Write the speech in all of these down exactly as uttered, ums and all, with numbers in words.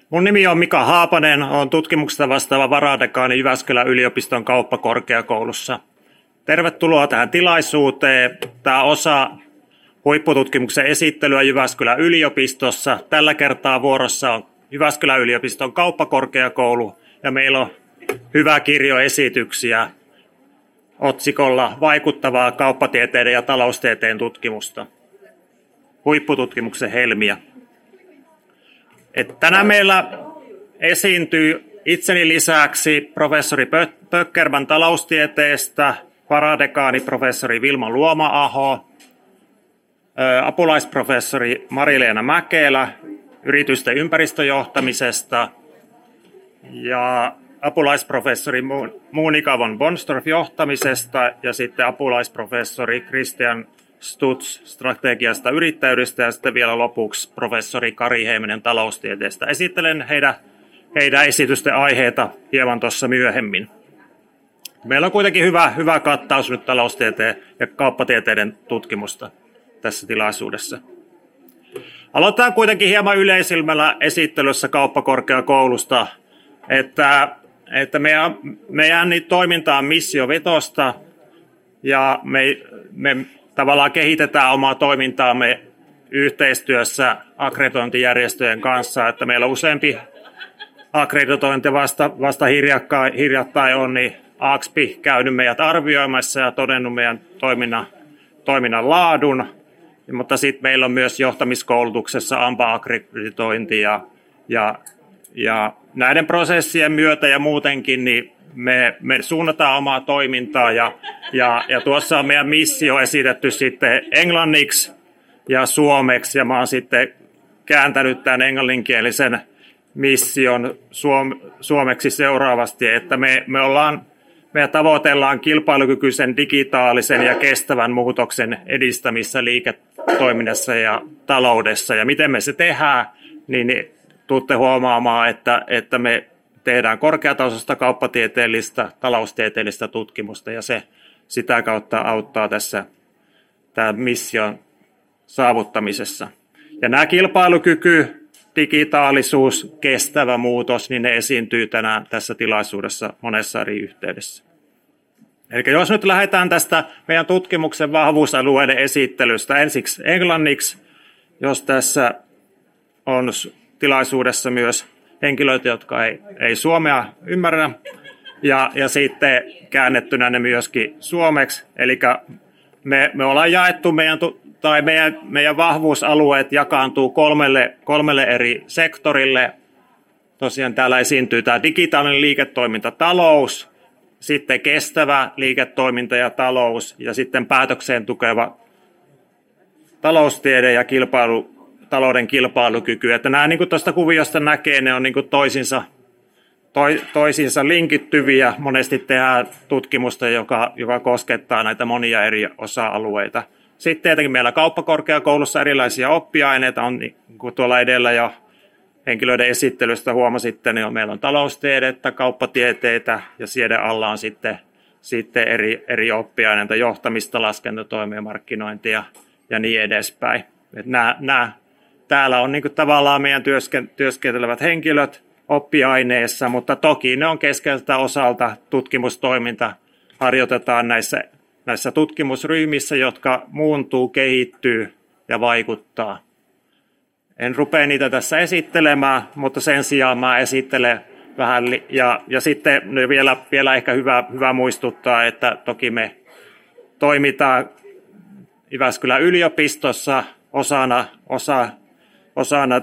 Mun nimi on Mika Haapanen, olen tutkimuksesta vastaava varadekaani Jyväskylän yliopiston kauppakorkeakoulussa. Tervetuloa tähän tilaisuuteen. Tämä osa huippututkimuksen esittelyä Jyväskylän yliopistossa. Tällä kertaa vuorossa on Jyväskylän yliopiston kauppakorkeakoulu ja meillä on hyvä kirjo esityksiä otsikolla Vaikuttavaa kauppatieteiden ja taloustieteen tutkimusta. Huippututkimuksen helmiä. Et tänään meillä esiintyy itseni lisäksi professori Pöckerman taloustieteestä, varadekaani professori Vilma Luoma-aho, apulaisprofessori Mari-Leena Mäkelä yritysten ympäristöjohtamisesta ja apulaisprofessori Monika von Bonstorff johtamisesta ja sitten apulaisprofessori Christian Stutz strategiasta yrittäjyydestä ja sitten vielä lopuksi professori Kari Heiminen taloustieteestä. Esittelen heidän, heidän esitysten aiheita hieman tuossa myöhemmin. Meillä on kuitenkin hyvä, hyvä kattaus nyt taloustieteen ja kauppatieteiden tutkimusta tässä tilaisuudessa. Aloitetaan kuitenkin hieman yleisilmällä esittelyssä kauppakorkeakoulusta, että, että meidän, meidän toiminta on missiovetosta ja me, me tavallaan kehitetään omaa toimintaamme yhteistyössä akkreditointijärjestöjen kanssa, että meillä on useampi akkreditointi vasta, vasta hiljattain on, niin A X P käynyt meidät arvioimassa ja todennut meidän toiminnan, toiminnan laadun, mutta sitten meillä on myös johtamiskoulutuksessa A M P-akkreditointi ja, ja, ja näiden prosessien myötä ja muutenkin niin me, me suunnataan omaa toimintaa ja, ja, ja tuossa on meidän missio esitetty sitten englanniksi ja suomeksi ja mä oon sitten kääntänyt tämän englanninkielisen mission suom, suomeksi seuraavasti, että me, me ollaan Me tavoitellaan kilpailukykyisen, digitaalisen ja kestävän muutoksen edistämissä liiketoiminnassa ja taloudessa. Ja miten me se tehdään, niin tuutte huomaamaan, että, että me tehdään korkeatasoista kauppatieteellistä, taloustieteellistä tutkimusta ja se sitä kautta auttaa tässä tämän mission saavuttamisessa. Ja nämä kilpailukyky, digitaalisuus, kestävä muutos, niin ne esiintyy tänään tässä tilaisuudessa monessa eri yhteydessä. Eli jos nyt lähdetään tästä meidän tutkimuksen vahvuusalueiden esittelystä ensiksi englanniksi, jos tässä on tilaisuudessa myös henkilöitä, jotka ei, ei suomea ymmärrä, ja, ja sitten käännettynä ne myöskin suomeksi. Eli me, me ollaan jaettu meidän, tai meidän, meidän vahvuusalueet jakaantuu kolmelle, kolmelle eri sektorille. Tosiaan täällä esiintyy tämä digitaalinen liiketoiminta, talous, sitten kestävä liiketoiminta ja talous ja sitten päätökseen tukeva taloustiede ja kilpailu, talouden kilpailukyky. Että nämä niin kuin tuosta kuviosta näkee, ne on niin kuin toisinsa, to, toisinsa linkittyviä. Monesti tehdään tutkimusta, joka, joka koskettaa näitä monia eri osa-alueita. Sitten tietenkin meillä kauppakorkeakoulussa erilaisia oppiaineita on, niin kuin tuolla edellä jo henkilöiden esittelystä huomasitte, niin meillä on taloustiedettä, kauppatieteitä ja sieden alla on sitten, sitten eri, eri oppiaineita, johtamista, laskentatoimia, markkinointia ja niin edespäin. Et nämä, nämä, täällä on niin kuin tavallaan meidän työsken, työskentelevät henkilöt oppiaineessa, mutta toki ne on keskeltä osalta tutkimustoiminta harjoitetaan näissä, näissä tutkimusryhmissä, jotka muuntuu, kehittyy ja vaikuttaa. En rupea niitä tässä esittelemään, mutta sen sijaan mä esittelen vähän. Ja, ja sitten vielä, vielä ehkä hyvä, hyvä muistuttaa, että toki me toimitaan Jyväskylän yliopistossa osana, osa, osana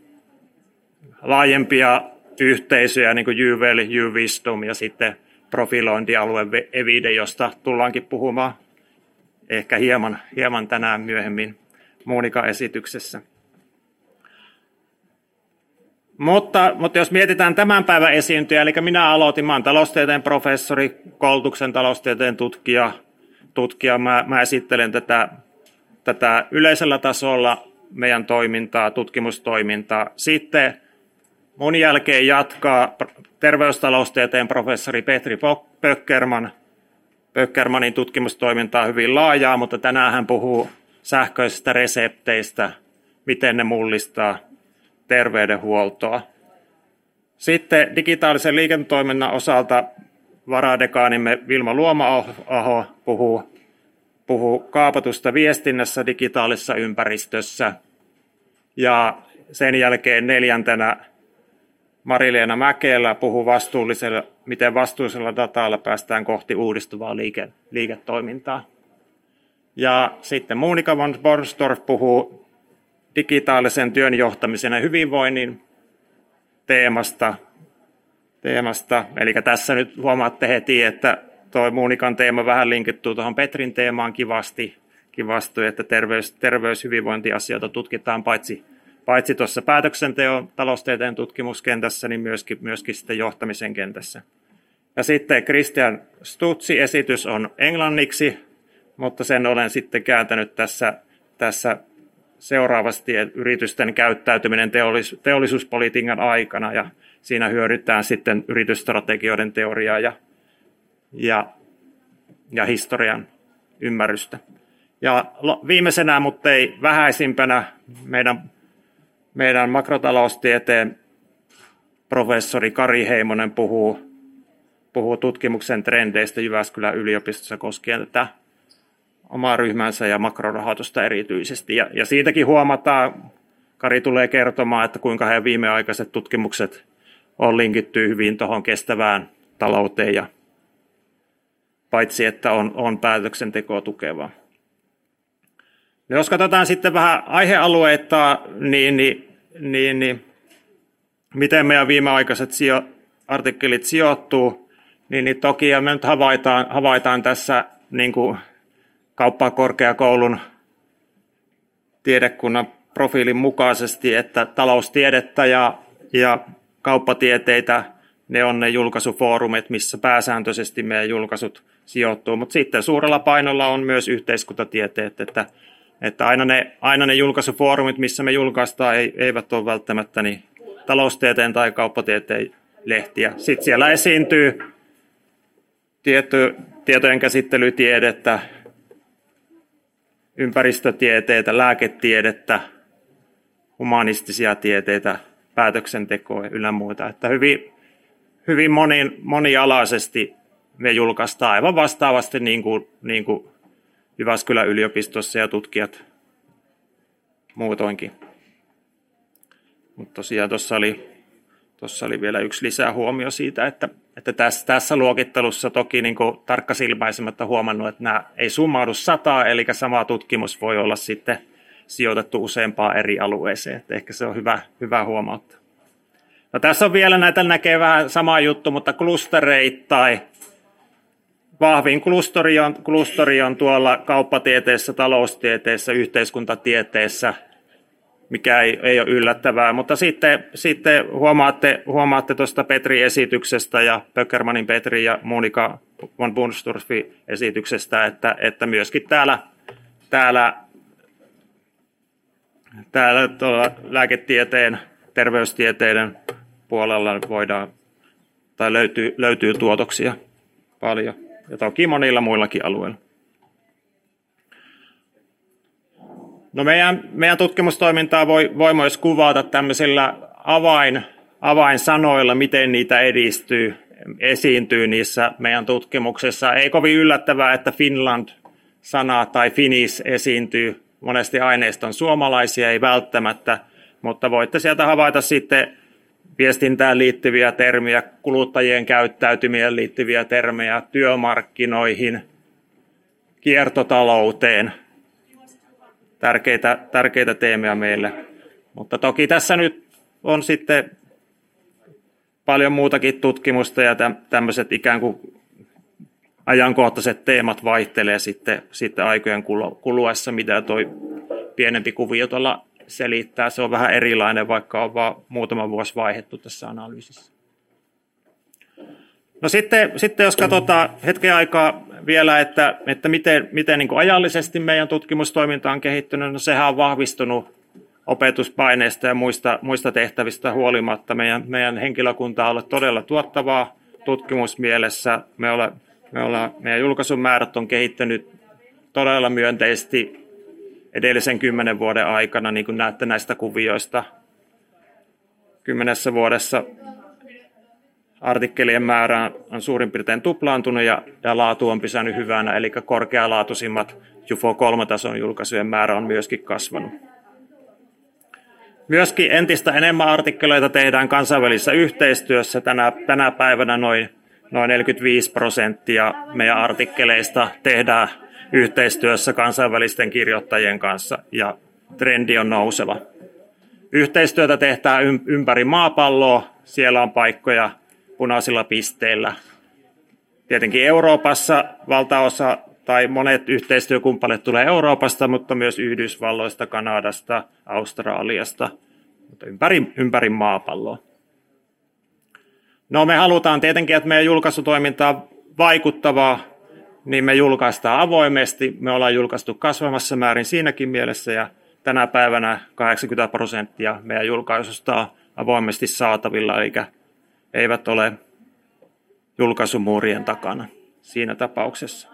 laajempia yhteisöjä, niin kuin Juvel, Juvisdom ja sitten profilointialue Evide, josta tullaankin puhumaan ehkä hieman, hieman tänään myöhemmin Monika-esityksessä. Mutta, mutta jos mietitään tämän päivän esiintyjä, eli minä aloitin, mä olen taloustieteen professori, koulutuksen taloustieteen tutkija, tutkija. Mä, mä esittelen tätä, tätä yleisellä tasolla meidän toimintaa, tutkimustoimintaa. Sitten mun jälkeen jatkaa terveystaloustieteen professori Petri Pöckerman. Pöckermanin tutkimustoiminta on hyvin laajaa, mutta tänään hän puhuu sähköisistä resepteistä, miten ne mullistaa terveydenhuoltoa. Sitten digitaalisen liiketoiminnan osalta varadekaanimme Vilma Luoma-aho puhuu, puhuu kaapatusta viestinnässä digitaalisessa ympäristössä. Ja sen jälkeen neljäntenä Mari-Leena Mäkelä puhuu vastuullisella, miten vastuullisella datalla päästään kohti uudistuvaa liike, liiketoimintaa. Ja sitten Monika von Bornstorff puhuu digitaalisen työn johtamisen ja hyvinvoinnin teemasta. teemasta. Eli tässä nyt huomaatte heti, että tuo Monikan teema vähän linkittyy tuohon Petrin teemaan kivasti, kivasti että terveys, terveyshyvinvointiasioita tutkitaan paitsi, paitsi tuossa päätöksenteon taloustieteen tutkimuskentässä, niin myöskin, myöskin sitten johtamisen kentässä. Ja sitten Christian Stutzi esitys on englanniksi, mutta sen olen sitten kääntänyt tässä, tässä seuraavasti, että yritysten käyttäytyminen teollis, teollisuuspolitiikan aikana, ja siinä hyödytään sitten yritysstrategioiden teoriaa ja, ja, ja historian ymmärrystä. Ja viimeisenä, mutta ei vähäisimpänä, meidän, meidän makrotaloustieteen professori Kari Heimonen puhuu, puhuu tutkimuksen trendeistä Jyväskylän yliopistossa koskien tätä omaa ryhmänsä ja makrorahoitusta erityisesti. Ja, ja siitäkin huomataan, Kari tulee kertomaan, että kuinka heidän viimeaikaiset tutkimukset on linkitty hyvin tuohon kestävään talouteen, ja paitsi että on, on päätöksentekoa tukevaa. No jos katsotaan sitten vähän aihealueita, niin, niin, niin, niin miten meidän viimeaikaiset sijo, artikkelit sijoittuu, niin, niin toki ja me nyt havaitaan, havaitaan tässä niin kuin kauppakorkeakoulun tiedekunnan profiilin mukaisesti, että taloustiedettä ja, ja kauppatieteitä, ne on ne julkaisufoorumit, missä pääsääntöisesti meidän julkaisut sijoittuu, mutta sitten suurella painolla on myös yhteiskuntatieteet, että, että aina, ne, aina ne julkaisufoorumit, missä me julkaistaan, eivät ole välttämättä niin taloustieteen tai kauppatieteen lehtiä. Sitten siellä esiintyy tieto, tietojen käsittelytiedettä, ympäristötieteitä, lääketiedettä, humanistisia tieteitä, päätöksentekoa ynnä muuta. Että hyvin, hyvin moni, monialaisesti me julkaistaan aivan vastaavasti niin kuin, niin kuin Jyväskylän yliopistossa ja tutkijat muutoinkin. Mutta tosiaan tuossa oli, tuossa oli vielä yksi lisähuomio siitä, että, että tässä, tässä luokittelussa toki niin kuin tarkkasilmäisemmättä huomannut, että nämä ei summaudu sataa, eli sama tutkimus voi olla sitten sijoitettu useampaan eri alueeseen, että ehkä se on hyvä, hyvä huomauttaa. No, tässä on vielä näitä, näkee vähän sama juttu, mutta klustereittain. Vahvin klusteri on, klusteri on tuolla kauppatieteessä, taloustieteessä, yhteiskuntatieteessä, mikä ei, ei ole yllättävää, mutta sitten, sitten huomaatte, huomaatte tuosta Petrin esityksestä ja Böckermanin Petri ja Monika von Bornstorffin esityksestä, että, että myöskin täällä, täällä, täällä lääketieteen, terveystieteiden puolella voidaan, tai löytyy, löytyy tuotoksia paljon, ja toki monilla muillakin alueilla. No meidän, meidän tutkimustoimintaa voi, voi myös kuvata tämmöisillä avain, avainsanoilla, miten niitä edistyy, esiintyy niissä meidän tutkimuksessa. Ei kovin yllättävää, että Finland-sana tai Finnish esiintyy. Monesti aineiston suomalaisia ei välttämättä, mutta voitte sieltä havaita sitten viestintään liittyviä termiä, kuluttajien käyttäytymien liittyviä termejä, työmarkkinoihin, kiertotalouteen. Tärkeitä, tärkeitä teemejä meille. Mutta toki tässä nyt on sitten paljon muutakin tutkimusta ja tämmöiset ikään kuin ajankohtaiset teemat vaihtelee sitten, sitten aikojen kuluessa, mitä tuo pienempi kuvio tuolla selittää. Se on vähän erilainen, vaikka on vain muutama vuosi vaihdettu tässä analyysissä. No sitten, sitten jos katsotaan hetken aikaa vielä, että, että miten, miten niin kuin ajallisesti meidän tutkimustoiminta on kehittynyt, no sehän on vahvistunut opetuspaineista ja muista, muista tehtävistä huolimatta. Meidän, meidän henkilökunta on ollut todella tuottavaa tutkimusmielessä. Me olla, me olla, meidän julkaisun määrät on kehittynyt todella myönteisesti edellisen kymmenen vuoden aikana, niin kuin näette näistä kuvioista. Kymmenessä vuodessa artikkelien määrä on suurin piirtein tuplaantunut ja, ja laatu on pysynyt hyvänä, eli korkealaatuisimmat J U F O kolme -tason julkaisujen määrä on myöskin kasvanut. Myöskin entistä enemmän artikkeleita tehdään kansainvälisessä yhteistyössä. Tänä, tänä päivänä noin, noin neljäkymmentäviisi prosenttia meidän artikkeleista tehdään yhteistyössä kansainvälisten kirjoittajien kanssa ja trendi on nouseva. Yhteistyötä tehdään ympäri maapalloa, siellä on paikkoja punaisilla pisteillä. Tietenkin Euroopassa valtaosa tai monet yhteistyökumppanit tulee Euroopasta, mutta myös Yhdysvalloista, Kanadasta, Australiasta, mutta ympäri, ympäri maapalloa. No me halutaan tietenkin, että meidän julkaisutoiminta on vaikuttavaa, niin me julkaistaan avoimesti. Me ollaan julkaistu kasvamassa määrin siinäkin mielessä ja tänä päivänä kahdeksankymmentä prosenttia meidän julkaisusta on avoimesti saatavilla, eikä eivät ole julkaisumuurien takana siinä tapauksessa.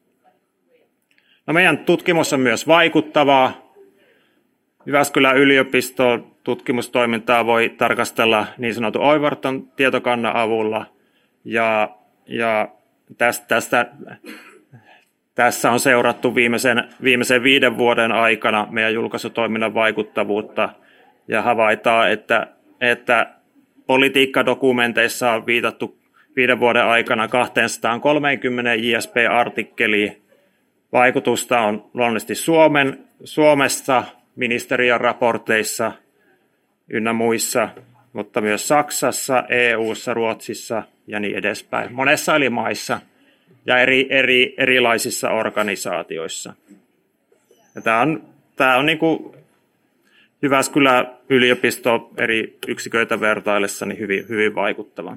No meidän tutkimus on myös vaikuttavaa. Jyväskylän yliopiston tutkimustoimintaa voi tarkastella niin sanotun Oivarton tietokannan avulla. Ja, ja tästä, tästä, tässä on seurattu viimeisen, viimeisen viiden vuoden aikana meidän julkaisutoiminnan vaikuttavuutta ja havaitaan, että, että politiikkadokumenteissa on viitattu viiden vuoden aikana kaksisataakolmekymmentä J S P-artikkeliin. Vaikutusta on luonnollisesti Suomen, Suomessa, ministeriön raporteissa ynnä muissa, mutta myös Saksassa, E U:ssa, Ruotsissa ja niin edespäin. Monessa eri maissa ja eri, eri, erilaisissa organisaatioissa. Ja tämä on, tämä on niin kuin Jyväskylän yliopisto eri yksiköitä vertaillessa niin hyvin, hyvin vaikuttava.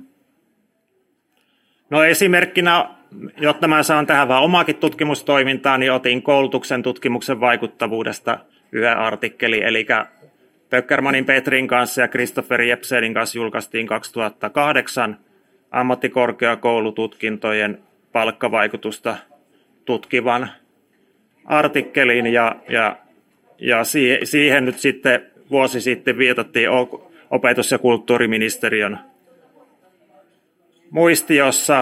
No esimerkkinä, jotta mä saan tähän vaan omaakin tutkimustoimintaa, niin otin koulutuksen tutkimuksen vaikuttavuudesta yhden artikkelin, eli Böckermanin Petrin kanssa ja Christopher Jepsenin kanssa julkaistiin kaksituhattakahdeksan ammattikorkeakoulututkintojen palkkavaikutusta tutkivan artikkelin, ja, ja, ja siihen nyt sitten vuosi sitten viitattiin opetus- ja kulttuuriministeriön muistiossa,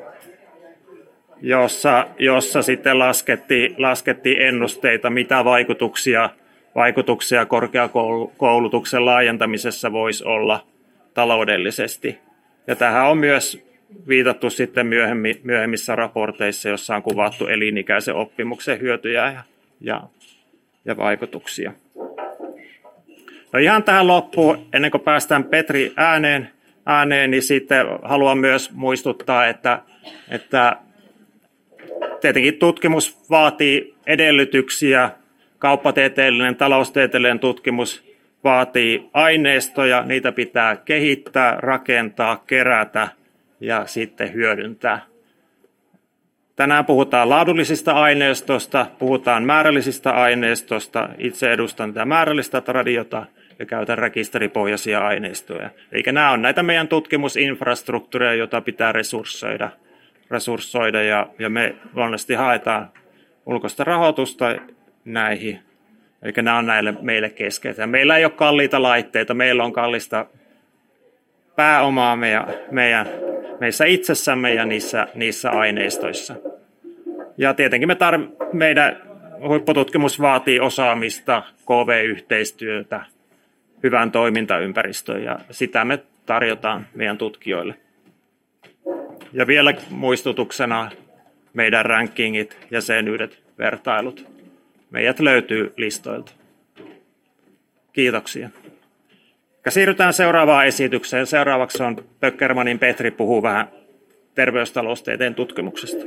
jossa, jossa sitten laskettiin, laskettiin ennusteita, mitä vaikutuksia, vaikutuksia korkeakoulutuksen laajentamisessa voisi olla taloudellisesti. Ja tähän on myös viitattu sitten myöhemmin, myöhemmissä raporteissa, jossa on kuvattu elinikäisen oppimuksen hyötyjä ja, ja, ja vaikutuksia. No ihan tähän loppuun, ennen kuin päästään Petri ääneen, ääneen, niin sitten haluan myös muistuttaa, että, että tietenkin tutkimus vaatii edellytyksiä, kauppatieteellinen, taloustieteellinen tutkimus vaatii aineistoja, niitä pitää kehittää, rakentaa, kerätä ja sitten hyödyntää. Tänään puhutaan laadullisista aineistosta, puhutaan määrällisistä aineistosta, itse edustan tätä määrällistä tradiota ja käytän rekisteripohjaisia aineistoja. Eli nämä on näitä meidän tutkimusinfrastruktuureja, joita pitää resurssoida, resurssoida ja, ja me luonnollisesti haetaan ulkoista rahoitusta näihin. Eli nämä on näille meille keskeisiä. Meillä ei ole kalliita laitteita, meillä on kallista pääomaa meidän, meidän, meissä itsessämme ja niissä, niissä aineistoissa. Ja tietenkin me tarv- meidän huippututkimus vaatii osaamista, K V-yhteistyötä, hyvän toimintaympäristön ja sitä me tarjotaan meidän tutkijoille. Ja vielä muistutuksena meidän rankingit, jäsenyydet, vertailut. Meidät löytyy listoilta. Kiitoksia. Ja siirrytään seuraavaan esitykseen. Seuraavaksi on Böckermanin Petri puhuu vähän terveystaloustieteen tutkimuksesta.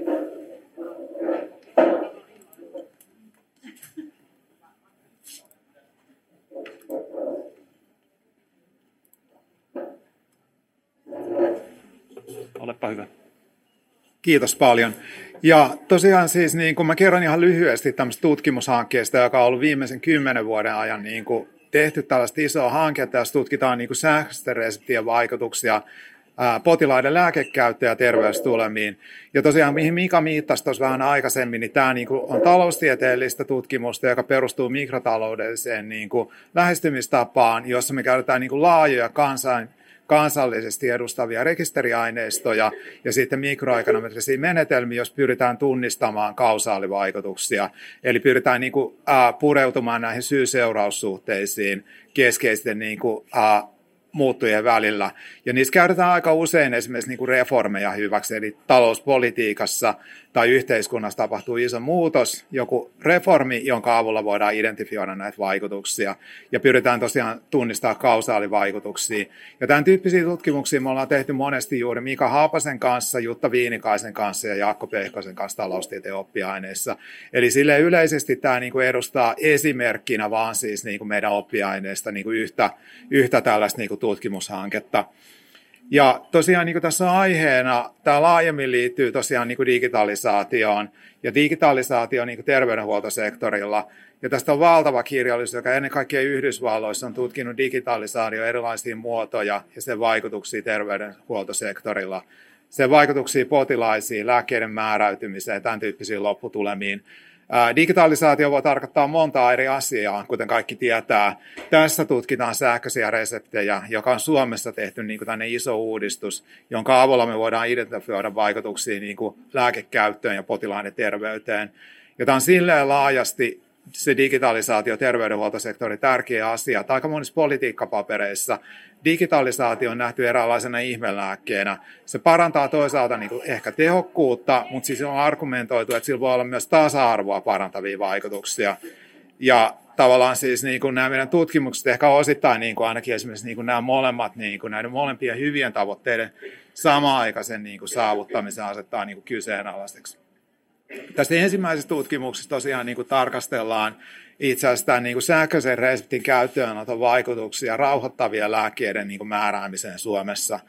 Olepa hyvä. Kiitos paljon. Ja tosiaan siis niin kuin mä kerron ihan lyhyesti tämmöistä tutkimushankkeesta, joka on ollut viimeisen kymmenen vuoden ajan niin kuin tehty tällaista isoa hanketta, jossa tutkitaan niin kuin sähköisten reseptien vaikutuksia ää, potilaiden lääkekäyttöön ja terveystulemiin. Ja tosiaan, mihin Mika viittasi tuossa vähän aikaisemmin, niin tämä niin kuin on taloustieteellistä tutkimusta, joka perustuu mikrotaloudelliseen niin kuin lähestymistapaan, jossa me käytetään niin kuin laajoja kansain, kansallisesti edustavia rekisteriaineistoja ja sitten mikroekonometrisiä menetelmiä, jos pyritään tunnistamaan kausaalivaikutuksia. Eli pyritään niin kuin, äh, pureutumaan näihin syy-seuraussuhteisiin keskeisten niin kuin, äh, muuttujien välillä. Ja niissä käytetään aika usein esimerkiksi niin kuin reformeja hyväksi, eli talouspolitiikassa tai yhteiskunnassa tapahtuu iso muutos, joku reformi, jonka avulla voidaan identifioida näitä vaikutuksia, ja pyritään tosiaan tunnistamaan kausaalivaikutuksia. Ja tämän tyyppisiä tutkimuksia me ollaan tehty monesti juuri Mika Haapasen kanssa, Jutta Viinikaisen kanssa ja Jaakko Pehkosen kanssa taloustieteen oppiaineissa. Eli sille yleisesti tämä niin kuin edustaa esimerkkinä vaan siis niin kuin meidän oppiaineista niin kuin yhtä, yhtä tällaista niin kuin tutkimushanketta. Ja tosiaan niin kuin tässä on aiheena, tämä laajemmin liittyy tosiaan niin kuin digitalisaatioon ja digitalisaatio niin kuin terveydenhuoltosektorilla. Ja tästä on valtava kirjallisuus, joka ennen kaikkea Yhdysvalloissa on tutkinut digitalisaatio erilaisia muotoja ja sen vaikutuksia terveydenhuoltosektorilla. Sen vaikutuksia potilaisiin, lääkkeiden määräytymiseen ja tämän tyyppisiin lopputulemiin. Digitalisaatio voi tarkoittaa monta eri asiaa, kuten kaikki tietää. Tässä tutkitaan sähköisiä reseptejä, joka on Suomessa tehty niin kuin tänne iso uudistus, jonka avulla me voidaan identifioida vaikutuksia niin kuin lääkekäyttöön ja potilaiden terveyteen. Ja tämä on silleen laajasti se digitalisaatio terveydenhuoltosektori tärkeä asia. Aika monissa politiikkapapereissa digitalisaatio on nähty eräänlaisena ihmelääkkeenä. Se parantaa toisaalta niin kuin ehkä tehokkuutta, mutta siis on argumentoitu, että sillä voi olla myös tasa-arvoa parantavia vaikutuksia. Ja tavallaan siis niin kuin nämä meidän tutkimukset ehkä osittain niin kuin ainakin esimerkiksi niin kuin nämä molemmat, niin kuin näiden molempien hyvien tavoitteiden sama-aikaisen niin kuin saavuttamisen asettaa niin kuin kyseenalaiseksi. Tästä ensimmäisestä tutkimuksesta tosiaan niin kuin tarkastellaan itse asiassa tämän, niin kuin sähköisen reseptin käyttöönoton vaikutuksia rauhoittavien lääkkeiden niin kuin määräämiseen Suomessa.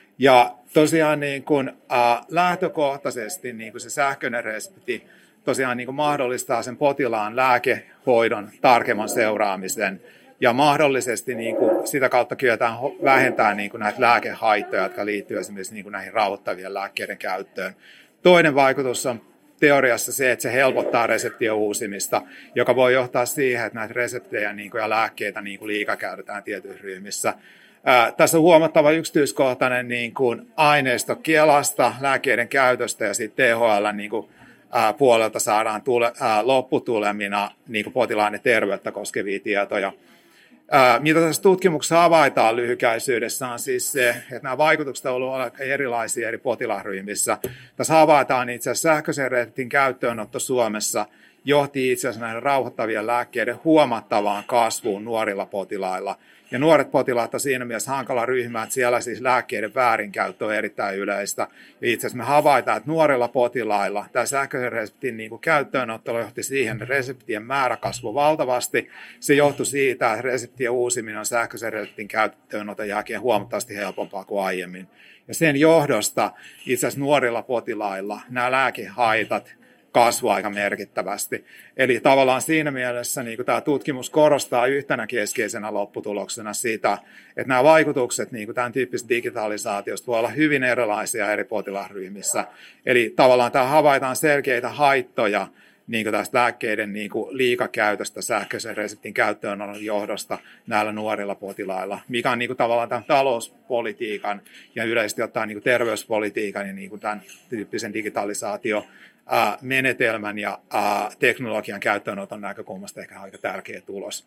Ja tosiaan niin kuin, äh, lähtökohtaisesti niin kuin se sähköinen resepti tosiaan niin kuin mahdollistaa sen potilaan lääkehoidon tarkemman seuraamisen ja mahdollisesti niin kuin sitä kautta kyetään vähentämään niin kuin näitä lääkehaittoja, jotka liittyvät esimerkiksi niin kuin näihin rauhoittavien lääkkeiden käyttöön. Toinen vaikutus on teoriassa se, että se helpottaa reseptien uusimista, joka voi johtaa siihen, että näitä reseptejä niin kuin, ja lääkkeitä niin kuin liikakäytetään tietyissä ryhmissä. Ää, tässä on huomattava yksityiskohtainen niin kuin aineisto Kelasta, lääkkeiden käytöstä ja sitten T H L niin kuin, ää, puolelta saadaan tule, ää, lopputulemina niin kuin potilaiden terveyttä koskevia tietoja. Ää, mitä tässä tutkimuksessa havaitaan lyhykäisyydessä on siis se, että nämä vaikutukset ovat olleet erilaisia eri potilasryhmissä. Tässä havaitaan itse asiassa sähköisen reseptin käyttöönotto Suomessa johti itse asiassa näiden rauhoittavien lääkkeiden huomattavaan kasvuun nuorilla potilailla. Ja nuoret potilaat on siinä mielessä hankala ryhmä, että siellä siis lääkkeiden väärinkäyttö on erittäin yleistä. Ja itse asiassa me havaitaan, että nuorilla potilailla tämä sähköisen reseptin niin kuin käyttöönotto johti siihen, että reseptien määrä kasvoi valtavasti. Se johtui siitä, että reseptien uusiminen on sähköisen reseptin käyttöönoton jälkeen huomattavasti helpompaa kuin aiemmin. Ja sen johdosta itse asiassa nuorilla potilailla nämä lääkehaitat kasvua aika merkittävästi. Eli tavallaan siinä mielessä niin kuin tämä tutkimus korostaa yhtenä keskeisenä lopputuloksena sitä, että nämä vaikutukset niin kuin tämän tyyppisestä digitalisaatiosta voi olla hyvin erilaisia eri potilasryhmissä. Eli tavallaan tämä havaitaan selkeitä haittoja niin kuin tästä lääkkeiden niin kuin liikakäytöstä sähköisen reseptin käyttöönoton johdosta näillä nuorilla potilailla, mikä on niin kuin tavallaan tämän talouspolitiikan ja yleisesti ottaen niin kuin terveyspolitiikan ja niin kuin tämän tyyppisen digitalisaatio menetelmän ja teknologian käyttöönoton näkökulmasta ehkä aika tärkeä tulos.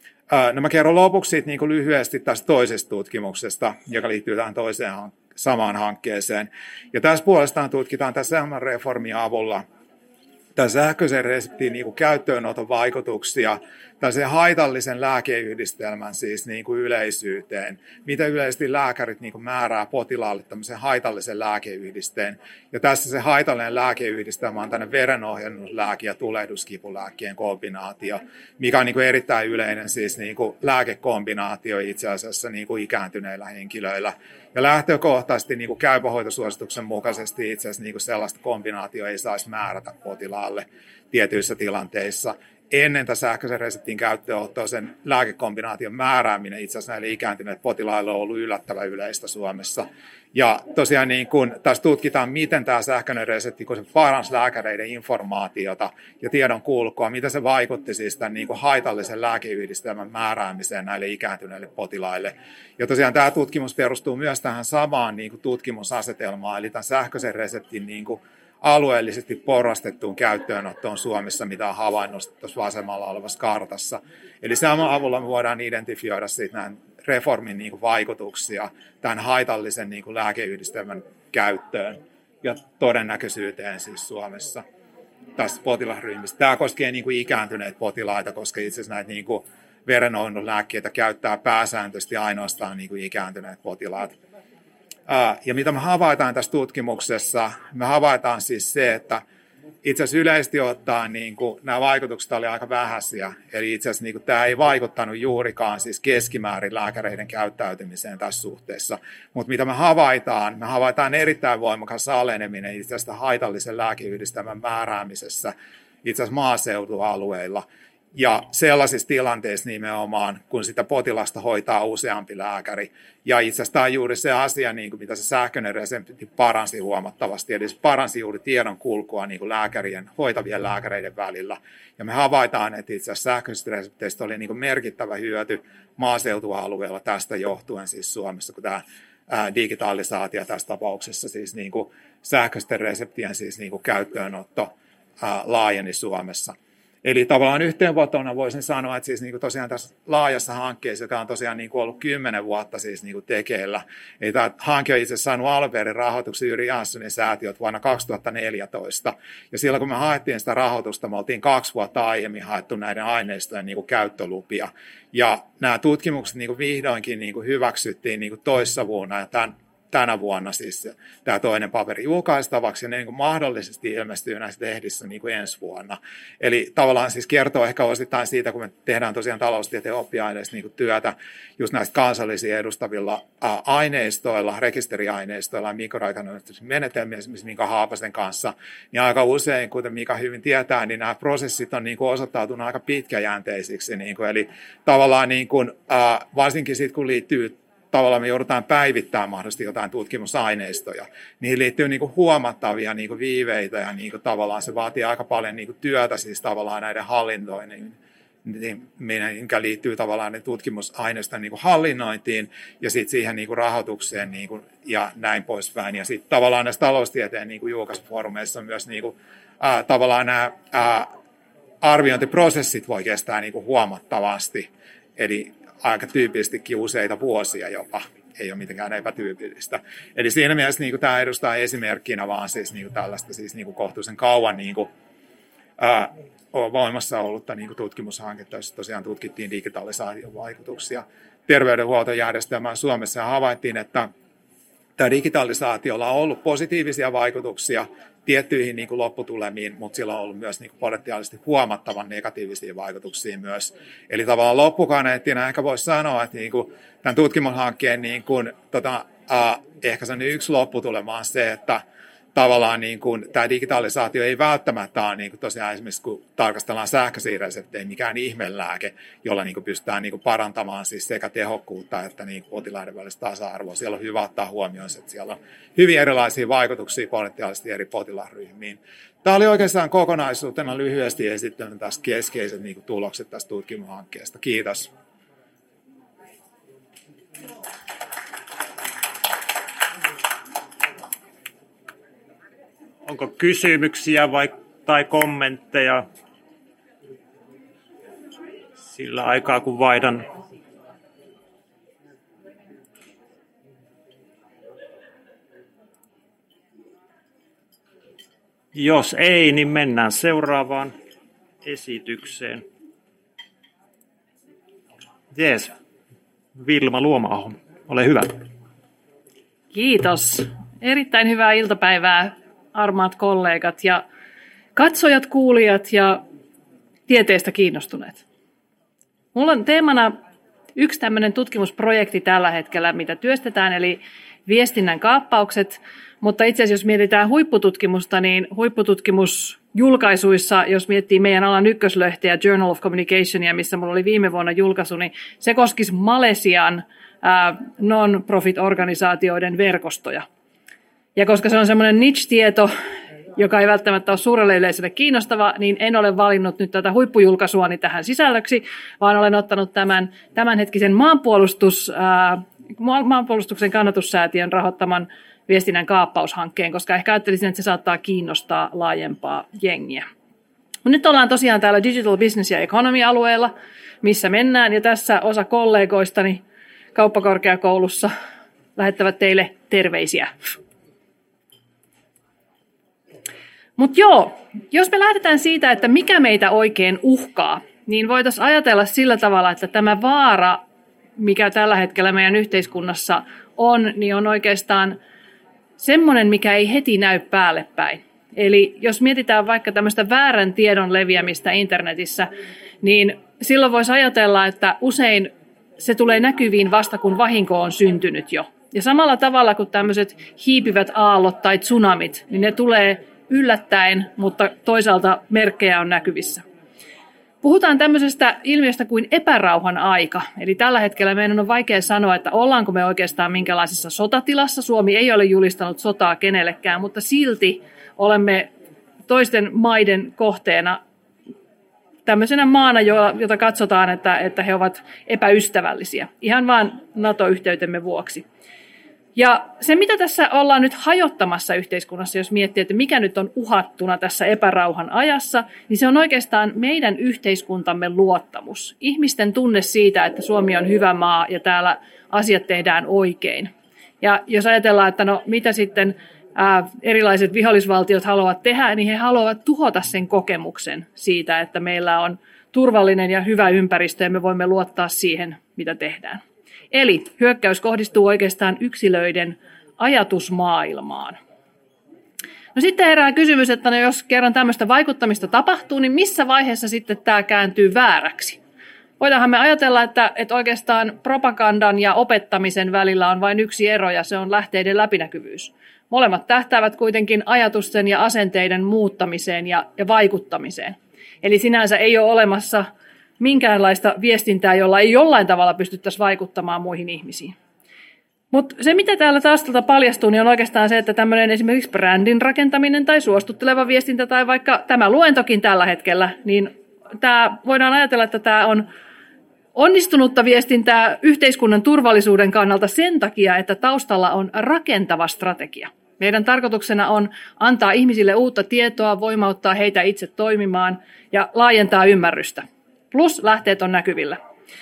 No mä kerron lopuksi siitä niin kuin lyhyesti tästä toisesta tutkimuksesta, joka liittyy tähän toiseen samaan hankkeeseen. Ja tässä puolestaan tutkitaan tämän reformin avulla tämän sähköisen reseptin niin kuin käyttöönoton vaikutuksia tällaisen haitallisen lääkeyhdistelmän siis niin kuin yleisyyteen. Mitä yleisesti lääkärit niin kuin määrää potilaalle tämmöisen haitallisen lääkeyhdisteen. Ja tässä se haitallinen lääkeyhdistelmä on tämmöinen verenohjannuslääke ja tulehduskipulääkkeen kombinaatio, mikä on niin kuin erittäin yleinen siis niin kuin lääkekombinaatio itse asiassa niin kuin ikääntyneillä henkilöillä. Ja lähtökohtaisesti niin kuin käypähoitosuosituksen mukaisesti itse asiassa niin kuin sellaista kombinaatioa ei saisi määrätä potilaalle tietyissä tilanteissa. ennen tämän sähköisen reseptin käyttöönottoa sen lääkekombinaation määrääminen itse asiassa näille ikääntyneille potilaille on ollut yllättävän yleistä Suomessa. Ja tosiaan niin kun tässä tutkitaan, miten tämä sähköinen resepti, kun se paransi lääkäreiden informaatiota ja tiedon kulkua, mitä se vaikutti siis tämän niin kuin haitallisen lääkeyhdistelmän määräämiseen näille ikääntyneille potilaille. Ja tosiaan tämä tutkimus perustuu myös tähän samaan niin kuin tutkimusasetelmaan, eli tämän sähköisen reseptin niin kuin alueellisesti porrastettuun käyttöönottoon Suomessa, mitä on havainnut tuossa vasemmalla olevassa kartassa. Eli saman avulla me voidaan identifioida siitä näin reformin niin kuin vaikutuksia tämän haitallisen niin kuin lääkeyhdistelmän käyttöön ja todennäköisyyteen siis Suomessa tässä potilasryhmistä. Tämä koskee niin kuin ikääntyneitä potilaita, koska itse asiassa näitä niin kuin verenohduslääkkeitä käyttää pääsääntöisesti ainoastaan niin kuin ikääntyneet potilaat. Ja mitä me havaitaan tässä tutkimuksessa, me havaitaan siis se, että itse asiassa yleisesti ottaen niin kuin, nämä vaikutukset oli aika vähäisiä. Eli itse asiassa niin kuin, tämä ei vaikuttanut juurikaan siis keskimäärin lääkäreiden käyttäytymiseen tässä suhteessa. Mutta mitä me havaitaan, me havaitaan erittäin voimakas aleneminen itse asiassa haitallisen lääkeyhdistelmän määräämisessä itse asiassa maaseutualueilla. Ja sellaisissa tilanteissa nimenomaan, kun sitä potilasta hoitaa useampi lääkäri. Ja itse asiassa tämä on juuri se asia, niin kuin mitä se sähköinen resepti paransi huomattavasti. Eli se paransi juuri tiedon kulkua niin kuin lääkärien, hoitavien lääkäreiden välillä. Ja me havaitaan, että itse asiassa sähköisistä resepteistä oli niin kuin merkittävä hyöty maaseutualueella tästä johtuen siis Suomessa, kun tämä ää, digitalisaatio tässä tapauksessa, siis niin kuin sähköisten reseptien siis niin kuin käyttöönotto ää, laajeni Suomessa. Eli tavallaan yhteenvetona voisin sanoa, että siis niin kuin tosiaan tässä laajassa hankkeessa, joka on tosiaan niin kuin ollut kymmenen vuotta siis niin kuin tekeillä, eli tämä hanke on itse asiassa saanut alun perin rahoituksen Jyri Janssonin säätiöt vuonna kaksituhattaneljätoista. Ja silloin kun me haettiin sitä rahoitusta, me oltiin kaksi vuotta aiemmin haettu näiden aineistojen niin kuin käyttölupia. Ja nämä tutkimukset niin kuin vihdoinkin niin kuin hyväksyttiin niin kuin toissa vuonna ja tämän tänä vuonna siis tämä toinen paperi julkaistavaksi ja ne niin kuin mahdollisesti ilmestyy näissä lehdissä niin kuin ensi vuonna. Eli tavallaan siis kertoo ehkä osittain siitä, kun me tehdään tosiaan taloustieteen oppiaineissa niin kuin työtä just näistä kansallisia edustavilla ää, aineistoilla, rekisteriaineistoilla ja mikroekonomisten menetelmiä, esimerkiksi Mika Haapasen kanssa, niin aika usein, kuten Mika hyvin tietää, niin nämä prosessit on niin kuin osoittautunut aika pitkäjänteisiksi. Niin kuin, eli tavallaan niin kuin, ää, varsinkin sitten, kun liittyy tavallaan me joudutaan päivittämään mahdollisesti jotain tutkimusaineistoja. Niihin liittyy niin kuin huomattavia niin kuin viiveitä ja niin kuin tavallaan se vaatii aika paljon niin kuin työtä siis tavallaan näiden hallintoinnin, mikä liittyy tavallaan ne tutkimusaineiston niin kuin hallinnointiin ja sitten siihen niin kuin rahoitukseen niin kuin, ja näin poispäin. Ja sitten tavallaan näissä taloustieteen niin kuin julkaisufoorumeissa myös niin kuin, ää, tavallaan nämä ää, arviointiprosessit voi kestää niin kuin huomattavasti. Eli aika tyypillisestikin useita vuosia jopa, ei ole mitenkään epätyypillistä. Eli siinä mielessä niin kuin tämä edustaa esimerkkinä vaan siis, niin kuin tällaista siis, niin kuin kohtuullisen kauan niin kuin, ää, voimassa ollutta niin kuin tutkimushanketta, jossa tosiaan tutkittiin digitalisaation vaikutuksia terveydenhuoltojärjestelmään Suomessa ja havaittiin, että tämä digitalisaatiolla on ollut positiivisia vaikutuksia tiettyihin niin kuin lopputulemiin, mutta sillä on ollut myös niin kuin potentiaalisesti huomattavan negatiivisia vaikutuksia myös. Eli tavallaan loppukaneettina ehkä voisi sanoa, että niin kuin tämän tutkimushankkeen niin kuin, tota, äh, ehkä se yksi lopputulema on se, että tavallaan niin kuin, tämä digitalisaatio ei välttämättä ole niin kuin tosiaan esimerkiksi kun tarkastellaan sähköisiä reseptejä, mikään ihmelääke, jolla niin kuin pystytään niin kuin parantamaan siis sekä tehokkuutta että niin kuin potilaiden välistä tasa-arvoa. Siellä on hyvä ottaa huomioon, että siellä on hyvin erilaisia vaikutuksia potentiaalisesti eri potilasryhmiin. Tämä oli oikeastaan kokonaisuutena lyhyesti esittänyt tässä keskeiset niin kuin tulokset tästä tutkimushankkeesta. Kiitos. Onko kysymyksiä vai, tai kommentteja sillä aikaa, kun vaihdan? Jos ei, niin mennään seuraavaan esitykseen. Jees, Vilma Luoma-aho, ole hyvä. Kiitos. Erittäin hyvää iltapäivää, armaat kollegat ja katsojat, kuulijat ja tieteestä kiinnostuneet. Mulla on teemana yksi tämmöinen tutkimusprojekti tällä hetkellä, mitä työstetään, eli viestinnän kaappaukset. Mutta itse asiassa jos mietitään huippututkimusta, niin huippututkimus julkaisuissa, jos miettii meidän alan ykköslehteä Journal of Communicationia, missä mulla oli viime vuonna julkaisu, niin se koskisi Malesian ää, non-profit-organisaatioiden verkostoja. Ja koska se on semmoinen niche-tieto, joka ei välttämättä ole suurelle yleisölle kiinnostava, niin en ole valinnut nyt tätä huippujulkaisuani tähän sisällöksi, vaan olen ottanut tämän tämänhetkisen maanpuolustus, ää, maanpuolustuksen kannatussäätiön rahoittaman viestinnän kaappaushankkeen, koska ehkä ajattelisin, että se saattaa kiinnostaa laajempaa jengiä. Nyt ollaan tosiaan täällä Digital Business ja Economy-alueella, missä mennään, ja tässä osa kollegoistani kauppakorkeakoulussa lähettävät teille terveisiä. Mutta joo, jos me lähdetään siitä, että mikä meitä oikein uhkaa, niin voitaisiin ajatella sillä tavalla, että tämä vaara, mikä tällä hetkellä meidän yhteiskunnassa on, niin on oikeastaan semmoinen, mikä ei heti näy päälle päin. Eli jos mietitään vaikka tämmöistä väärän tiedon leviämistä internetissä, niin silloin voisi ajatella, että usein se tulee näkyviin vasta, kun vahinko on syntynyt jo. Ja samalla tavalla kuin tämmöiset hiipivät aallot tai tsunamit, niin ne tulee yllättäen, mutta toisaalta merkkejä on näkyvissä. Puhutaan tämmöisestä ilmiöstä kuin epärauhan aika. Eli tällä hetkellä meidän on vaikea sanoa, että ollaanko me oikeastaan minkälaisessa sotatilassa. Suomi ei ole julistanut sotaa kenellekään, mutta silti olemme toisten maiden kohteena tämmöisenä maana, jota katsotaan, että, että he ovat epäystävällisiä. Ihan vaan NATO-yhteytemme vuoksi. Ja se, mitä tässä ollaan nyt hajottamassa yhteiskunnassa, jos miettii, että mikä nyt on uhattuna tässä epärauhan ajassa, niin se on oikeastaan meidän yhteiskuntamme luottamus. Ihmisten tunne siitä, että Suomi on hyvä maa ja täällä asiat tehdään oikein. Ja jos ajatellaan, että no mitä sitten ää, erilaiset vihollisvaltiot haluavat tehdä, niin he haluavat tuhota sen kokemuksen siitä, että meillä on turvallinen ja hyvä ympäristö ja me voimme luottaa siihen, mitä tehdään. Eli hyökkäys kohdistuu oikeastaan yksilöiden ajatusmaailmaan. No sitten herää kysymys, että no jos kerran tämmöistä vaikuttamista tapahtuu, niin missä vaiheessa sitten tämä kääntyy vääräksi? Voidaanhan me ajatella, että, että oikeastaan propagandan ja opettamisen välillä on vain yksi ero, ja se on lähteiden läpinäkyvyys. Molemmat tähtäävät kuitenkin ajatusten ja asenteiden muuttamiseen ja, ja vaikuttamiseen. Eli sinänsä ei ole olemassa minkäänlaista viestintää, jolla ei jollain tavalla pystyttäisi vaikuttamaan muihin ihmisiin. Mutta se, mitä täällä taustalta paljastuu, niin on oikeastaan se, että tämmöinen esimerkiksi brändin rakentaminen tai suostutteleva viestintä tai vaikka tämä luentokin tällä hetkellä, niin tämä, voidaan ajatella, että tämä on onnistunutta viestintää yhteiskunnan turvallisuuden kannalta sen takia, että taustalla on rakentava strategia. Meidän tarkoituksena on antaa ihmisille uutta tietoa, voimauttaa heitä itse toimimaan ja laajentaa ymmärrystä. Plus lähteet on näkyvillä.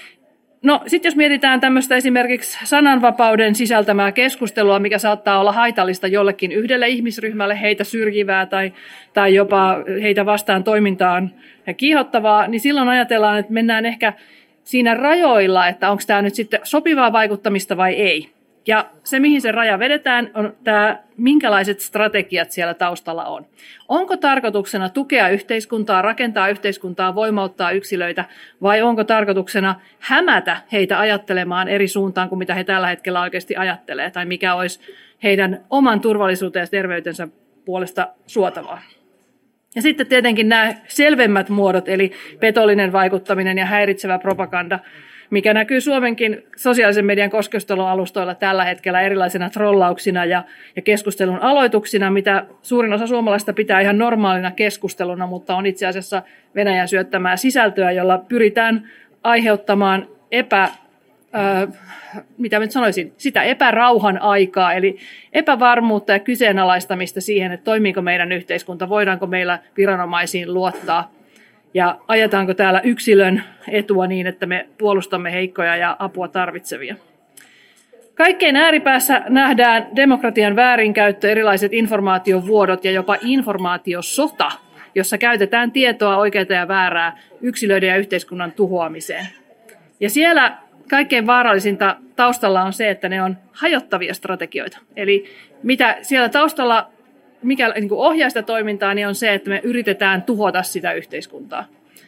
No sitten jos mietitään tämmöistä esimerkiksi sananvapauden sisältämää keskustelua, mikä saattaa olla haitallista jollekin yhdelle ihmisryhmälle, heitä syrjivää tai, tai jopa heitä vastaan toimintaan kiihottavaa, niin silloin ajatellaan, että mennään ehkä siinä rajoilla, että onko tämä nyt sitten sopivaa vaikuttamista vai ei. Ja se, mihin se raja vedetään, on tämä, minkälaiset strategiat siellä taustalla on. Onko tarkoituksena tukea yhteiskuntaa, rakentaa yhteiskuntaa, voimauttaa yksilöitä, vai onko tarkoituksena hämätä heitä ajattelemaan eri suuntaan kuin mitä he tällä hetkellä oikeasti ajattelee, tai mikä olisi heidän oman turvallisuutensa ja terveytensä puolesta suotavaa. Ja sitten tietenkin nämä selvemmät muodot, eli petollinen vaikuttaminen ja häiritsevä propaganda, mikä näkyy Suomenkin sosiaalisen median keskustelualustoilla tällä hetkellä erilaisina trollauksina ja, ja keskustelun aloituksina, mitä suurin osa suomalaista pitää ihan normaalina keskusteluna, mutta on itse asiassa Venäjän syöttämää sisältöä, jolla pyritään aiheuttamaan epä, äh, mitä nyt sanoisin, sitä epärauhan aikaa, eli epävarmuutta ja kyseenalaistamista siihen, että toimiiko meidän yhteiskunta, voidaanko meillä viranomaisiin luottaa. Ja ajetaanko täällä yksilön etua niin, että me puolustamme heikkoja ja apua tarvitsevia. Kaikkein ääripäässä nähdään demokratian väärinkäyttö, erilaiset informaatiovuodot ja jopa informaatiosota, jossa käytetään tietoa oikeaa ja väärää yksilöiden ja yhteiskunnan tuhoamiseen. Ja siellä kaikkein vaarallisinta taustalla on se, että ne on hajottavia strategioita. Eli mitä siellä taustalla mikä niin kuin ohjaa sitä toimintaa, niin on se, että me yritetään tuhota sitä yhteiskuntaa.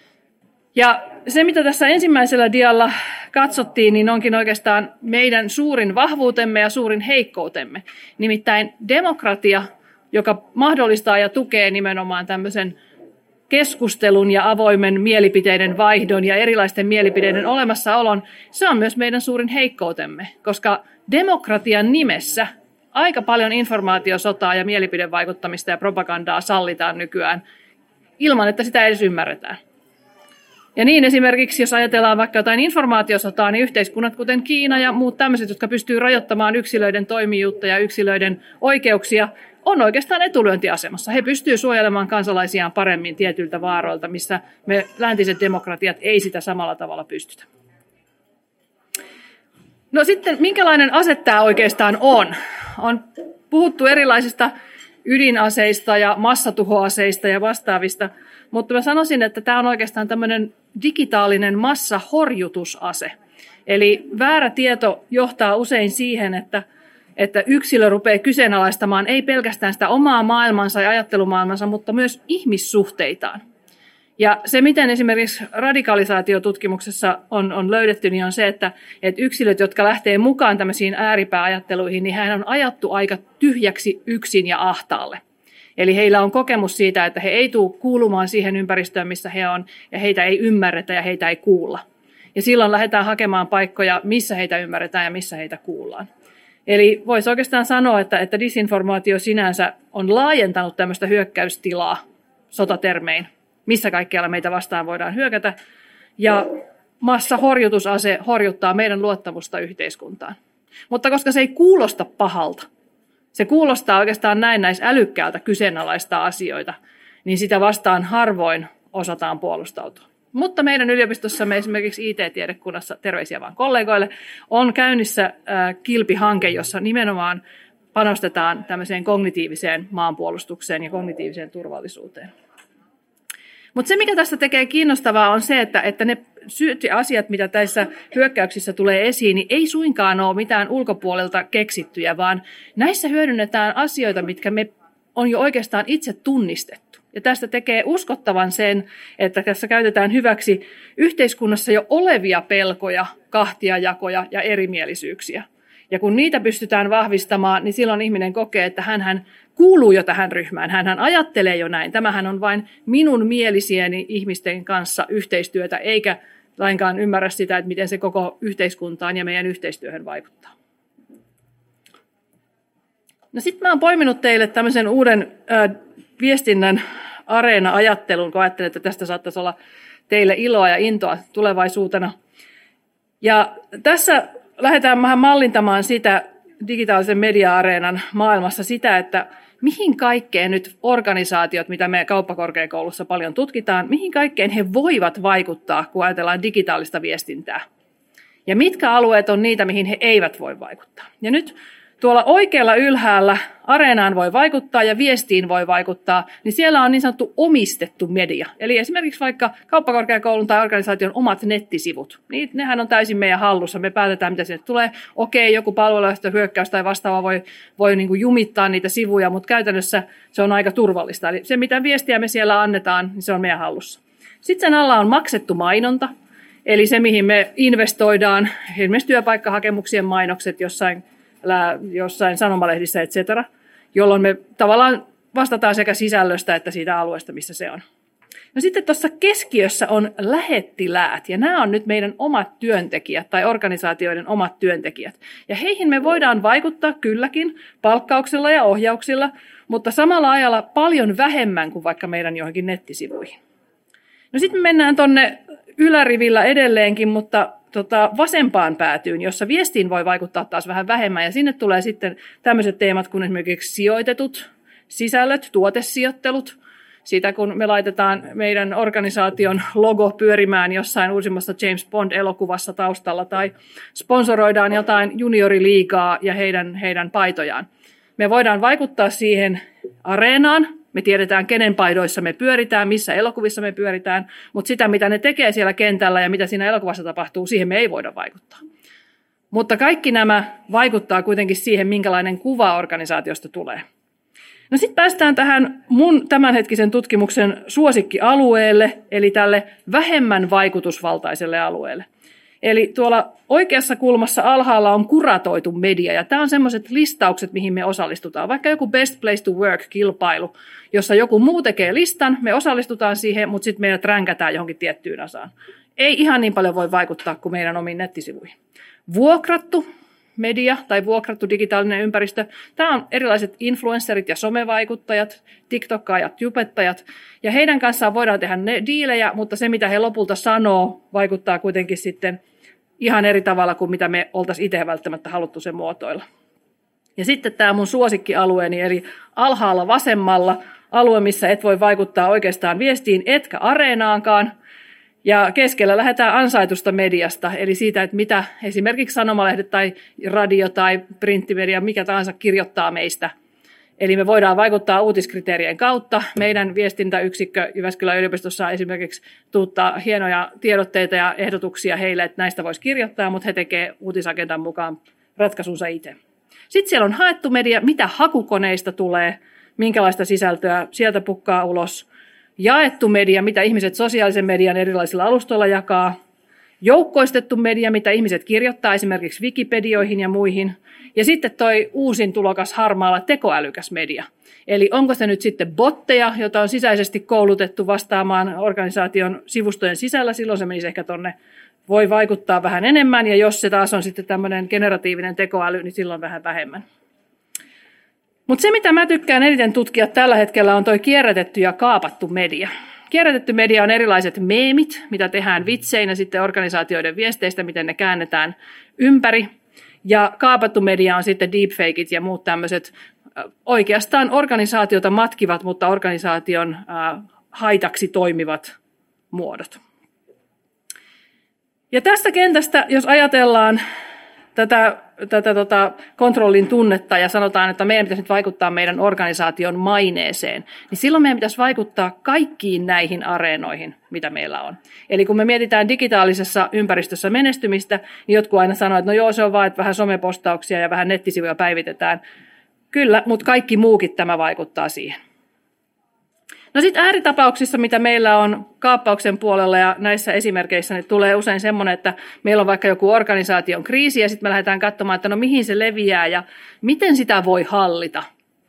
Ja se, mitä tässä ensimmäisellä dialla katsottiin, niin onkin oikeastaan meidän suurin vahvuutemme ja suurin heikkoutemme. Nimittäin demokratia, joka mahdollistaa ja tukee nimenomaan tämmöisen keskustelun ja avoimen mielipiteiden vaihdon ja erilaisten mielipiteiden olemassaolon, se on myös meidän suurin heikkoutemme, koska demokratian nimessä aika paljon informaatiosotaa ja mielipidevaikuttamista ja propagandaa sallitaan nykyään ilman, että sitä edes ymmärretään. Ja niin esimerkiksi, jos ajatellaan vaikka jotain informaatiosotaa, niin yhteiskunnat kuten Kiina ja muut tämmöiset, jotka pystyy rajoittamaan yksilöiden toimijuutta ja yksilöiden oikeuksia, on oikeastaan etulyöntiasemassa. He pystyvät suojelemaan kansalaisiaan paremmin tietyiltä vaaroilta, missä me läntiset demokratiat ei sitä samalla tavalla pystytä. No sitten, minkälainen ase tämä oikeastaan on? On puhuttu erilaisista ydinaseista ja massatuhoaseista ja vastaavista, mutta mä sanoisin, että tämä on oikeastaan tämmöinen digitaalinen massahorjutusase. Eli väärä tieto johtaa usein siihen, että, että yksilö rupeaa kyseenalaistamaan ei pelkästään sitä omaa maailmansa ja ajattelumaailmansa, mutta myös ihmissuhteitaan. Ja se, miten esimerkiksi radikalisaatiotutkimuksessa on, on löydetty, niin on se, että, että yksilöt, jotka lähtee mukaan tämmöisiin ääripääajatteluihin, niin hän on ajattu aika tyhjäksi yksin ja ahtaalle. Eli heillä on kokemus siitä, että he ei tule kuulumaan siihen ympäristöön, missä he on, ja heitä ei ymmärretä ja heitä ei kuulla. Ja silloin lähdetään hakemaan paikkoja, missä heitä ymmärretään ja missä heitä kuullaan. Eli voisi oikeastaan sanoa, että, että disinformaatio sinänsä on laajentanut tämmöistä hyökkäystilaa sotatermein, missä kaikkialla meitä vastaan voidaan hyökätä, ja massahorjutusase horjuttaa meidän luottamusta yhteiskuntaan. Mutta koska se ei kuulosta pahalta, se kuulostaa oikeastaan näin näis älykkäältä kyseenalaistaa asioita, niin sitä vastaan harvoin osataan puolustautua. Mutta meidän yliopistossamme esimerkiksi I T-tiedekunnassa, terveisiä vaan kollegoille, on käynnissä äh, kilpihanke, jossa nimenomaan panostetaan tämmöiseen kognitiiviseen maanpuolustukseen ja kognitiiviseen turvallisuuteen. Mutta se, mikä tästä tekee kiinnostavaa, on se, että, että ne syyt ja asiat, mitä tässä hyökkäyksissä tulee esiin, niin ei suinkaan ole mitään ulkopuolelta keksittyjä, vaan näissä hyödynnetään asioita, mitkä me on jo oikeastaan itse tunnistettu. Ja tästä tekee uskottavan sen, että tässä käytetään hyväksi yhteiskunnassa jo olevia pelkoja, kahtiajakoja ja erimielisyyksiä. Ja kun niitä pystytään vahvistamaan, niin silloin ihminen kokee, että hänhän kuuluu jo tähän ryhmään. Hänhän ajattelee jo näin. Tämähän on vain minun mielisieni ihmisten kanssa yhteistyötä, eikä lainkaan ymmärrä sitä, että miten se koko yhteiskuntaan ja meidän yhteistyöhön vaikuttaa. No sitten mä oon poiminut teille tämmöisen uuden äh, viestinnän areena-ajattelun, kun ajattelen, että tästä saattaisi olla teille iloa ja intoa tulevaisuutena. Ja tässä lähdetään vähän mallintamaan sitä digitaalisen media-areenan maailmassa sitä, että mihin kaikkeen nyt organisaatiot, mitä me kauppakorkeakoulussa paljon tutkitaan, mihin kaikkeen he voivat vaikuttaa, kun ajatellaan digitaalista viestintää. Ja mitkä alueet on niitä, mihin he eivät voi vaikuttaa. Ja nyt tuolla oikealla ylhäällä areenaan voi vaikuttaa ja viestiin voi vaikuttaa, niin siellä on niin sanottu omistettu media. Eli esimerkiksi vaikka kauppakorkeakoulun tai organisaation omat nettisivut. Niin, nehän on täysin meidän hallussa. Me päätetään, mitä sinne tulee. Okei, joku palveluhyökkäys tai vastaava voi, voi niin kuin jumittaa niitä sivuja, mutta käytännössä se on aika turvallista. Eli se, mitä viestiä me siellä annetaan, niin se on meidän hallussa. Sitten sen alla on maksettu mainonta, eli se, mihin me investoidaan, esimerkiksi työpaikkahakemuksien mainokset jossain jossain sanomalehdissä, et cetera, jolloin me tavallaan vastataan sekä sisällöstä että siitä alueesta, missä se on. No sitten tuossa keskiössä on lähettiläät, ja nämä on nyt meidän omat työntekijät tai organisaatioiden omat työntekijät. Ja heihin me voidaan vaikuttaa kylläkin palkkauksella ja ohjauksilla, mutta samalla ajalla paljon vähemmän kuin vaikka meidän johonkin nettisivuihin. No sitten me mennään tuonne ylärivillä edelleenkin, mutta tota, vasempaan päätyyn, jossa viestiin voi vaikuttaa taas vähän vähemmän. Ja sinne tulee sitten tämmöiset teemat kuin esimerkiksi sijoitetut sisällöt, tuotesijoittelut. Sitä kun me laitetaan meidän organisaation logo pyörimään jossain uusimmassa James Bond-elokuvassa taustalla tai sponsoroidaan jotain junioriliigaa ja heidän, heidän paitojaan. Me voidaan vaikuttaa siihen areenaan. Me tiedetään, kenen paidoissa me pyöritään, missä elokuvissa me pyöritään, mutta sitä, mitä ne tekee siellä kentällä ja mitä siinä elokuvassa tapahtuu, siihen me ei voida vaikuttaa. Mutta kaikki nämä vaikuttaa kuitenkin siihen, minkälainen kuva organisaatiosta tulee. No sitten päästään tähän mun tämänhetkisen tutkimuksen suosikkialueelle, eli tälle vähemmän vaikutusvaltaiselle alueelle. Eli tuolla oikeassa kulmassa alhaalla on kuratoitu media, ja tämä on semmoiset listaukset, mihin me osallistutaan. Vaikka joku Best Place to Work-kilpailu, jossa joku muu tekee listan, me osallistutaan siihen, mutta sitten meidät ränkätään johonkin tiettyyn osaan. Ei ihan niin paljon voi vaikuttaa kuin meidän omiin nettisivuihin. Vuokrattu media tai vuokrattu digitaalinen ympäristö. Tämä on erilaiset influencerit ja somevaikuttajat, tiktokkaajat, jupettajat, ja heidän kanssaan voidaan tehdä ne diilejä, mutta se mitä he lopulta sanoo vaikuttaa kuitenkin sitten ihan eri tavalla kuin mitä me oltaisiin itse välttämättä haluttu sen muotoilla. Ja sitten tämä mun suosikkialueeni, eli alhaalla vasemmalla alue, missä et voi vaikuttaa oikeastaan viestiin etkä areenaankaan. Ja keskellä lähdetään ansaitusta mediasta, eli siitä, että mitä esimerkiksi sanomalehdet tai radio tai printtimedia, mikä tahansa kirjoittaa meistä. Eli me voidaan vaikuttaa uutiskriteerien kautta. Meidän viestintäyksikkö Jyväskylän yliopistossa esimerkiksi tuuttaa hienoja tiedotteita ja ehdotuksia heille, että näistä voisi kirjoittaa, mutta he tekevät uutisagendan mukaan ratkaisunsa itse. Sitten siellä on haettu media, mitä hakukoneista tulee, minkälaista sisältöä sieltä pukkaa ulos. Jaettu media, mitä ihmiset sosiaalisen median erilaisilla alustoilla jakaa. Joukkoistettu media, mitä ihmiset kirjoittaa esimerkiksi Wikipedioihin ja muihin. Ja sitten toi uusin tulokas harmaalla tekoälykäs media. Eli onko se nyt sitten botteja, jota on sisäisesti koulutettu vastaamaan organisaation sivustojen sisällä, silloin se menisi ehkä tonne, voi vaikuttaa vähän enemmän, ja jos se taas on sitten tämmöinen generatiivinen tekoäly, niin silloin vähän vähemmän. Mutta se, mitä mä tykkään eniten tutkia tällä hetkellä, on toi kierrätetty ja kaapattu media. Kierrätetty media on erilaiset meemit, mitä tehdään vitseinä sitten organisaatioiden viesteistä, miten ne käännetään ympäri. Ja kaapattu media on sitten deepfakeit ja muut tämmöiset oikeastaan organisaatiota matkivat, mutta organisaation haitaksi toimivat muodot. Ja tästä kentästä, jos ajatellaan tätä, tätä tota, kontrollin tunnetta ja sanotaan, että meidän pitäisi nyt vaikuttaa meidän organisaation maineeseen, niin silloin meidän pitäisi vaikuttaa kaikkiin näihin areenoihin, mitä meillä on. Eli kun me mietitään digitaalisessa ympäristössä menestymistä, niin jotkut aina sanoo, että no joo, se on vaan, että vähän somepostauksia ja vähän nettisivuja päivitetään. Kyllä, mutta kaikki muukin tämä vaikuttaa siihen. No sitten ääritapauksissa, mitä meillä on kaappauksen puolella ja näissä esimerkkeissä, niin tulee usein semmoinen, että meillä on vaikka joku organisaation kriisi ja sitten me lähdetään katsomaan, että no mihin se leviää ja miten sitä voi hallita.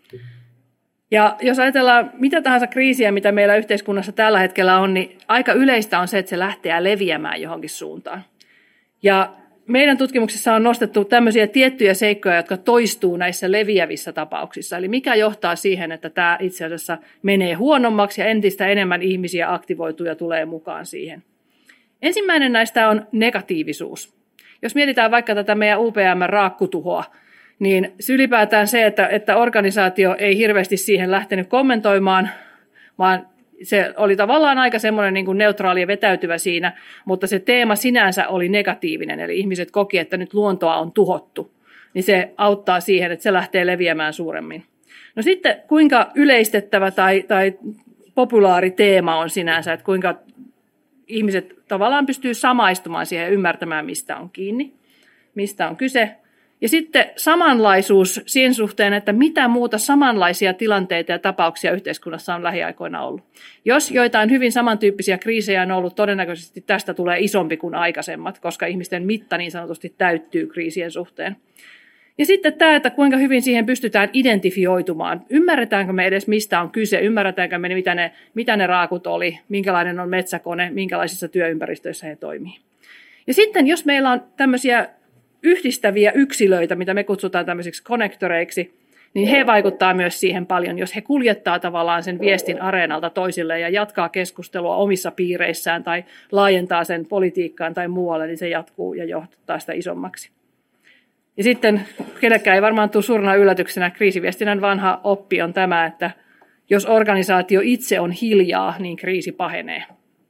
Ja jos ajatellaan mitä tahansa kriisiä, mitä meillä yhteiskunnassa tällä hetkellä on, niin aika yleistä on se, että se lähtee leviämään johonkin suuntaan. Ja meidän tutkimuksessa on nostettu tämmöisiä tiettyjä seikkoja, jotka toistuu näissä leviävissä tapauksissa. Eli mikä johtaa siihen, että tämä itse asiassa menee huonommaksi ja entistä enemmän ihmisiä aktivoituu ja tulee mukaan siihen. Ensimmäinen näistä on negatiivisuus. Jos mietitään vaikka tätä meidän U P M-raakkutuhoa, niin ylipäätään se, että, että organisaatio ei hirveästi siihen lähtenyt kommentoimaan, vaan se oli tavallaan aika semmoinen niin kuin neutraali ja vetäytyvä siinä, mutta se teema sinänsä oli negatiivinen, eli ihmiset koki, että nyt luontoa on tuhottu, niin se auttaa siihen, että se lähtee leviämään suuremmin. No sitten kuinka yleistettävä tai, tai populaari teema on sinänsä, että kuinka ihmiset tavallaan pystyy samaistumaan siihen ja ymmärtämään, mistä on kiinni, mistä on kyse. Ja sitten samanlaisuus siinä suhteen, että mitä muuta samanlaisia tilanteita ja tapauksia yhteiskunnassa on lähiaikoina ollut. Jos joitain hyvin samantyyppisiä kriisejä on ollut, todennäköisesti tästä tulee isompi kuin aikaisemmat, koska ihmisten mitta niin sanotusti täyttyy kriisien suhteen. Ja sitten tämä, että kuinka hyvin siihen pystytään identifioitumaan. Ymmärretäänkö me edes, mistä on kyse? Ymmärretäänkö me, mitä ne, mitä ne raakut oli, minkälainen on metsäkone, minkälaisissa työympäristöissä he toimii. Ja sitten, jos meillä on tämmöisiä yhdistäviä yksilöitä, mitä me kutsutaan tämmöisiksi konnektoreiksi, niin he vaikuttaa myös siihen paljon, jos he kuljettaa tavallaan sen viestin areenalta toisille ja jatkaa keskustelua omissa piireissään tai laajentaa sen politiikkaan tai muualle, niin se jatkuu ja johtaa sitä isommaksi. Ja sitten kenellekään ei varmaan tule suurena yllätyksenä, kriisiviestinnän vanha oppi on tämä, että jos organisaatio itse on hiljaa, niin kriisi pahenee.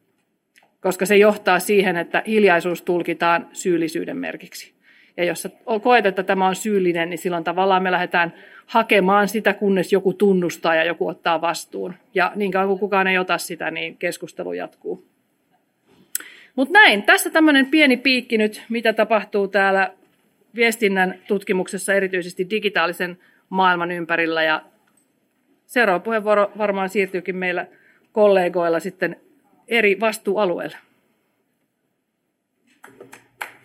Koska se johtaa siihen, että hiljaisuus tulkitaan syyllisyyden merkiksi. Ja jos koet, että tämä on syyllinen, niin silloin tavallaan me lähdetään hakemaan sitä, kunnes joku tunnustaa ja joku ottaa vastuun. Ja niin kauan kuin kukaan ei ota sitä, niin keskustelu jatkuu. Mutta näin, tässä tämmöinen pieni piikki nyt, mitä tapahtuu täällä viestinnän tutkimuksessa, erityisesti digitaalisen maailman ympärillä. Ja seuraava puheenvuoro varmaan siirtyykin meillä kollegoilla sitten eri vastuualueille.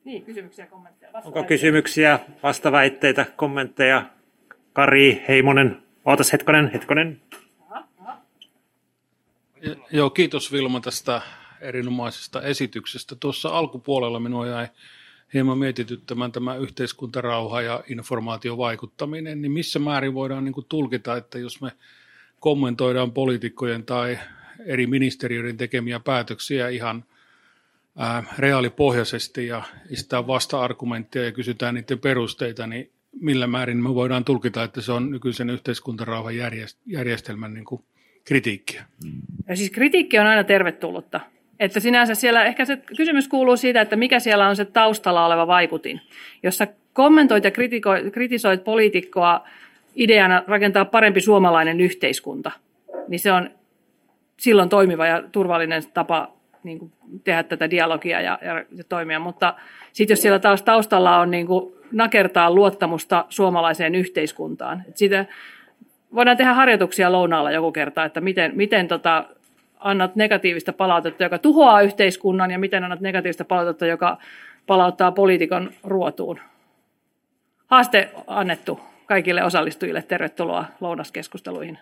Niin, kysymyksiä, kommentteja. Onko kysymyksiä, vastaväitteitä, kommentteja? Kari Heimonen, ootas hetkonen, hetkonen. Aha, aha. Joo, kiitos Vilma tästä erinomaisesta esityksestä. Tuossa alkupuolella minua jäi hieman mietityttämään tämä yhteiskuntarauha ja informaatiovaikuttaminen, niin missä määrin voidaan niin kuin tulkita, että jos me kommentoidaan poliitikkojen tai eri ministeriöiden tekemiä päätöksiä ihan ää, reaalipohjaisesti ja esitetään vasta-argumentteja ja kysytään niiden perusteita, niin millä määrin me voidaan tulkita, että se on nykyisen yhteiskuntarauhan järjestelmän niin kuin kritiikkiä? Ja siis kritiikki on aina tervetullutta. Että sinänsä siellä ehkä se kysymys kuuluu siitä, että mikä siellä on se taustalla oleva vaikutin. Jos sä kommentoit ja kritisoit poliitikkoa ideana rakentaa parempi suomalainen yhteiskunta, niin se on silloin toimiva ja turvallinen tapa niin kuin tehdä tätä dialogia ja, ja, ja toimia. Mutta sitten jos siellä taas taustalla on niin kuin nakertaa luottamusta suomalaiseen yhteiskuntaan, että siitä voidaan tehdä harjoituksia lounaalla joku kerta, että miten, miten tota, annat negatiivista palautetta, joka tuhoaa yhteiskunnan, ja miten annat negatiivista palautetta, joka palauttaa poliitikon ruotuun. Haaste annettu kaikille osallistujille. Tervetuloa lounaskeskusteluihin.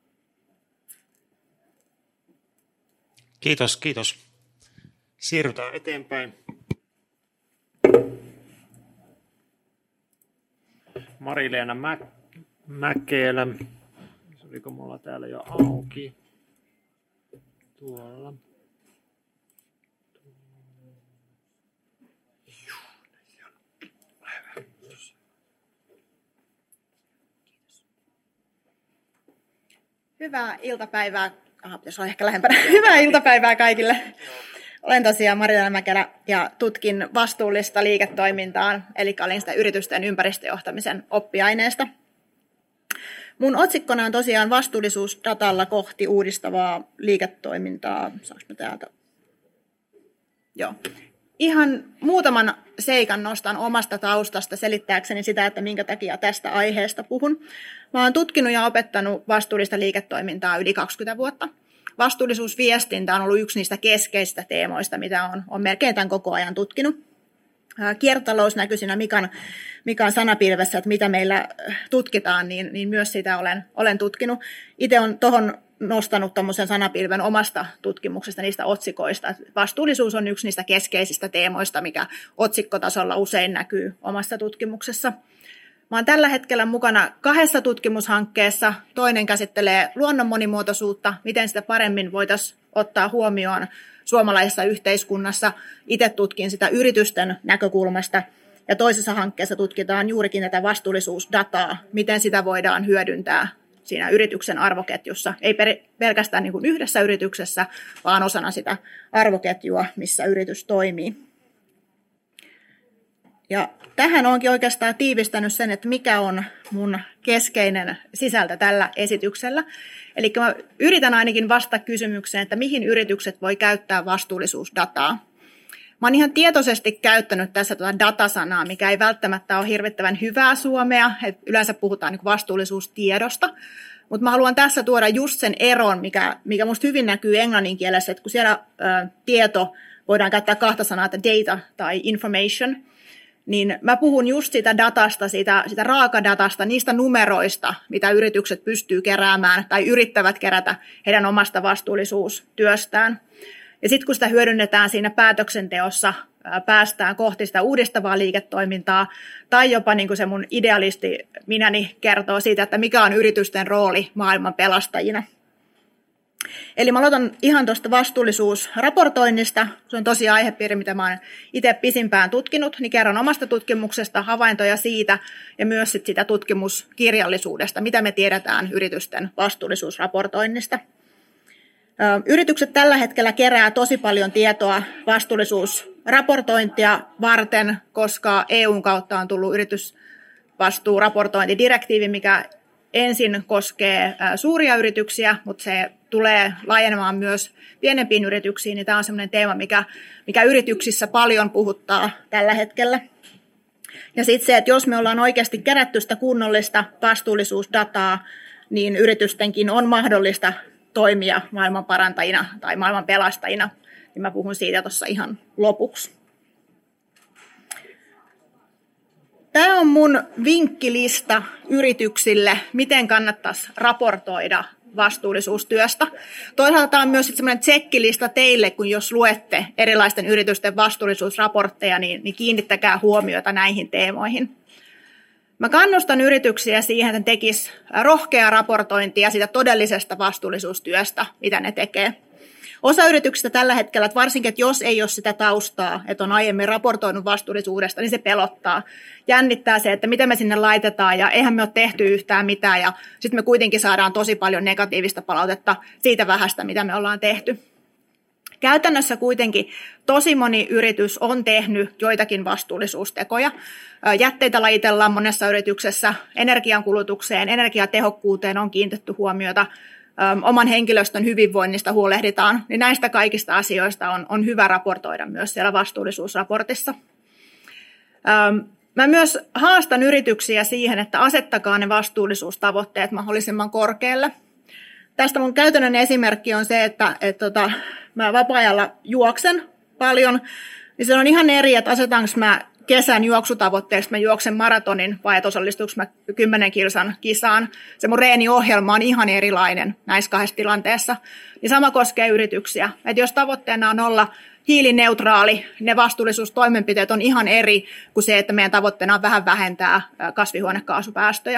Kiitos, kiitos. Siirrytään eteenpäin. Mari-Leena Mä- Mäkelä. Oliko mulla täällä jo auki? Tuolla. Hyvää iltapäivää. Aha, pitäisi olla ehkä lähempänä. Hyvää iltapäivää kaikille. Olen tosiaan Mari-Leena Mäkelä ja tutkin vastuullista liiketoimintaa, eli olin sitä yritysten ympäristöjohtamisen oppiaineesta. Mun otsikkona on tosiaan vastuullisuus datalla kohti uudistavaa liiketoimintaa. Saanko mä täältä? Joo. Ihan muutaman seikan nostan omasta taustasta selittääkseni sitä, että minkä takia tästä aiheesta puhun. Mä oon tutkinut ja opettanut vastuullista liiketoimintaa yli kaksikymmentä vuotta. Vastuullisuusviestintä on ollut yksi niistä keskeisistä teemoista, mitä on, on melkein tämän koko ajan tutkinut. Kiertotalous näkyy siinä Mikan, Mikan sanapilvessä, että mitä meillä tutkitaan, niin, niin myös sitä olen, olen tutkinut. Itse olen tuohon nostanut tuommoisen sanapilven omasta tutkimuksesta, niistä otsikoista. Vastuullisuus on yksi niistä keskeisistä teemoista, mikä otsikkotasolla usein näkyy omassa tutkimuksessa. Mä olen tällä hetkellä mukana kahdessa tutkimushankkeessa. Toinen käsittelee luonnon monimuotoisuutta, miten sitä paremmin voitaisiin ottaa huomioon suomalaisessa yhteiskunnassa. Itse tutkin sitä yritysten näkökulmasta. Ja toisessa hankkeessa tutkitaan juurikin tätä vastuullisuusdataa, miten sitä voidaan hyödyntää siinä yrityksen arvoketjussa. Ei pelkästään niin kuin yhdessä yrityksessä, vaan osana sitä arvoketjua, missä yritys toimii. Ja tähän onkin oikeastaan tiivistänyt sen, että mikä on mun keskeinen sisältö tällä esityksellä. Eli mä yritän ainakin vastata kysymykseen, että mihin yritykset voi käyttää vastuullisuusdataa. Mä oon ihan tietoisesti käyttänyt tässä tuota datasanaa, mikä ei välttämättä ole hirvittävän hyvää suomea. Et yleensä puhutaan niin vastuullisuustiedosta. Mutta mä haluan tässä tuoda just sen eron, mikä, mikä musta hyvin näkyy englannin kielessä, että kun siellä ä, tieto voidaan käyttää kahta sanaa, että data tai information, niin mä puhun just siitä datasta, siitä, siitä raakadatasta, niistä numeroista, mitä yritykset pystyy keräämään tai yrittävät kerätä heidän omasta vastuullisuustyöstään. Ja sitten kun sitä hyödynnetään siinä päätöksenteossa, päästään kohti sitä uudistavaa liiketoimintaa, tai jopa niin kuin se mun idealisti minäni kertoo siitä, että mikä on yritysten rooli maailman pelastajina. Eli mä aloitan ihan tuosta vastuullisuusraportoinnista. Se on tosiaan aihepiiri, mitä mä oon itse pisimpään tutkinut, niin kerron omasta tutkimuksesta havaintoja siitä ja myös sit sitä tutkimuskirjallisuudesta, mitä me tiedetään yritysten vastuullisuusraportoinnista. Yritykset tällä hetkellä kerää tosi paljon tietoa vastuullisuusraportointia varten, koska E U:n kautta on tullut yritysvastuuraportointidirektiivi, mikä ensin koskee suuria yrityksiä, mutta se tulee laajenemaan myös pienempiin yrityksiin, niin tämä on sellainen teema, mikä, mikä yrityksissä paljon puhuttaa tällä hetkellä. Ja sitten se, että jos me ollaan oikeasti kerätty sitä kunnollista vastuullisuusdataa, niin yritystenkin on mahdollista toimia maailman parantajina tai maailman pelastajina, niin mä puhun siitä tuossa ihan lopuksi. Tämä on mun vinkkilista yrityksille, miten kannattaisi raportoida vastuullisuustyöstä. Toisaalta tämä on myös sellainen tsekkilista teille, kun jos luette erilaisten yritysten vastuullisuusraportteja, niin, niin kiinnittäkää huomiota näihin teemoihin. Mä kannustan yrityksiä siihen, että ne tekisivät rohkeaa raportointia siitä todellisesta vastuullisuustyöstä, mitä ne tekee. Osa yrityksistä tällä hetkellä, että varsinkin, että jos ei ole sitä taustaa, että on aiemmin raportoinut vastuullisuudesta, niin se pelottaa. Jännittää se, että mitä me sinne laitetaan ja eihän me ole tehty yhtään mitään ja sitten me kuitenkin saadaan tosi paljon negatiivista palautetta siitä vähästä, mitä me ollaan tehty. Käytännössä kuitenkin tosi moni yritys on tehnyt joitakin vastuullisuustekoja. Jätteitä lajitellaan monessa yrityksessä, energiankulutukseen, energiatehokkuuteen on kiinnitetty huomiota, oman henkilöstön hyvinvoinnista huolehditaan, niin näistä kaikista asioista on, on hyvä raportoida myös siellä vastuullisuusraportissa. Mä myös haastan yrityksiä siihen, että asettakaa ne vastuullisuustavoitteet mahdollisimman korkealle. Tästä mun käytännön esimerkki on se, että, että, että mä vapaa-ajalla juoksen paljon, niin se on ihan eri, että asetanko mä kesän juoksutavoitteeksi, mä juoksen maratonin vai että osallistuinko mä kymmenen kilsan kisaan. Se mun reeniohjelma on ihan erilainen näissä kahdessa tilanteessa. Niin sama koskee yrityksiä. Että jos tavoitteena on olla hiilineutraali, ne vastuullisuustoimenpiteet on ihan eri kuin se, että meidän tavoitteena on vähän vähentää kasvihuonekaasupäästöjä.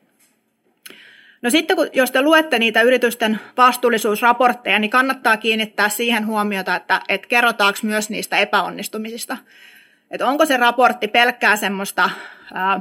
No sitten, kun, jos te luette niitä yritysten vastuullisuusraportteja, niin kannattaa kiinnittää siihen huomiota, että, että kerrotaanko myös niistä epäonnistumisista. Että onko se raportti pelkkää semmoista ää,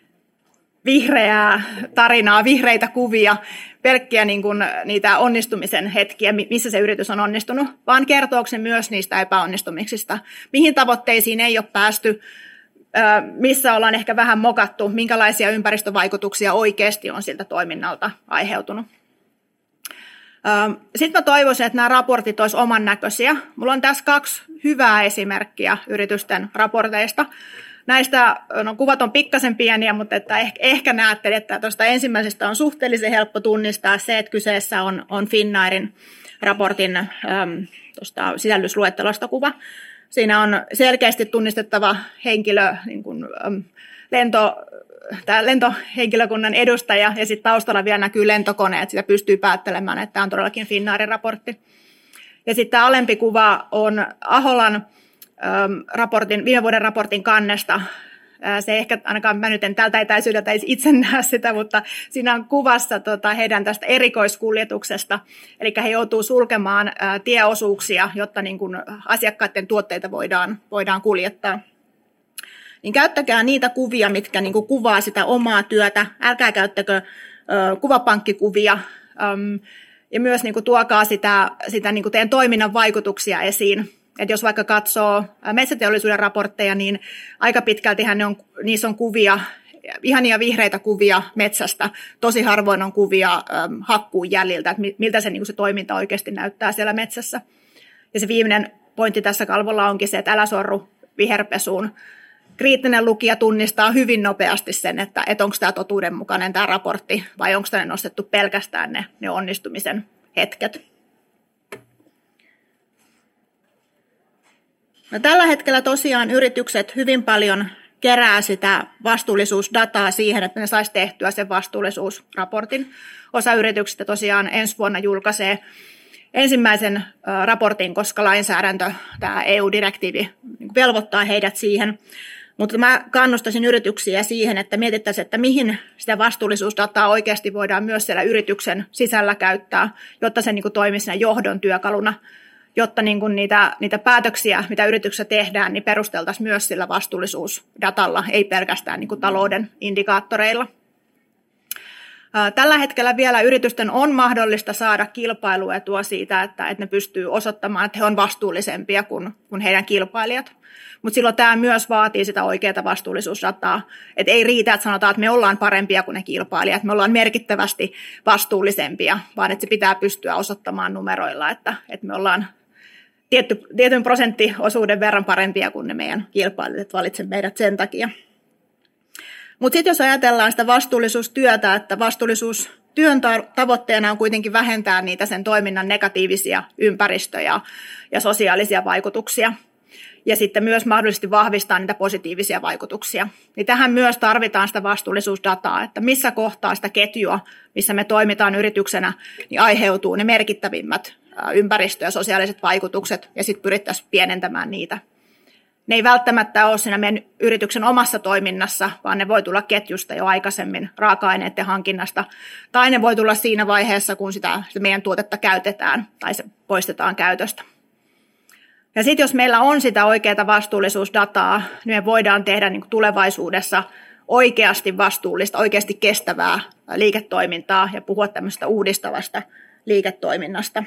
vihreää tarinaa, vihreitä kuvia, pelkkiä niin kuin, niitä onnistumisen hetkiä, missä se yritys on onnistunut, vaan kertooko se myös niistä epäonnistumisista, mihin tavoitteisiin ei ole päästy, ää, missä ollaan ehkä vähän mokattu, minkälaisia ympäristövaikutuksia oikeasti on siltä toiminnalta aiheutunut. Sitten mä toivoisin, että nämä raportit olisivat oman näköisiä. Mulla on tässä kaksi hyvää esimerkkiä yritysten raporteista. Näistä no, kuvat on pikkasen pieniä, mutta että ehkä, ehkä näette, että tuosta ensimmäisestä on suhteellisen helppo tunnistaa se, että kyseessä on, on Finnairin raportin äm, tuosta sisällysluettelosta kuva. Siinä on selkeästi tunnistettava henkilö, niin kuin, äm, lento... Tämä lentohenkilökunnan edustaja ja sitten taustalla vielä näkyy lentokone, että sitä pystyy päättelemään, että tämä on todellakin Finnairin raportti. Ja sitten tämä alempi kuva on Aholan äm, raportin, viime vuoden raportin kannesta. Ää, se ehkä ainakaan mä nyt en tältä etäisyydeltä itse näe sitä, mutta siinä on kuvassa tota, heidän tästä erikoiskuljetuksesta. Eli he joutuu sulkemaan ää, tieosuuksia, jotta niin kun asiakkaiden tuotteita voidaan, voidaan kuljettaa. Niin käyttäkää niitä kuvia, mitkä niin kuin kuvaa sitä omaa työtä. Älkää käyttäkö ö, kuvapankkikuvia äm, ja myös niin kuin tuokaa sitä, sitä niin kuin teidän toiminnan vaikutuksia esiin. Et jos vaikka katsoo metsäteollisuuden raportteja, niin aika pitkältihän ne on, niissä on kuvia, ihania vihreitä kuvia metsästä. Tosi harvoin on kuvia äm, hakkuun jäljiltä, että miltä se, niin kuin se toiminta oikeasti näyttää siellä metsässä. Ja se viimeinen pointti tässä kalvolla onkin se, että älä sorru viherpesuun. Kriittinen lukija tunnistaa hyvin nopeasti sen, että, että onko tämä totuudenmukainen tämä raportti vai onko tänne nostettu pelkästään ne, ne onnistumisen hetket. No, tällä hetkellä tosiaan yritykset hyvin paljon kerää sitä vastuullisuusdataa siihen, että ne saisi tehtyä sen vastuullisuusraportin. Osa yrityksistä tosiaan ensi vuonna julkaisee ensimmäisen raportin, koska lainsäädäntö, tämä E U-direktiivi velvoittaa heidät siihen. Mutta mä kannustaisin yrityksiä siihen, että mietittäisiin, että mihin sitä vastuullisuusdataa oikeasti voidaan myös siellä yrityksen sisällä käyttää, jotta se niin kuin toimisi siinä johdon työkaluna, jotta niin kuin niitä, niitä päätöksiä, mitä yrityksessä tehdään, niin perusteltaisiin myös sillä vastuullisuusdatalla, ei pelkästään niin kuin talouden indikaattoreilla. Tällä hetkellä vielä yritysten on mahdollista saada kilpailuetua siitä, että, että ne pystyy osoittamaan, että he on vastuullisempia kuin, kuin heidän kilpailijat. Mutta silloin tämä myös vaatii sitä oikeaa vastuullisuusdataa. Et ei riitä, että sanotaan, että me ollaan parempia kuin ne kilpailijat, me ollaan merkittävästi vastuullisempia, vaan että se pitää pystyä osoittamaan numeroilla, että, että me ollaan tietty, tietyn prosenttiosuuden verran parempia kuin ne meidän kilpailijat, valitsevat meidät sen takia. Mutta sitten jos ajatellaan sitä vastuullisuustyötä, että vastuullisuustyön tavoitteena on kuitenkin vähentää niitä sen toiminnan negatiivisia ympäristö- ja, ja sosiaalisia vaikutuksia. ja sitten myös mahdollisesti vahvistaa niitä positiivisia vaikutuksia. Niin tähän myös tarvitaan sitä vastuullisuusdataa, että missä kohtaa sitä ketjua, missä me toimitaan yrityksenä, niin aiheutuu ne merkittävimmät ympäristö- ja sosiaaliset vaikutukset, ja sitten pyrittäisiin pienentämään niitä. Ne ei välttämättä ole siinä meidän yrityksen omassa toiminnassa, vaan ne voi tulla ketjusta jo aikaisemmin raaka-aineiden hankinnasta, tai ne voi tulla siinä vaiheessa, kun sitä, sitä meidän tuotetta käytetään tai se poistetaan käytöstä. Ja sitten jos meillä on sitä oikeaa vastuullisuusdataa, niin me voidaan tehdä niin kuin tulevaisuudessa oikeasti vastuullista, oikeasti kestävää liiketoimintaa ja puhua tämmöistä uudistavasta liiketoiminnasta.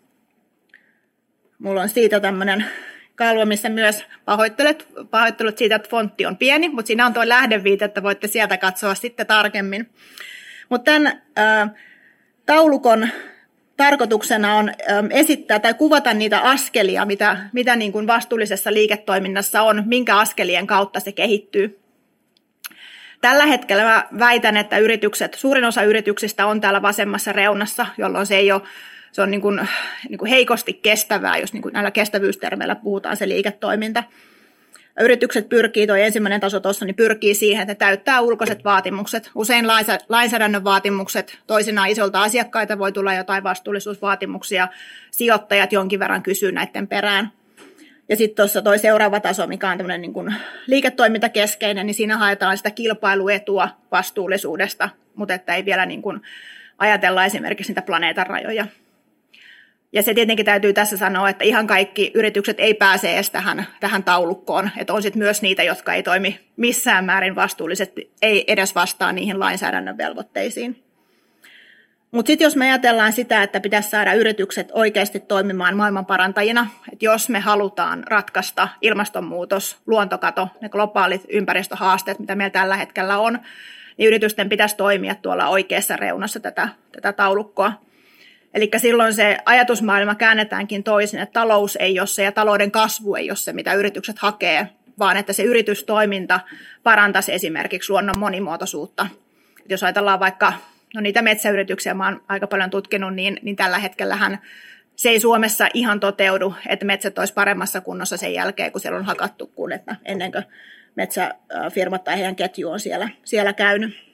Mulla on siitä tämmöinen kalvo, missä myös pahoittelut, pahoittelut siitä, että fontti on pieni, mutta siinä on tuo lähdeviite, että voitte sieltä katsoa sitten tarkemmin. Mutta tämän äh, taulukon tarkoituksena on ähm, esittää tai kuvata niitä askelia, mitä, mitä niin kuin vastuullisessa liiketoiminnassa on, minkä askelien kautta se kehittyy. Tällä hetkellä mä väitän, että yritykset, suurin osa yrityksistä on täällä vasemmassa reunassa, jolloin se ei ole Se on niin kuin, niin kuin heikosti kestävää, jos niin kuin näillä kestävyystermeillä puhutaan se liiketoiminta. Yritykset pyrkii, tuo ensimmäinen taso tuossa, niin pyrkii siihen, että ne täyttää ulkoiset vaatimukset. Usein lainsäädännön vaatimukset, toisinaan isolta asiakkaita voi tulla jotain vastuullisuusvaatimuksia, sijoittajat jonkin verran kysyy näiden perään. Ja sitten tuossa tuo seuraava taso, mikä on tämmöinen niin kuin liiketoimintakeskeinen, niin siinä haetaan sitä kilpailuetua vastuullisuudesta, mutta että ei vielä niin kuin ajatella esimerkiksi niitä planeetan rajoja. Ja se tietenkin täytyy tässä sanoa, että ihan kaikki yritykset ei pääse edes tähän, tähän taulukkoon. Että on sitten myös niitä, jotka ei toimi missään määrin vastuullisesti, ei edes vastaa niihin lainsäädännön velvoitteisiin. Mutta sitten jos me ajatellaan sitä, että pitäisi saada yritykset oikeasti toimimaan maailmanparantajina, että jos me halutaan ratkaista ilmastonmuutos, luontokato, ne globaalit ympäristöhaasteet, mitä meillä tällä hetkellä on, niin yritysten pitäisi toimia tuolla oikeassa reunassa tätä, tätä taulukkoa. Eli silloin se ajatusmaailma käännetäänkin toisin, että talous ei ole se ja talouden kasvu ei ole se, mitä yritykset hakee, vaan että se yritystoiminta parantaisi esimerkiksi luonnon monimuotoisuutta. Et jos ajatellaan vaikka no niitä metsäyrityksiä, mä oon aika paljon tutkinut, niin, niin tällä hetkellähän se ei Suomessa ihan toteudu, että metsät olisi paremmassa kunnossa sen jälkeen, kun siellä on hakattu, kuin että ennen kuin metsäfirmat tai heidän ketju on siellä, siellä käynyt.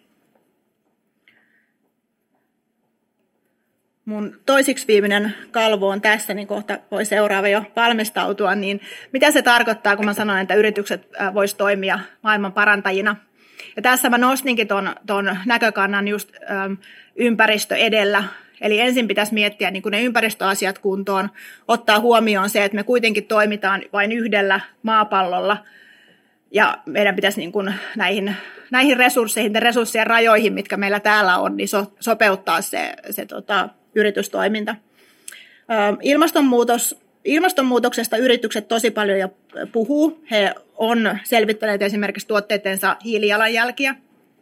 Mun toisiksi viimeinen kalvo on tässä, niin kohta voi seuraava jo valmistautua. Niin mitä se tarkoittaa, kun mä sanoin, että yritykset vois toimia maailman parantajina? Ja tässä mä nostinkin ton, ton näkökannan just äm, ympäristö edellä. Eli ensin pitäisi miettiä niin kuin ne ympäristöasiat kuntoon, ottaa huomioon se, että me kuitenkin toimitaan vain yhdellä maapallolla. Ja meidän pitäisi niin kuin näihin, näihin resursseihin, resurssien rajoihin, mitkä meillä täällä on, niin so, sopeuttaa se, se tota, yritystoiminta. Ilmastonmuutos, ilmastonmuutoksesta yritykset tosi paljon jo puhuu. He on selvittäneet esimerkiksi tuotteidensa hiilijalanjälkiä.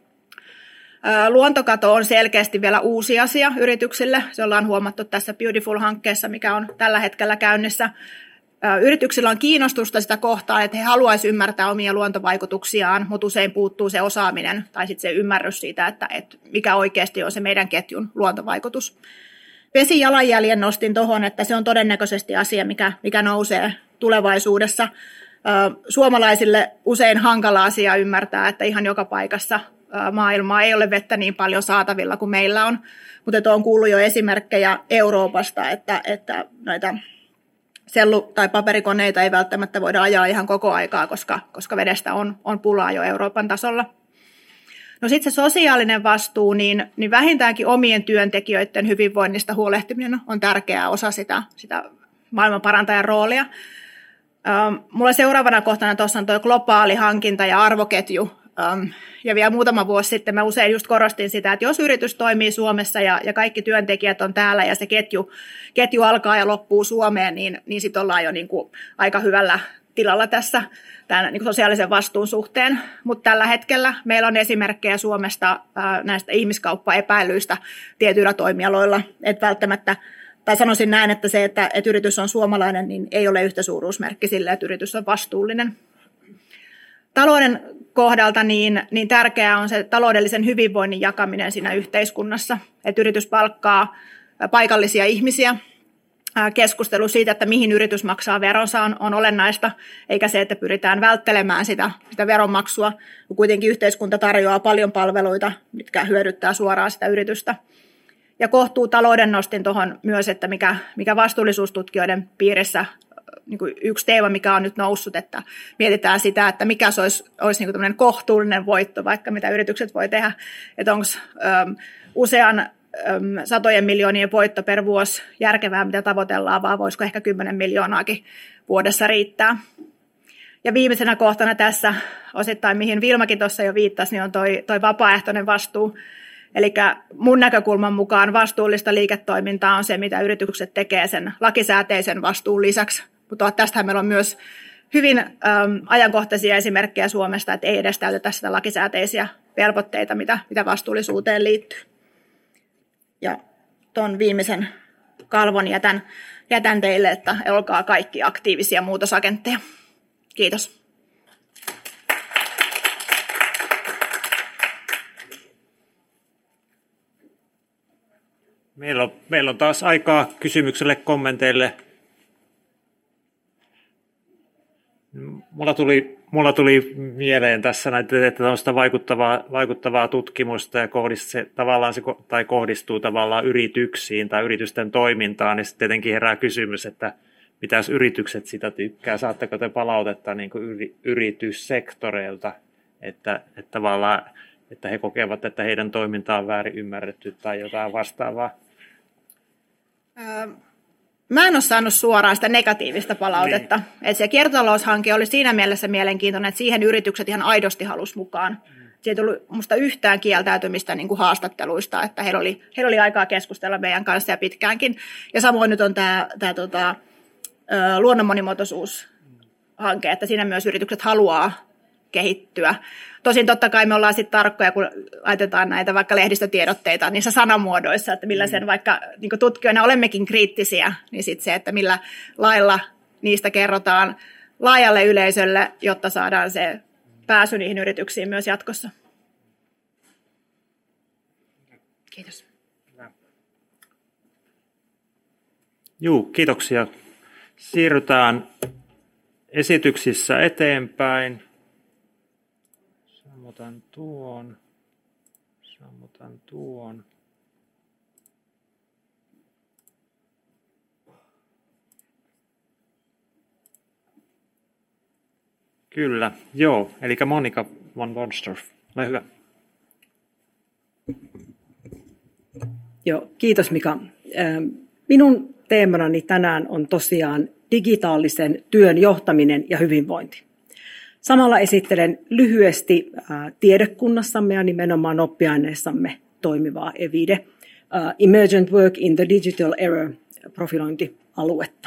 Luontokato on selkeästi vielä uusi asia yrityksille. Se ollaan huomattu tässä Beautiful-hankkeessa, mikä on tällä hetkellä käynnissä. Yrityksillä on kiinnostusta sitä kohtaa, että he haluaisivat ymmärtää omia luontovaikutuksiaan, mutta usein puuttuu se osaaminen tai sitten se ymmärrys siitä, että, että mikä oikeasti on se meidän ketjun luontovaikutus. Vesijalanjäljen nostin tuohon, että se on todennäköisesti asia, mikä, mikä nousee tulevaisuudessa. Suomalaisille usein hankala asia ymmärtää, että ihan joka paikassa maailmaa ei ole vettä niin paljon saatavilla kuin meillä on, mutta on kuullut jo esimerkkejä Euroopasta, että, että näitä sellu- tai paperikoneita ei välttämättä voida ajaa ihan koko aikaa, koska, koska vedestä on, on pulaa jo Euroopan tasolla. No sitten se sosiaalinen vastuu, niin, niin vähintäänkin omien työntekijöiden hyvinvoinnista huolehtiminen on tärkeä osa sitä, sitä maailmanparantajan roolia. Ähm, mulla seuraavana kohtana tuossa on tuo globaali hankinta ja arvoketju. Ähm, ja vielä muutama vuosi sitten mä usein just korostin sitä, että jos yritys toimii Suomessa ja, ja kaikki työntekijät on täällä ja se ketju, ketju alkaa ja loppuu Suomeen, niin, niin sitten ollaan jo niin kuin aika hyvällä tilalla tässä tämän niin kuin sosiaalisen vastuun suhteen. Mutta tällä hetkellä meillä on esimerkkejä Suomesta ää, näistä ihmiskauppaepäilyistä tietyillä toimialoilla. Että välttämättä, tai sanoisin näin, että se, että, että yritys on suomalainen, niin ei ole yhtä suuruusmerkki sille, että yritys on vastuullinen. Talouden kohdalta niin, niin tärkeää on se taloudellisen hyvinvoinnin jakaminen siinä yhteiskunnassa. Että yritys palkkaa paikallisia ihmisiä, keskustelu siitä, että mihin yritys maksaa veronsa on, on olennaista, eikä se, että pyritään välttelemään sitä, sitä veronmaksua. Kuitenkin yhteiskunta tarjoaa paljon palveluita, mitkä hyödyttää suoraan sitä yritystä. Ja kohtuutalouden nostin tuohon myös, että mikä, mikä vastuullisuustutkijoiden piirissä niin kuin yksi teema, mikä on nyt noussut, että mietitään sitä, että mikä se olisi, olisi niin kuin kohtuullinen voitto, vaikka mitä yritykset voi tehdä, että onko ähm, usean ähm, satojen miljoonien voitto per vuosi järkevää, mitä tavoitellaan, vaan voisiko ehkä kymmenen miljoonaakin vuodessa riittää. Ja viimeisenä kohtana tässä, osittain mihin Vilmakin tuossa jo viittasi, niin on toi, toi vapaaehtoinen vastuu. Eli mun näkökulman mukaan vastuullista liiketoimintaa on se, mitä yritykset tekee sen lakisääteisen vastuun lisäksi. Mutta tästähän meillä on myös hyvin äm, ajankohtaisia esimerkkejä Suomesta, että ei edes täytetä sitä lakisääteisiä velvoitteita, mitä, mitä vastuullisuuteen liittyy. Ja tuon viimeisen kalvon jätän, jätän teille, että olkaa kaikki aktiivisia muutosagentteja. Kiitos. Meillä on, meillä on taas aikaa kysymykselle, kommenteille. Mulla tuli, mulla tuli mieleen tässä näitä, että tällaista vaikuttavaa, vaikuttavaa tutkimusta ja kohdistuu, se, tavallaan se, tai kohdistuu tavallaan yrityksiin tai yritysten toimintaan, niin sitten tietenkin herää kysymys, että mitä jos yritykset sitä tykkää, saatteko te palautetta niin kuin yri, yrityssektoreilta, että, että tavallaan että he kokevat, että heidän toiminta on väärin ymmärretty tai jotain vastaavaa? Mä en ole saanut suoraan sitä negatiivista palautetta. Niin. Että se kiertotaloushanke oli siinä mielessä mielenkiintoinen, että siihen yritykset ihan aidosti halusi mukaan. Mm. Siitä ei tullut musta yhtään kieltäytymistä niin kuin haastatteluista, että heillä oli, heillä oli aikaa keskustella meidän kanssa ja pitkäänkin. Ja samoin nyt on tämä, tämä tota, luonnon monimuotoisuushanke, että siinä myös yritykset haluaa kehittyä. Tosin totta kai me ollaan sitten tarkkoja, kun laitetaan näitä vaikka lehdistötiedotteita niissä sanamuodoissa, että millä sen vaikka niin tutkijoina olemmekin kriittisiä, niin sitten se, että millä lailla niistä kerrotaan laajalle yleisölle, jotta saadaan se pääsy niihin yrityksiin myös jatkossa. Kiitos. Juu, kiitoksia. Siirrytään esityksissä eteenpäin. Sammutan tuon. Sammutan tuon. Kyllä, joo. Eli Monika von Bonstorff, ole hyvä. Joo, kiitos Mika. Minun teemanani tänään on tosiaan digitaalisen työn johtaminen ja hyvinvointi. Samalla esittelen lyhyesti tiedekunnassamme ja nimenomaan oppiaineessamme toimivaa EVIDE, Emergent Work in the Digital Era profilointialuetta.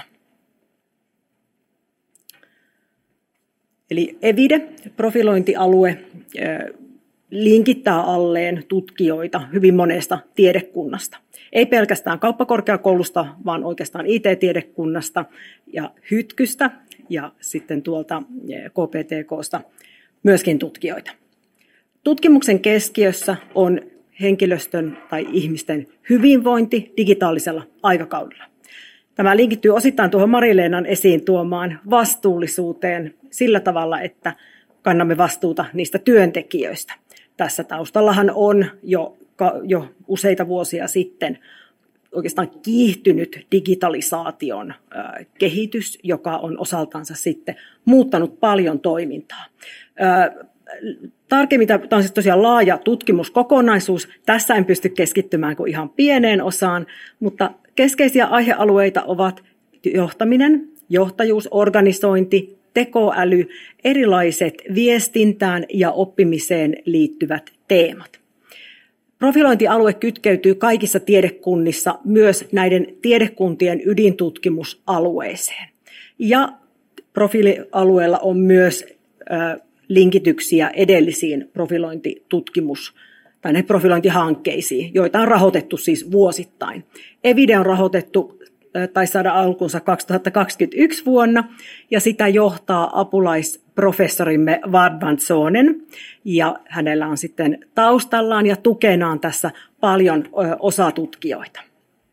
Eli EVIDE, profilointialue, linkittää alleen tutkijoita hyvin monesta tiedekunnasta. Ei pelkästään kauppakorkeakoulusta, vaan oikeastaan I T-tiedekunnasta ja Hytkystä ja sitten tuolta K P T K:sta myöskin tutkijoita. Tutkimuksen keskiössä on henkilöstön tai ihmisten hyvinvointi digitaalisella aikakaudella. Tämä linkittyy osittain tuohon Mari-Leenan esiin tuomaan vastuullisuuteen sillä tavalla, että kannamme vastuuta niistä työntekijöistä. Tässä taustallahan on jo, jo useita vuosia sitten oikeastaan kiihtynyt digitalisaation kehitys, joka on osaltansa sitten muuttanut paljon toimintaa. Tarkemmin, tämä on siis tosiaan laaja tutkimuskokonaisuus. Tässä en pysty keskittymään kuin ihan pieneen osaan, mutta keskeisiä aihealueita ovat johtaminen, johtajuus, organisointi, tekoäly, erilaiset viestintään ja oppimiseen liittyvät teemat. Profilointialue kytkeytyy kaikissa tiedekunnissa myös näiden tiedekuntien ydintutkimusalueeseen. Ja profiilialueella on myös äh, linkityksiä edellisiin profilointitutkimus- tai näihin profilointihankkeisiin, joita on rahoitettu siis vuosittain. EVIDE on rahoitettu äh, tai saada alkunsa kaksituhattakaksikymmentäyksi vuonna, ja sitä johtaa apulaisprofessorimme Vardman Sonen, ja hänellä on sitten taustallaan ja tukenaan tässä paljon ö, osatutkijoita.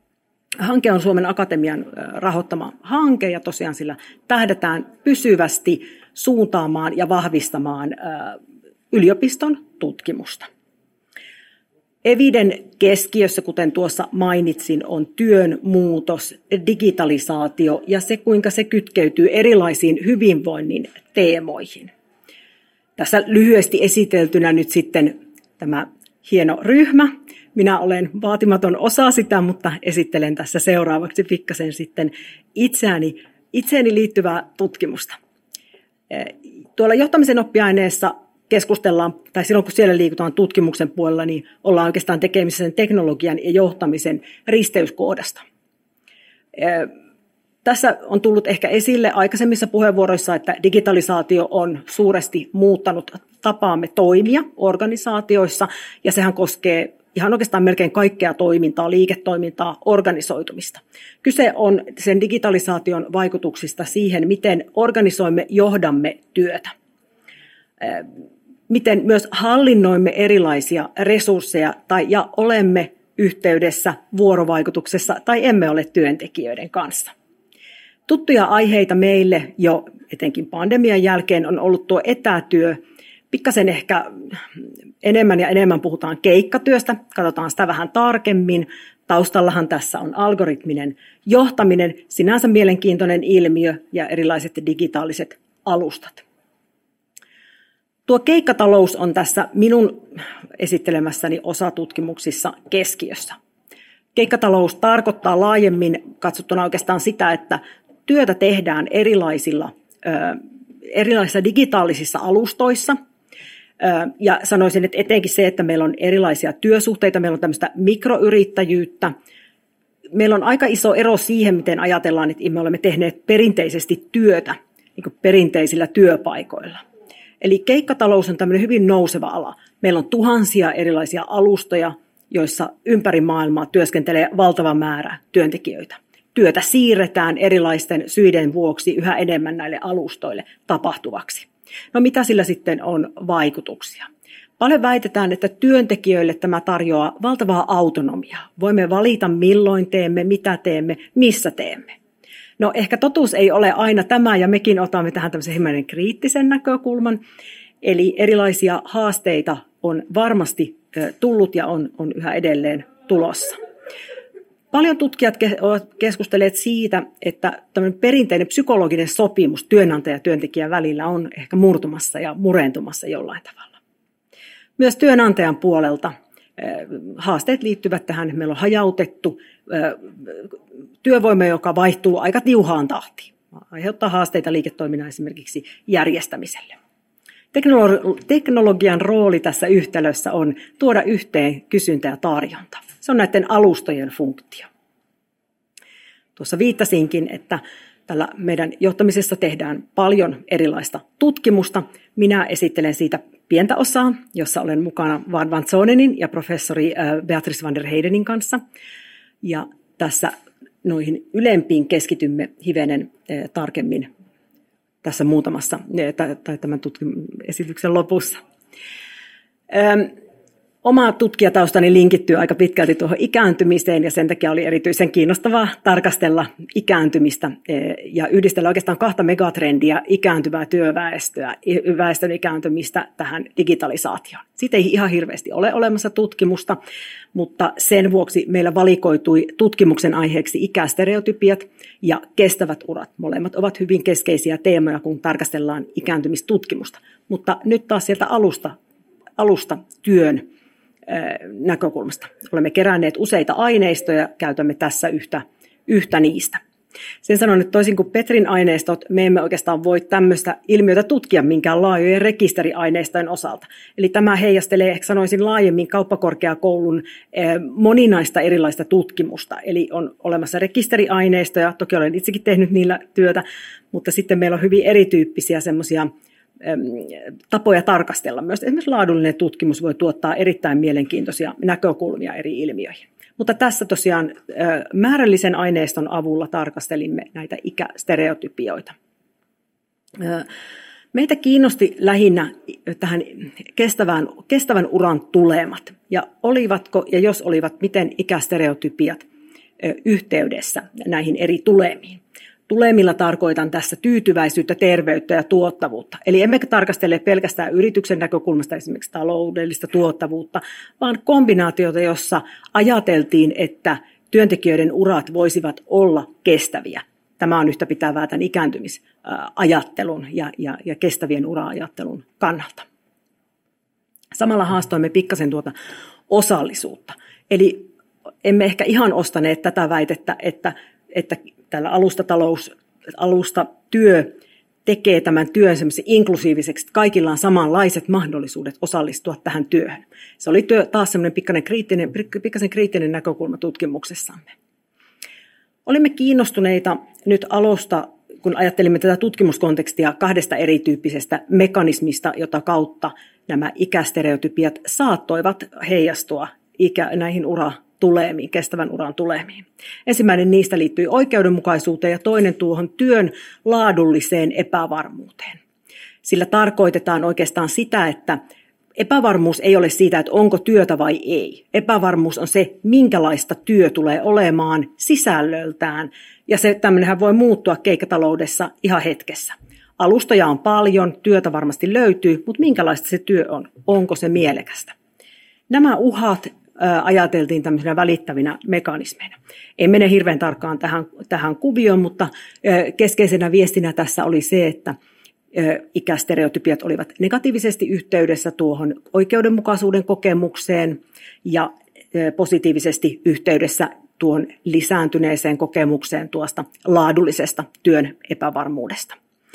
Hanke on Suomen Akatemian rahoittama hanke ja tosiaan sillä tähdätään pysyvästi suuntaamaan ja vahvistamaan yliopiston tutkimusta. Eviden keskiössä, kuten tuossa mainitsin, on työn muutos, digitalisaatio ja se, kuinka se kytkeytyy erilaisiin hyvinvoinnin teemoihin. Tässä lyhyesti esiteltynä nyt sitten tämä hieno ryhmä. Minä olen vaatimaton osa sitä, mutta esittelen tässä seuraavaksi pikkasen sitten itseäni, itseeni liittyvää tutkimusta. Tuolla johtamisen oppiaineessa keskustellaan, tai silloin kun siellä liikutaan tutkimuksen puolella, niin ollaan oikeastaan tekemisissä sen teknologian ja johtamisen risteyskohdasta. Tässä on tullut ehkä esille aikaisemmissa puheenvuoroissa, että digitalisaatio on suuresti muuttanut tapaamme toimia organisaatioissa, ja sehän koskee ihan oikeastaan melkein kaikkea toimintaa, liiketoimintaa, organisoitumista. Kyse on sen digitalisaation vaikutuksista siihen, miten organisoimme, johdamme työtä. Miten myös hallinnoimme erilaisia resursseja tai, ja olemme yhteydessä, vuorovaikutuksessa tai emme ole työntekijöiden kanssa. Tuttuja aiheita meille jo etenkin pandemian jälkeen on ollut tuo etätyö. Pikkasen ehkä enemmän ja enemmän puhutaan keikkatyöstä, katsotaan sitä vähän tarkemmin. Taustallahan tässä on algoritminen johtaminen, sinänsä mielenkiintoinen ilmiö ja erilaiset digitaaliset alustat. Tuo keikkatalous on tässä minun esittelemässäni osatutkimuksissa keskiössä. Keikkatalous tarkoittaa laajemmin katsottuna oikeastaan sitä, että työtä tehdään erilaisilla, erilaisissa digitaalisissa alustoissa. Ja sanoisin, että etenkin se, että meillä on erilaisia työsuhteita, meillä on tämmöistä mikroyrittäjyyttä. Meillä on aika iso ero siihen, miten ajatellaan, että me olemme tehneet perinteisesti työtä niin kuin perinteisillä työpaikoilla. Eli keikkatalous on tämmöinen hyvin nouseva ala. Meillä on tuhansia erilaisia alustoja, joissa ympäri maailmaa työskentelee valtava määrä työntekijöitä. Työtä siirretään erilaisten syiden vuoksi yhä enemmän näille alustoille tapahtuvaksi. No mitä sillä sitten on vaikutuksia? Paljon väitetään, että työntekijöille tämä tarjoaa valtavaa autonomiaa. Voimme valita milloin teemme, mitä teemme, missä teemme. No ehkä totuus ei ole aina tämä, ja mekin otamme tähän tämmöisen hieman kriittisen näkökulman. Eli erilaisia haasteita on varmasti tullut ja on, on yhä edelleen tulossa. Paljon tutkijat ovat keskustelleet siitä, että tämmöinen perinteinen psykologinen sopimus työnantaja ja työntekijän välillä on ehkä murtumassa ja murentumassa jollain tavalla. Myös työnantajan puolelta haasteet liittyvät tähän. Meillä on hajautettu työvoima, joka vaihtuu aika tiuhaan tahtiin. Aiheuttaa haasteita liiketoiminnan esimerkiksi järjestämiselle. Teknologian rooli tässä yhtälössä on tuoda yhteen kysyntä ja tarjonta. Se on näiden alustojen funktio. Tuossa viittasinkin, että tällä meidän johtamisessa tehdään paljon erilaista tutkimusta. Minä esittelen siitä pientä osaa, jossa olen mukana Van Vantsonenin ja professori Beatrice van der Heydenin kanssa. Ja tässä noihin ylempiin keskitymme hivenen tarkemmin tässä muutamassa tai tämän esityksen lopussa. Oma tutkijataustani linkittyy aika pitkälti tuohon ikääntymiseen, ja sen takia oli erityisen kiinnostavaa tarkastella ikääntymistä ja yhdistellä oikeastaan kahta megatrendiä, ikääntyvää työväestöä, väestön ikääntymistä tähän digitalisaatioon. Siitä ei ihan hirveästi ole olemassa tutkimusta, mutta sen vuoksi meillä valikoitui tutkimuksen aiheeksi ikästereotypiat ja kestävät urat. Molemmat ovat hyvin keskeisiä teemoja, kun tarkastellaan ikääntymistutkimusta, mutta nyt taas sieltä alusta, alusta työn näkökulmasta. Olemme keränneet useita aineistoja ja käytämme tässä yhtä, yhtä niistä. Sen sanon, että toisin kuin Petrin aineistot, me emme oikeastaan voi tämmöistä ilmiötä tutkia minkään laajojen rekisteriaineistojen osalta. Eli tämä heijastelee, ehkä sanoisin laajemmin, kauppakorkeakoulun moninaista erilaista tutkimusta. Eli on olemassa rekisteriaineistoja, toki olen itsekin tehnyt niillä työtä, mutta sitten meillä on hyvin erityyppisiä semmoisia tapoja tarkastella myös. Esimerkiksi laadullinen tutkimus voi tuottaa erittäin mielenkiintoisia näkökulmia eri ilmiöihin. Mutta tässä tosiaan määrällisen aineiston avulla tarkastelimme näitä ikästereotypioita. Meitä kiinnosti lähinnä tähän kestävän, kestävän uran tulemat. Ja olivatko, ja jos olivat, miten ikästereotypiat yhteydessä näihin eri tulemiin. Tulemilla tarkoitan tässä tyytyväisyyttä, terveyttä ja tuottavuutta. Eli emme tarkastele pelkästään yrityksen näkökulmasta esimerkiksi taloudellista tuottavuutta, vaan kombinaatiota, jossa ajateltiin, että työntekijöiden urat voisivat olla kestäviä. Tämä on yhtä pitävää tämän ikääntymisajattelun ja, ja, ja kestävien ura-ajattelun kannalta. Samalla haastoimme pikkasen tuota osallisuutta. Eli emme ehkä ihan ostaneet tätä väitettä, että, että tällä alustatalous, alustatyö tekee tämän työn inklusiiviseksi, että kaikilla on samanlaiset mahdollisuudet osallistua tähän työhön. Se oli työ, taas semmoinen pikkasen kriittinen, pikkasen kriittinen näkökulma tutkimuksessamme. Olimme kiinnostuneita nyt alusta, kun ajattelimme tätä tutkimuskontekstia kahdesta erityyppisestä mekanismista, jota kautta nämä ikästereotypiat saattoivat heijastua ikä, näihin uratulemiin, kestävän uran tulemiin. Ensimmäinen niistä liittyi oikeudenmukaisuuteen ja toinen tuohon työn laadulliseen epävarmuuteen. Sillä tarkoitetaan oikeastaan sitä, että epävarmuus ei ole siitä, että onko työtä vai ei. Epävarmuus on se, minkälaista työ tulee olemaan sisällöltään. Ja se tämmöinenhän voi muuttua keikkataloudessa ihan hetkessä. Alustoja on paljon, työtä varmasti löytyy, mutta minkälaista se työ on? Onko se mielekästä? Nämä uhat ää, ajateltiin tämmöisenä välittävinä mekanismeina. En mene hirveän tarkkaan tähän, tähän kuvioon, mutta ää, keskeisenä viestinä tässä oli se, että ikästereotypiat olivat negatiivisesti yhteydessä tuohon oikeudenmukaisuuden kokemukseen ja positiivisesti yhteydessä tuohon lisääntyneeseen kokemukseen tuosta laadullisesta työn epävarmuudesta.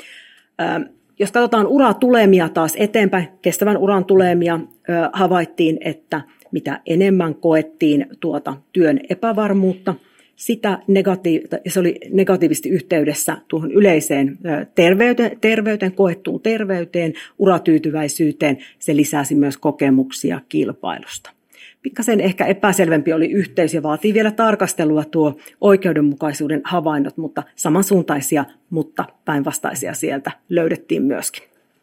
Jos katsotaan uratulemia taas eteenpäin, kestävän uran tulemia, havaittiin, että mitä enemmän koettiin tuota työn epävarmuutta, sitä negatiivista, se oli negatiivisesti yhteydessä tuohon yleiseen terveyteen, terveyteen, koettuun terveyteen, uratyytyväisyyteen. Se lisäsi myös kokemuksia kilpailusta. Pikkasen ehkä epäselvempi oli yhteys ja vaatii vielä tarkastelua tuo oikeudenmukaisuuden havainnot, mutta samansuuntaisia, mutta päinvastaisia sieltä löydettiin myöskin.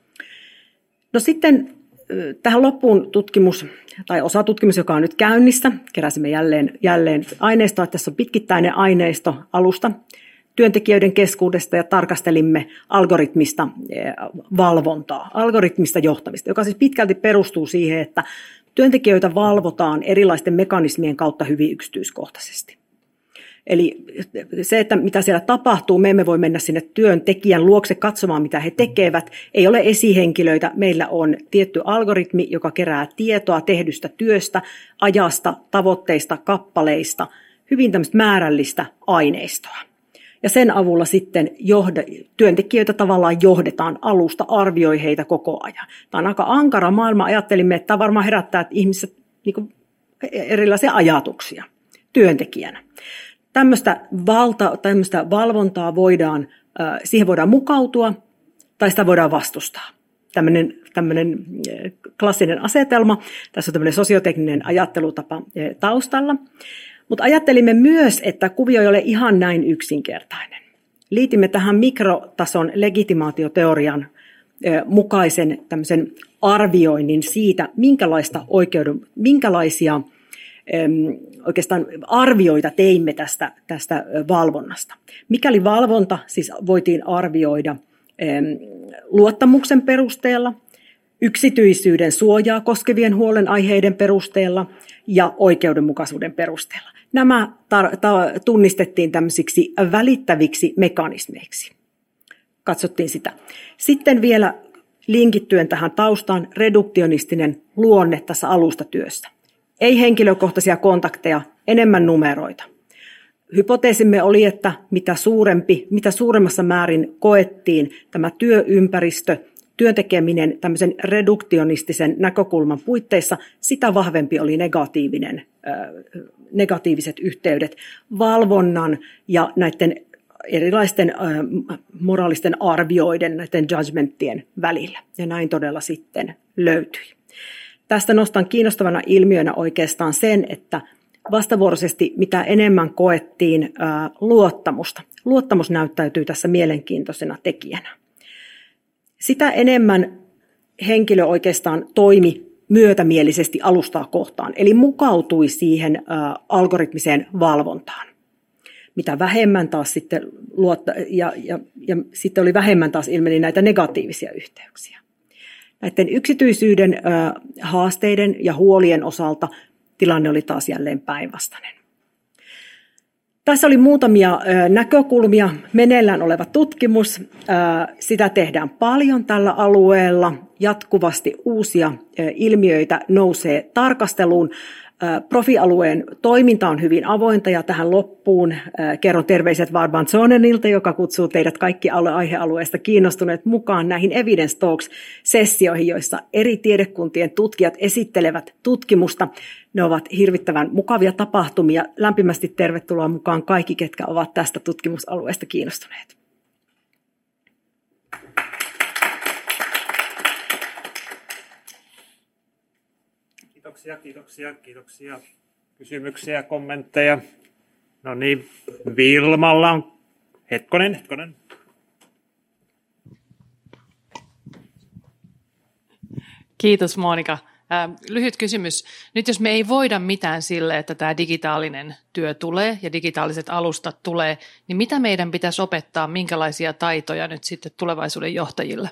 No sitten tähän loppuun tutkimus, tai osa tutkimus, joka on nyt käynnissä. Keräsimme jälleen, jälleen aineistoa. Tässä on pitkittäinen aineisto alusta työntekijöiden keskuudesta ja tarkastelimme algoritmista valvontaa, algoritmista johtamista, joka siis pitkälti perustuu siihen, että työntekijöitä valvotaan erilaisten mekanismien kautta hyvin yksityiskohtaisesti. Eli se, että mitä siellä tapahtuu, me emme voi mennä sinne työntekijän luokse katsomaan, mitä he tekevät. Ei ole esihenkilöitä. Meillä on tietty algoritmi, joka kerää tietoa tehdystä työstä, ajasta, tavoitteista, kappaleista, hyvin tämmöistä määrällistä aineistoa. Ja sen avulla sitten johda, työntekijöitä tavallaan johdetaan alusta, arvioi heitä koko ajan. Tämä on aika ankara maailma. Ajattelimme, että tämä varmaan herättää ihmiset niin kuin erilaisia ajatuksia työntekijänä. Tämmöistä, valta, tämmöistä valvontaa voidaan, siihen voidaan mukautua tai sitä voidaan vastustaa. Tämmöinen, tämmöinen klassinen asetelma. Tässä on tämmöinen sosiotekninen ajattelutapa taustalla. Mutta ajattelimme myös, että kuvio ei ole ihan näin yksinkertainen. Liitimme tähän mikrotason legitimaatioteorian mukaisen tämmöisen arvioinnin siitä, minkälaista oikeuden, minkälaisia oikeastaan arvioita teimme tästä, tästä valvonnasta. Mikäli valvonta siis voitiin arvioida luottamuksen perusteella, yksityisyyden suojaa koskevien huolenaiheiden perusteella ja oikeudenmukaisuuden perusteella. Nämä tar- ta- tunnistettiin tämmöisiksi välittäviksi mekanismeiksi. Katsottiin sitä. Sitten vielä linkittyen tähän taustaan reduktionistinen luonne tässä alustatyössä. Ei henkilökohtaisia kontakteja, enemmän numeroita. Hypoteesimme oli, että mitä suurempi, mitä suuremmassa määrin koettiin tämä työympäristö, työntekeminen tämmöisen reduktionistisen näkökulman puitteissa, sitä vahvempi oli negatiivinen, äh, negatiiviset yhteydet valvonnan ja näiden erilaisten äh, moraalisten arvioiden, näiden judgmenttien välillä. Ja näin todella sitten löytyi. Tästä nostan kiinnostavana ilmiönä oikeastaan sen, että vastavuoroisesti mitä enemmän koettiin ää, luottamusta. Luottamus näyttäytyy tässä mielenkiintoisena tekijänä. Sitä enemmän henkilö oikeastaan toimi myötämielisesti alustaa kohtaan, eli mukautui siihen ää, algoritmiseen valvontaan. mitä vähemmän taas sitten luotta, ja, ja, ja sitten oli vähemmän taas ilmeni näitä negatiivisia yhteyksiä. Näiden yksityisyyden ö, haasteiden ja huolien osalta tilanne oli taas jälleen päinvastainen. Tässä oli muutamia ö, näkökulmia. Meneillään oleva tutkimus, ö, sitä tehdään paljon tällä alueella. Jatkuvasti uusia ö, ilmiöitä nousee tarkasteluun. Profialueen toiminta on hyvin avointa ja tähän loppuun kerron terveiset Varban Zonenilta, joka kutsuu teidät kaikki aihealueesta kiinnostuneet mukaan näihin Evidence Talks-sessioihin, joissa eri tiedekuntien tutkijat esittelevät tutkimusta. Ne ovat hirvittävän mukavia tapahtumia. Lämpimästi tervetuloa mukaan kaikki, ketkä ovat tästä tutkimusalueesta kiinnostuneet. Kiitoksia, kiitoksia, kiitoksia. Kysymyksiä, kommentteja. No niin, Vilmalla on... Hetkonen, hetkonen. Kiitos Monika. Lyhyt kysymys. Nyt jos me ei voida mitään sille, että tämä digitaalinen työ tulee ja digitaaliset alustat tulee, niin mitä meidän pitäisi opettaa, minkälaisia taitoja nyt sitten tulevaisuuden johtajille?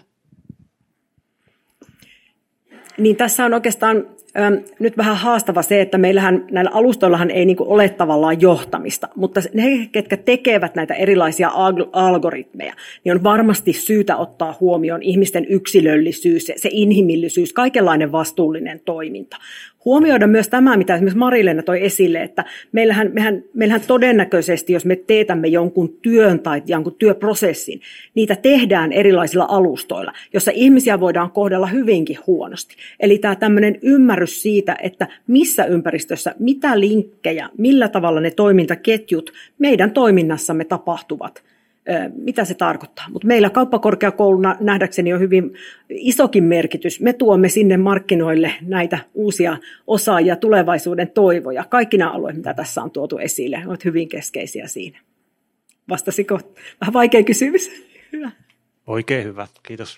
Niin tässä on oikeastaan ähm, nyt vähän haastava se, että meillähän näillä alustoillahan ei niin kuin ole tavallaan johtamista, mutta ne, ketkä tekevät näitä erilaisia algoritmeja, niin on varmasti syytä ottaa huomioon ihmisten yksilöllisyys, se inhimillisyys, kaikenlainen vastuullinen toiminta. Huomioida myös tämä, mitä esimerkiksi Mari-Leena toi esille, että meillähän, mehän, meillähän todennäköisesti, jos me teetämme jonkun työn tai jonkun työprosessin, niitä tehdään erilaisilla alustoilla, jossa ihmisiä voidaan kohdella hyvinkin huonosti. Eli tämä tämmöinen ymmärrys siitä, että missä ympäristössä, mitä linkkejä, millä tavalla ne toimintaketjut meidän toiminnassamme tapahtuvat, mitä se tarkoittaa. Mutta meillä kauppakorkeakouluna nähdäkseni on hyvin isokin merkitys. Me tuomme sinne markkinoille näitä uusia osaajia, tulevaisuuden toivoja. Kaikki nämä alueet, mitä tässä on tuotu esille, ovat hyvin keskeisiä siinä. Vastasiko? Vähän vaikea kysymys. Hyvä. Oikein hyvä, kiitos.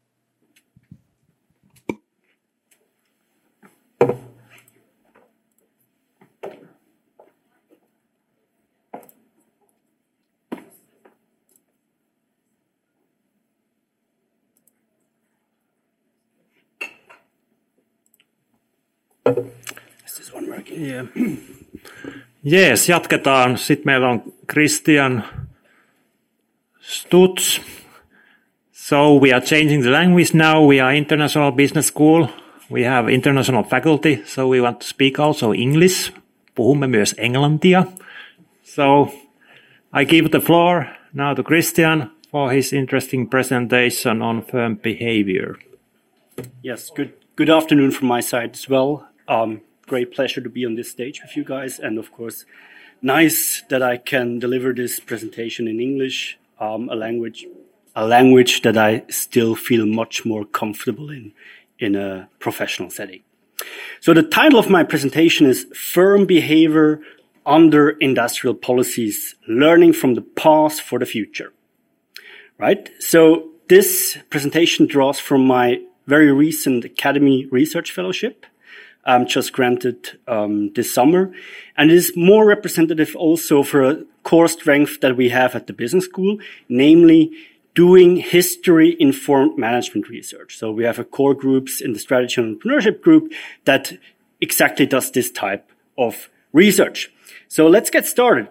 Yeah. Jees, jatketaan. Sitten meillä on Christian Stutz. So we are changing the language now. We are international business school. We have international faculty, so we want to speak also English. Puhumme myös englantia. So I give the floor now to Christian for his interesting presentation on firm behavior. Yes, good good afternoon from my side as well. Um, great pleasure to be on this stage with you guys, and of course, nice that I can deliver this presentation in English, um, a language, a language that I still feel much more comfortable in, in a professional setting. So the title of my presentation is Firm Behavior Under Industrial Policies, Learning from the Past for the Future. Right? So this presentation draws from my very recent Academy Research Fellowship, um, just granted um, this summer. And it is more representative also for a core strength that we have at the business school, namely doing history-informed management research. So we have a core groups in the strategy and entrepreneurship group that exactly does this type of research. So let's get started.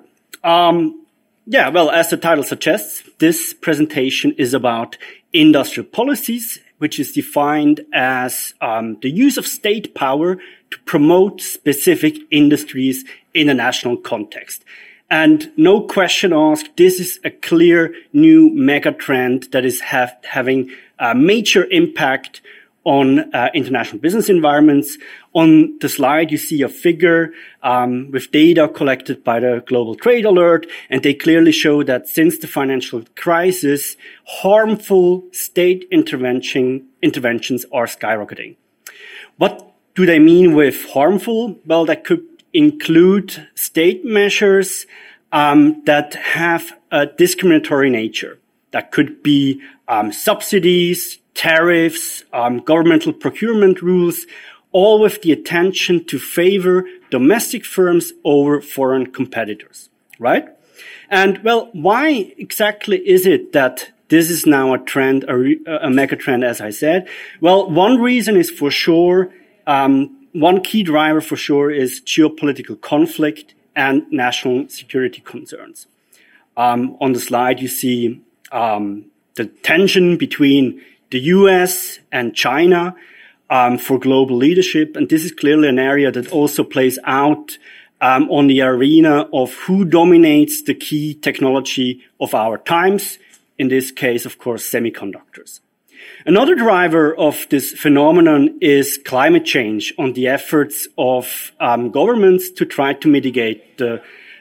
Um, yeah, well, as the title suggests, this presentation is about industrial policies, which is defined as um, the use of state power to promote specific industries in a national context. And no question asked, this is a clear new mega trend that is have, having a major impact on uh, international business environments. On the slide, you see a figure um, with data collected by the Global Trade Alert, and they clearly show that since the financial crisis, harmful state intervention interventions are skyrocketing. What do they mean with harmful? Well, that could include state measures um, that have a discriminatory nature. That could be um, subsidies, tariffs, um, governmental procurement rules, all with the intention to favor domestic firms over foreign competitors, right? And well, why exactly is it that this is now a trend, a, re- a mega trend, as I said? Well, one reason is for sure, um, one key driver for sure is geopolitical conflict and national security concerns. Um, on the slide, you see um, the tension between the U S and China um, for global leadership. And this is clearly an area that also plays out um, on the arena of who dominates the key technology of our times. In this case, of course, semiconductors. Another driver of this phenomenon is climate change on the efforts of um, governments to try to mitigate the,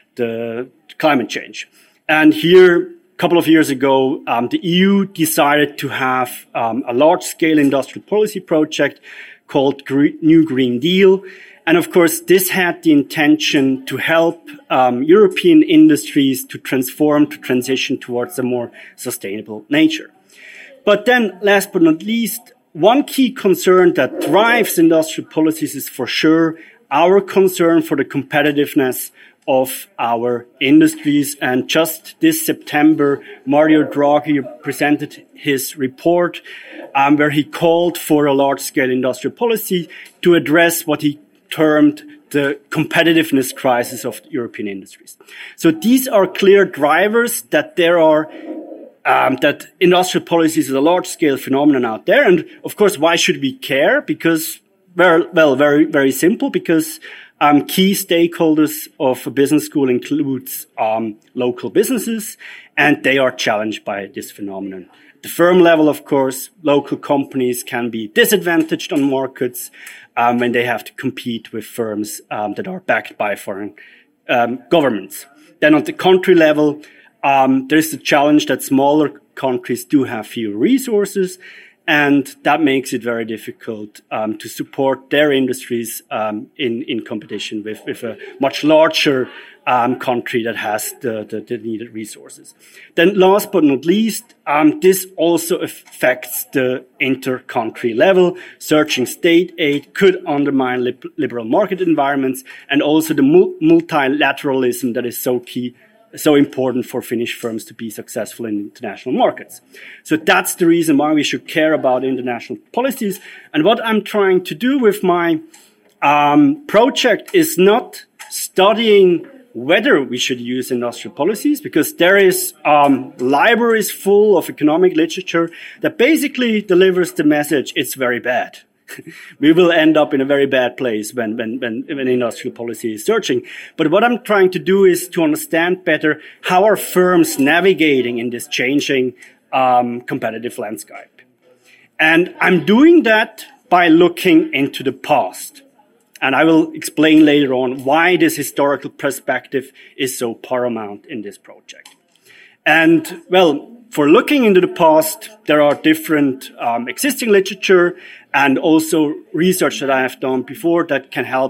the climate change. And here, a couple of years ago, um, the E U decided to have um, a large-scale industrial policy project called Gre- New Green Deal. And of course, this had the intention to help um, European industries to transform, to transition towards a more sustainable nature. But then, last but not least, one key concern that drives industrial policies is for sure our concern for the competitiveness of our industries. And just this September, Mario Draghi presented his report um, where he called for a large-scale industrial policy to address what he termed the competitiveness crisis of European industries. So these are clear drivers that there are Um, that industrial policies is a large-scale phenomenon out there. And, of course, why should we care? Because, well, well very, very simple, because um, key stakeholders of a business school includes um, local businesses, and they are challenged by this phenomenon. At the firm level, of course, local companies can be disadvantaged on markets um, when they have to compete with firms um, that are backed by foreign um, governments. Then on the country level, Um, there's the challenge that smaller countries do have fewer resources, and that makes it very difficult um, to support their industries um, in, in competition with, with a much larger um, country that has the, the, the needed resources. Then last but not least, um, this also affects the inter-country level. Searching state aid could undermine lib- liberal market environments and also the mul- multilateralism that is so key so important for Finnish firms to be successful in international markets. So that's the reason why we should care about international policies. And what I'm trying to do with my um, project is not studying whether we should use industrial policies, because there is um, libraries full of economic literature that basically delivers the message it's very bad. We will end up in a very bad place when, when, when, when industrial policy is searching. But what I'm trying to do is to understand better how are firms navigating in this changing um, competitive landscape. And I'm doing that by looking into the past. And I will explain later on why this historical perspective is so paramount in this project. And, well, for looking into the past, there are different um, existing literature and also research that I have done before that can help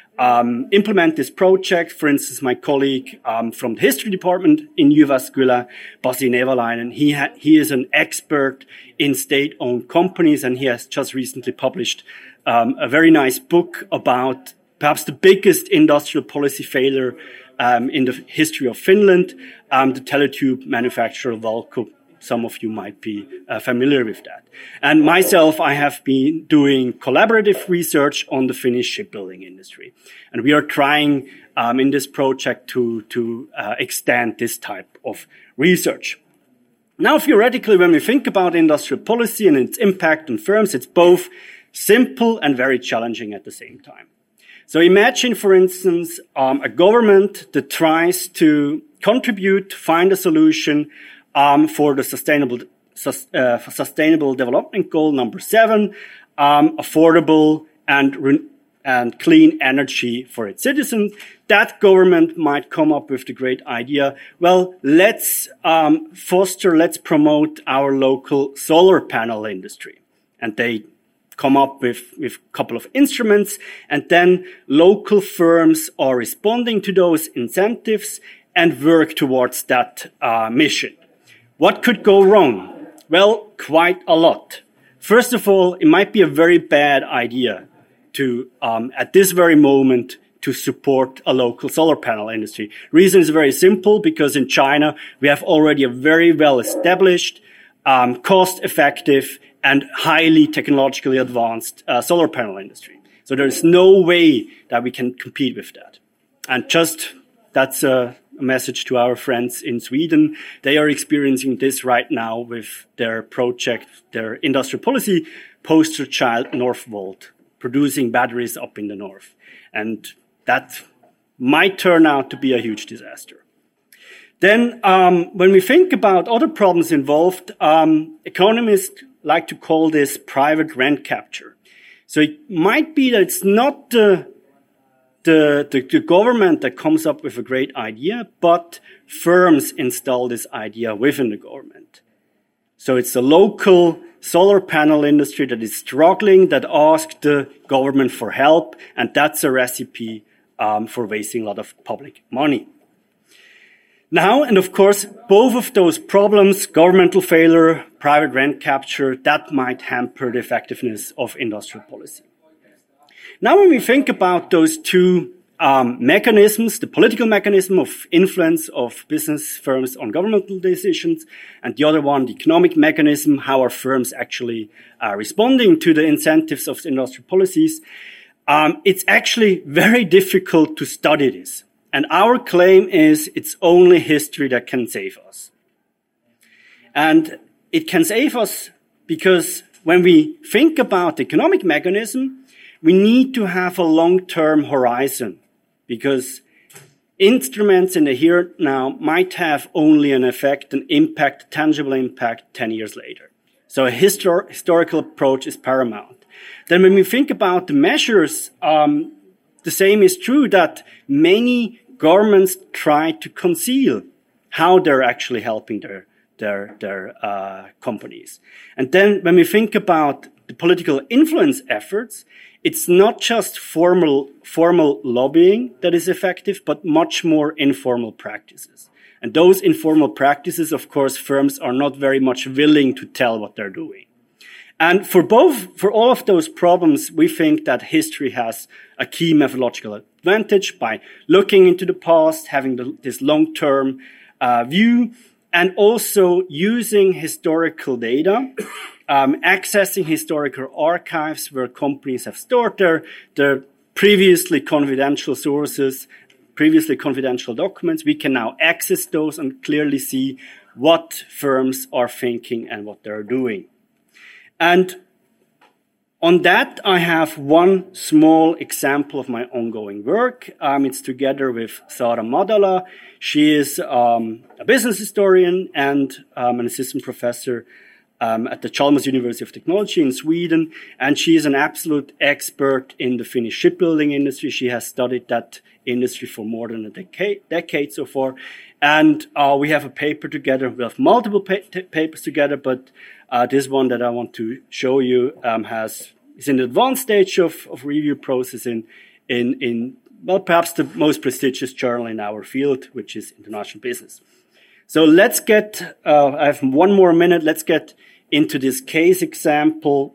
um, implement this project. For instance, my colleague um, from the history department in Jyväskylä, Pasi Nevalainen, he, ha- he is an expert in state-owned companies, and he has just recently published um, a very nice book about perhaps the biggest industrial policy failure um, in the history of Finland, um, the teletube manufacturer Valco. Some of you might be uh, familiar with that. And myself, I have been doing collaborative research on the Finnish shipbuilding industry. And we are trying um, in this project to, to uh, extend this type of research. Now, theoretically, when we think about industrial policy and its impact on firms, it's both simple and very challenging at the same time. So imagine, for instance, um, a government that tries to contribute, find a solution Um, for the sustainable sus, uh, for sustainable development goal number seven, um, affordable and re- and clean energy for its citizens. That government might come up with the great idea, well, let's um, foster, let's promote our local solar panel industry. And they come up with, with a couple of instruments, and then local firms are responding to those incentives and work towards that uh, mission. What could go wrong? Well, quite a lot. First of all, it might be a very bad idea to, um, at this very moment, to support a local solar panel industry. Reason is very simple, because in China, we have already a very well-established, um, cost-effective, and highly technologically advanced uh, solar panel industry. So there's no way that we can compete with that. And just, that's a, a message to our friends in Sweden. They are experiencing this right now with their project, their industrial policy poster child, Northvolt, producing batteries up in the north. And that might turn out to be a huge disaster. Then, um, when we think about other problems involved, um, economists like to call this private rent capture. So it might be that it's not the, the, the, the government that comes up with a great idea, but firms install this idea within the government. So it's the local solar panel industry that is struggling, that asks the government for help, and that's a recipe um, for wasting a lot of public money. Now, and of course, both of those problems, governmental failure, private rent capture, that might hamper the effectiveness of industrial policy. Now, when we think about those two um, mechanisms, the political mechanism of influence of business firms on governmental decisions, and the other one, the economic mechanism, how are firms actually uh, responding to the incentives of industrial policies, um, it's actually very difficult to study this. And our claim is it's only history that can save us. And it can save us because when we think about the economic mechanism, we need to have a long-term horizon, because instruments in the here and now might have only an effect, an impact, tangible impact ten years later. So a histor- historical approach is paramount. Then when we think about the measures, um, the same is true that many governments try to conceal how they're actually helping their their their uh, companies. And then when we think about the political influence efforts, it's not just formal formal lobbying that is effective, but much more informal practices. And those informal practices, of course, firms are not very much willing to tell what they're doing. And for both, for all of those problems, we think that history has a key methodological advantage by looking into the past, having the, this long-term uh, view, and also using historical data, um, accessing historical archives where companies have stored their, their previously confidential sources, previously confidential documents. We can now access those and clearly see what firms are thinking and what they're doing. And on that, I have one small example of my ongoing work. Um, it's together with Sara Madala. She is um, a business historian and um, an assistant professor um, at the Chalmers University of Technology in Sweden. And she is an absolute expert in the Finnish shipbuilding industry. She has studied that industry for more than a decade, decade so far. And uh, we have a paper together. We have multiple pa- t- papers together, but Uh, this one that I want to show you um, has is in the advanced stage of, of review process in, in, in, well, perhaps the most prestigious journal in our field, which is International Business. So let's get, uh, I have one more minute, let's get into this case example.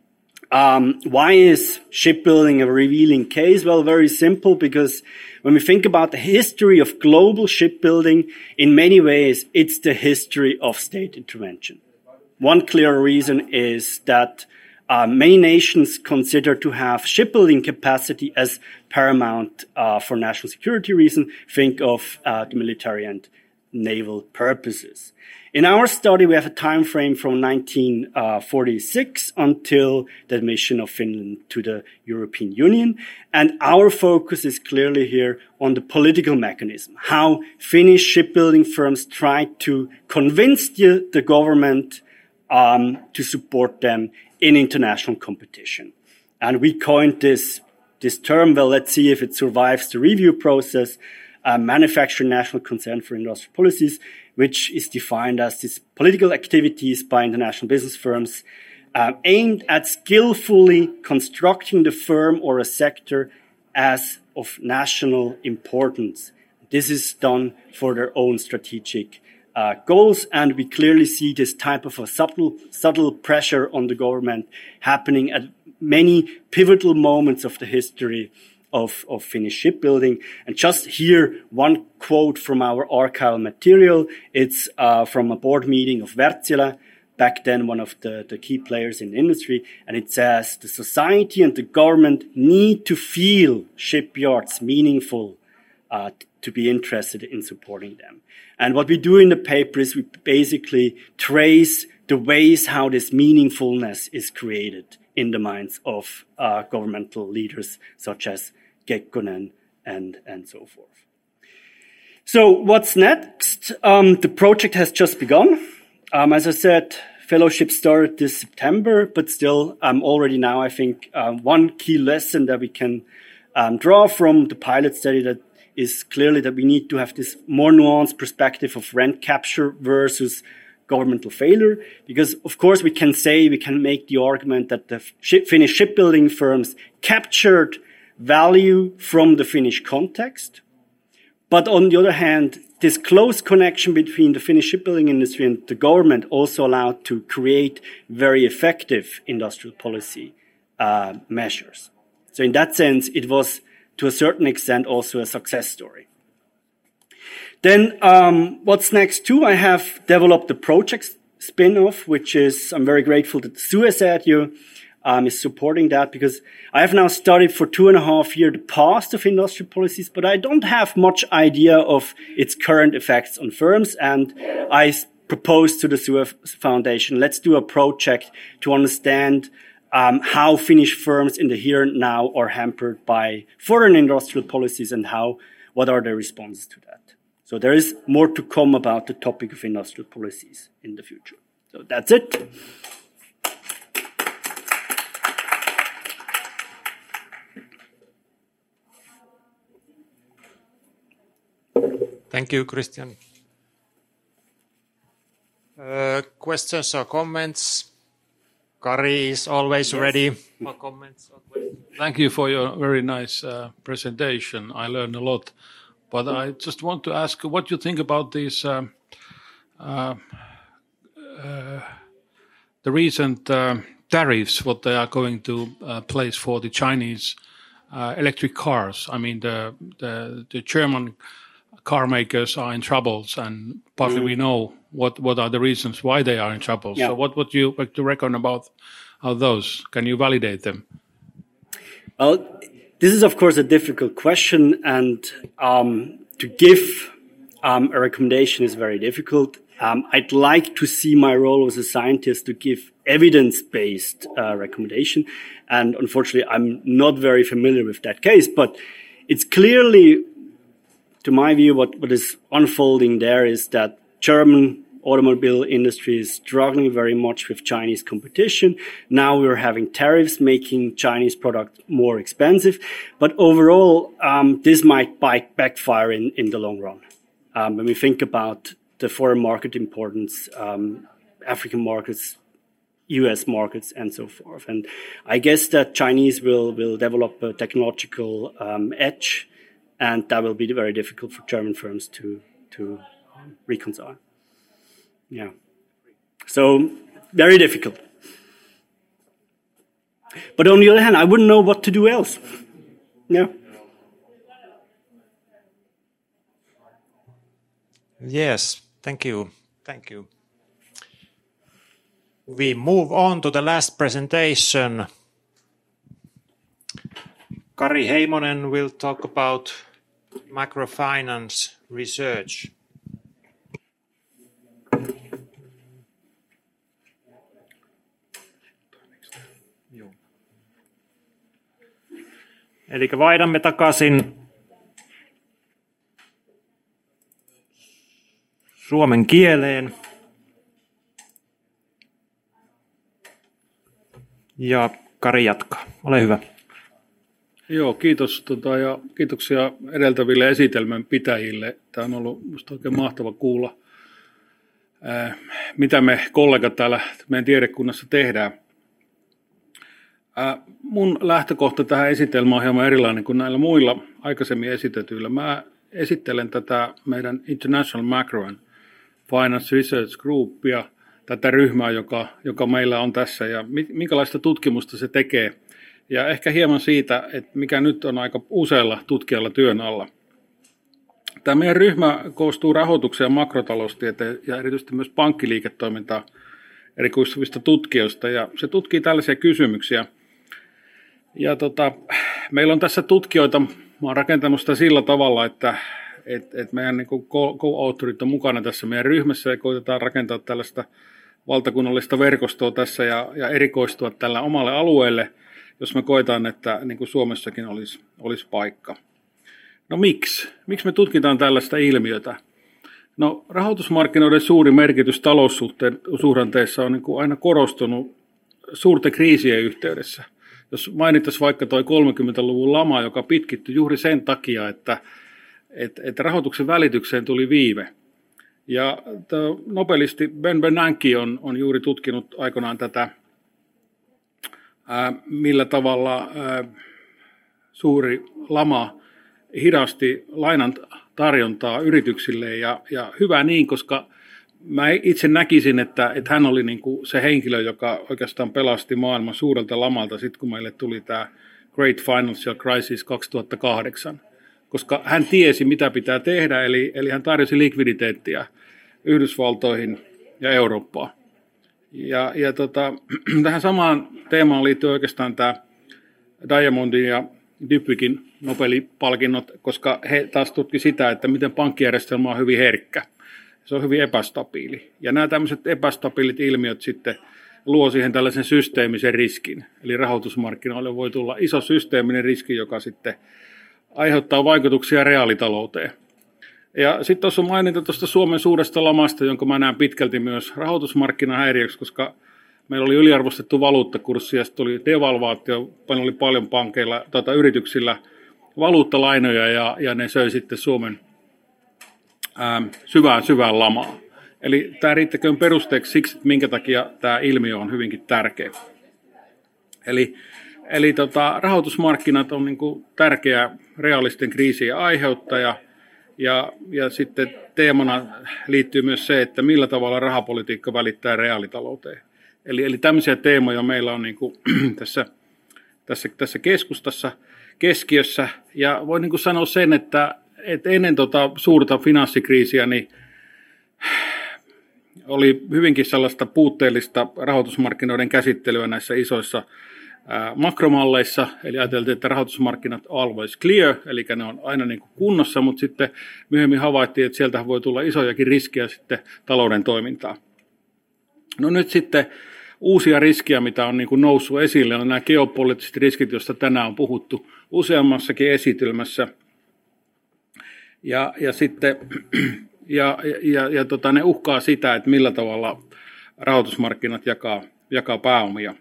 Um, why is shipbuilding a revealing case? Well, very simple, because when we think about the history of global shipbuilding, in many ways, it's the history of state intervention. One clear reason is that uh, many nations consider to have shipbuilding capacity as paramount uh, for national security reasons. Think of uh, the military and naval purposes. In our study, we have a time frame from nineteen forty-six until the admission of Finland to the European Union. And our focus is clearly here on the political mechanism, how Finnish shipbuilding firms tried to convince the, the government Um, to support them in international competition. And we coined this, this term, well, let's see if it survives the review process, uh, manufacturing national consent for industrial policies, which is defined as these political activities by international business firms uh, aimed at skillfully constructing the firm or a sector as of national importance. This is done for their own strategic Uh, goals, and we clearly see this type of a subtle, subtle pressure on the government happening at many pivotal moments of the history of, of Finnish shipbuilding. And just here, one quote from our archival material. It's uh, from a board meeting of Wärtsilä, back then one of the, the key players in the industry. And it says, the society and the government need to feel shipyards meaningful uh, to be interested in supporting them. And what we do in the paper is we basically trace the ways how this meaningfulness is created in the minds of uh, governmental leaders such as Kekkonen and, and so forth. So what's next? Um, the project has just begun. Um, as I said, fellowship started this September, but still um, already now I think um, one key lesson that we can um, draw from the pilot study that is clearly that we need to have this more nuanced perspective of rent capture versus governmental failure. Because, of course, we can say, we can make the argument that the ship, Finnish shipbuilding firms captured value from the Finnish context. But on the other hand, this close connection between the Finnish shipbuilding industry and the government also allowed to create very effective industrial policy uh, measures. So in that sense, it was to a certain extent also a success story. Then um, what's next too? I have developed the project spin-off, which is, I'm very grateful that SUEZ-Edu um, is supporting that, because I have now studied for two and a half years the past of industrial policies, but I don't have much idea of its current effects on firms. And I proposed to the SUEZ Foundation, let's do a project to understand Um, how Finnish firms in the here and now are hampered by foreign industrial policies and how, what are their responses to that. So there is more to come about the topic of industrial policies in the future. So that's it. Thank you, Christian. Uh, questions or comments? Kari is always yes. ready for comments or questions. Thank you for your very nice uh, presentation. I learned a lot. But I just want to ask what you think about these, uh, uh, uh, the recent uh, tariffs, what they are going to uh, place for the Chinese uh, electric cars. I mean, the, the, the German car makers are in troubles, and partly mm. we know what, what are the reasons why they are in trouble. Yeah. So what would you like to reckon about uh, those? Can you validate them? Well, this is, of course, a difficult question, and um, to give um, a recommendation is very difficult. Um, I'd like to see my role as a scientist to give evidence-based uh, recommendation, and unfortunately, I'm not very familiar with that case, but it's clearly, to my view, what, what is unfolding there is that German automobile industry is struggling very much with Chinese competition. Now we're having tariffs making Chinese products more expensive. But overall, um, this might bite, backfire in, in the long run. Um, when we think about the foreign market importance, um, African markets, U S markets, and so forth. And I guess that Chinese will, will develop a technological um, edge, and that will be very difficult for German firms to, to reconcile. Yeah. So, very difficult. But on the other hand, I wouldn't know what to do else. Yeah. Yes, thank you. Thank you. We move on to the last presentation. Kari Heimonen will talk about macrofinance research. Eli vaihdamme takaisin suomen kieleen. Ja Kari jatkaa. Ole hyvä. Joo, kiitos tota, ja kiitoksia edeltäville esitelmän pitäjille. Tämä on ollut minusta oikein mahtava kuulla, ää, mitä me kollegat täällä meidän tiedekunnassa tehdään. Ää, mun lähtökohta tähän esitelmään on hieman erilainen kuin näillä muilla aikaisemmin esitetyillä. Mä esittelen tätä meidän International Macro and Finance Research Groupia, tätä ryhmää, joka, joka meillä on tässä, ja minkälaista tutkimusta se tekee Ja ehkä hieman siitä, että mikä nyt on aika usealla tutkijalla työn alla. Tämä meidän ryhmä koostuu rahoituksen ja makrotaloustieteen ja erityisesti myös pankkiliiketoimintaa erikoistuvista tutkijoista, ja se tutkii tällaisia kysymyksiä. Ja tota, meillä on tässä tutkijoita, mä oon rakentanut sitä sillä tavalla, että et, et meidän niin kuin co-authorit on mukana tässä meidän ryhmässä ja koitetaan rakentaa tällaista valtakunnallista verkostoa tässä ja, ja erikoistua tällä omalle alueelle, jos me koetaan, että niin kuin Suomessakin olisi, olisi paikka. No miksi? Miksi me tutkitaan tällaista ilmiötä? No rahoitusmarkkinoiden suuri merkitys taloussuhdanteissa on niin kuin aina korostunut suurten kriisien yhteydessä. Jos mainittaisiin vaikka tuo kolmekymmentäluvun lama, joka pitkittyi juuri sen takia, että, että, että rahoituksen välitykseen tuli viive. Ja nobelisti Ben Bernanke on, on juuri tutkinut aikanaan tätä, ää, millä tavalla ää, suuri lama hidasti lainan tarjontaa yrityksille, ja, ja hyvä niin, koska mä itse näkisin, että, että hän oli niin kuin se henkilö, joka oikeastaan pelasti maailman suurelta lamalta sitten, kun meille tuli tämä Great Financial Crisis kaksituhattakahdeksan, koska hän tiesi, mitä pitää tehdä, eli, eli hän tarjosi likviditeettiä Yhdysvaltoihin ja Eurooppaan. Ja, ja tota, tähän samaan teemaan liittyy oikeastaan tämä Diamondin ja Dybvigin Nobelin-palkinnot, koska he taas tutki sitä, että miten pankkijärjestelmä on hyvin herkkä. Se on hyvin epästabiili. Ja nämä tämmöiset epästabiilit ilmiöt sitten luo siihen tällaisen systeemisen riskin. Eli rahoitusmarkkinoille voi tulla iso systeeminen riski, joka sitten aiheuttaa vaikutuksia reaalitalouteen. Ja sitten tuossa on maininta tuosta Suomen suuresta lamasta, jonka mä näen pitkälti myös rahoitusmarkkinahäiriöksi, koska meillä oli yliarvostettu valuuttakurssi ja sitten tuli devalvaatio, oli paljon pankeilla, tuota, yrityksillä valuuttalainoja ja, ja ne söi sitten Suomen ää, syvään syvään lamaan. Eli tämä riittäköön perusteeksi siksi, että minkä takia tämä ilmiö on hyvinkin tärkeä. Eli, eli tota, rahoitusmarkkinat on niin kuin tärkeä reaalisten kriisien aiheuttaja. Ja, ja sitten teemana liittyy myös se, että millä tavalla rahapolitiikka välittää reaalitalouteen. Eli, eli tämmöisiä teemoja meillä on niin kuin tässä, tässä, tässä keskustassa keskiössä. Ja voin niin kuin sanoa sen, että, että ennen tota suurta finanssikriisiä niin oli hyvinkin sellaista puutteellista rahoitusmarkkinoiden käsittelyä näissä isoissa makromalleissa, eli ajateltiin, että rahoitusmarkkinat are always clear, eli ne on aina niin kuin kunnossa, mutta sitten myöhemmin havaittiin, että sieltä voi tulla isojakin riskejä sitten talouden toimintaan. No nyt sitten uusia riskejä, mitä on niin kuin noussut esille, on nämä geopoliittiset riskit, joista tänään on puhuttu useammassakin esitelmässä. Ja, ja sitten ja, ja, ja tota, ne uhkaa sitä, että millä tavalla rahoitusmarkkinat jakaa, jakaa pääomia.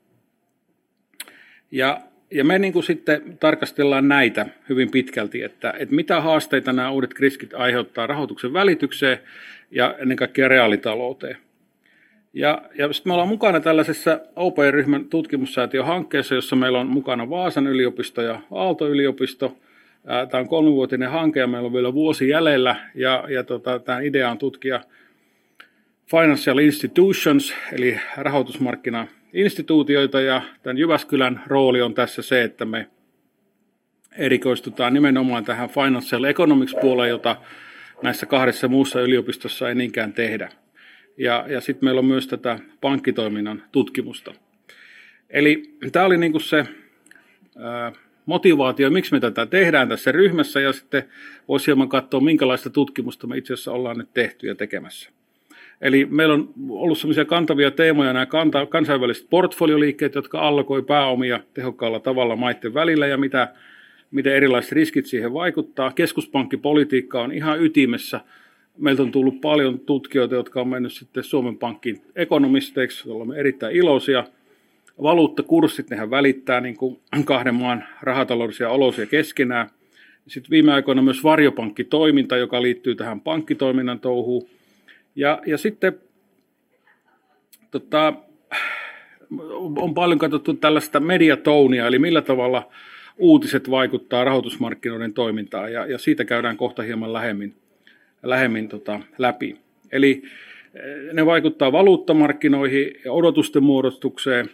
Ja, ja me niin kuin sitten tarkastellaan näitä hyvin pitkälti, että, että mitä haasteita nämä uudet riskit aiheuttaa rahoituksen välitykseen ja ennen kaikkea reaalitalouteen. Ja, ja sitten me ollaan mukana tällaisessa O P E-ryhmän tutkimussäätiöhankkeessa, jossa meillä on mukana Vaasan yliopisto ja Aalto-yliopisto. Tämä on kolmivuotinen hanke ja meillä on vielä vuosi jäljellä, ja, ja tota, tämä idea on tutkia financial institutions, eli rahoitusmarkkinainstituutioita, ja tämän Jyväskylän rooli on tässä se, että me erikoistutaan nimenomaan tähän financial economics-puoleen, jota näissä kahdessa muussa yliopistossa ei niinkään tehdä. Ja, ja sitten meillä on myös tätä pankkitoiminnan tutkimusta. Eli tämä oli niinku se ää, motivaatio, miksi me tätä tehdään tässä ryhmässä, ja sitten voisi hieman katsoa, minkälaista tutkimusta me itse asiassa ollaan nyt tehty ja tekemässä. Eli meillä on ollut sellaisia kantavia teemoja, nämä kanta, kansainväliset portfolioliikkeet, jotka allokoi pääomia tehokkaalla tavalla maiden välillä, ja mitä, miten erilaiset riskit siihen vaikuttaa. Keskuspankkipolitiikka on ihan ytimessä. Meiltä on tullut paljon tutkijoita, jotka on mennyt sitten Suomen Pankkiin ekonomisteiksi, olemme erittäin iloisia. Valuuttakurssit, nehän välittää niin kuin kahden maan rahataloudellisia olosia keskenään. Sitten viime aikoina myös varjopankkitoiminta, joka liittyy tähän pankkitoiminnan touhuun. Ja, ja sitten tota, on paljon katsottu tällaista mediatounia, eli millä tavalla uutiset vaikuttaa rahoitusmarkkinoiden toimintaan, ja, ja siitä käydään kohta hieman lähemmin, lähemmin tota, läpi. Eli ne vaikuttaa valuuttamarkkinoihin ja odotusten muodostukseen,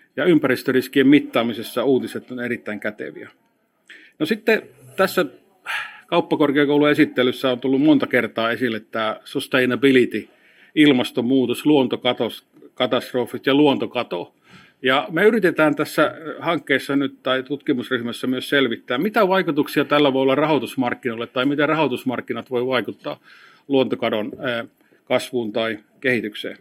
ja ympäristöriskien mittaamisessa uutiset on erittäin käteviä. No sitten tässä kauppakorkeakoulun esittelyssä on tullut monta kertaa esille tämä sustainability, ilmastonmuutos, luontokatastrofit ja luontokato. Ja me yritetään tässä hankkeessa nyt tai tutkimusryhmässä myös selvittää, mitä vaikutuksia tällä voi olla rahoitusmarkkinoille tai miten rahoitusmarkkinat voi vaikuttaa luontokadon kasvuun tai kehitykseen.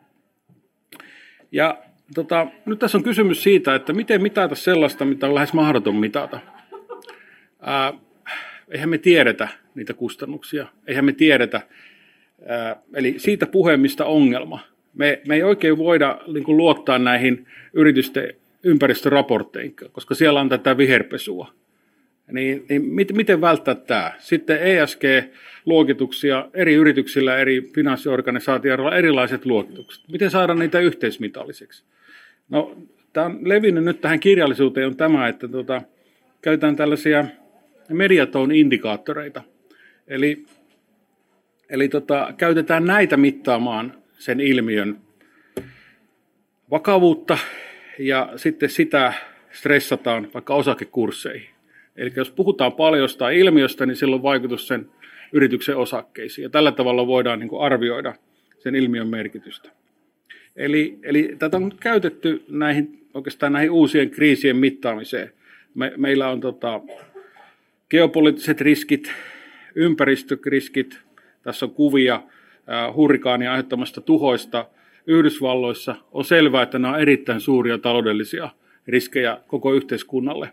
Ja tota, nyt tässä on kysymys siitä, että miten mitata sellaista, mitä on lähes mahdoton mitata. Ää, eihän me tiedetä niitä kustannuksia, eihän me tiedetä, ää, eli siitä puhemista ongelma. Me, me ei oikein voida niin kuin luottaa näihin yritysten ympäristöraportteihin, koska siellä on tätä viherpesua. Niin, niin mit, miten välttää tämä? Sitten E S G-luokituksia, eri yrityksillä, eri finanssiorganisaatioilla erilaiset luokitukset. Miten saada niitä yhteismitalliseksi? No, tämä on levinnyt nyt tähän kirjallisuuteen on tämä, että tota, käytetään tällaisia mediatone-indikaattoreita. Eli, eli tota, käytetään näitä mittaamaan sen ilmiön vakavuutta ja sitten sitä stressataan vaikka osakekursseihin. Eli jos puhutaan paljon jostain ilmiöstä, niin sillä on vaikutus sen yrityksen osakkeisiin. Ja tällä tavalla voidaan niin kuin arvioida sen ilmiön merkitystä. Eli, eli tätä on käytetty näihin, oikeastaan näihin uusien kriisien mittaamiseen. Me, meillä on tota, geopoliittiset riskit, ympäristöriskit, tässä on kuvia hurrikaanin aiheuttamasta tuhoista Yhdysvalloissa. On selvää, että nämä on erittäin suuria taloudellisia riskejä koko yhteiskunnalle.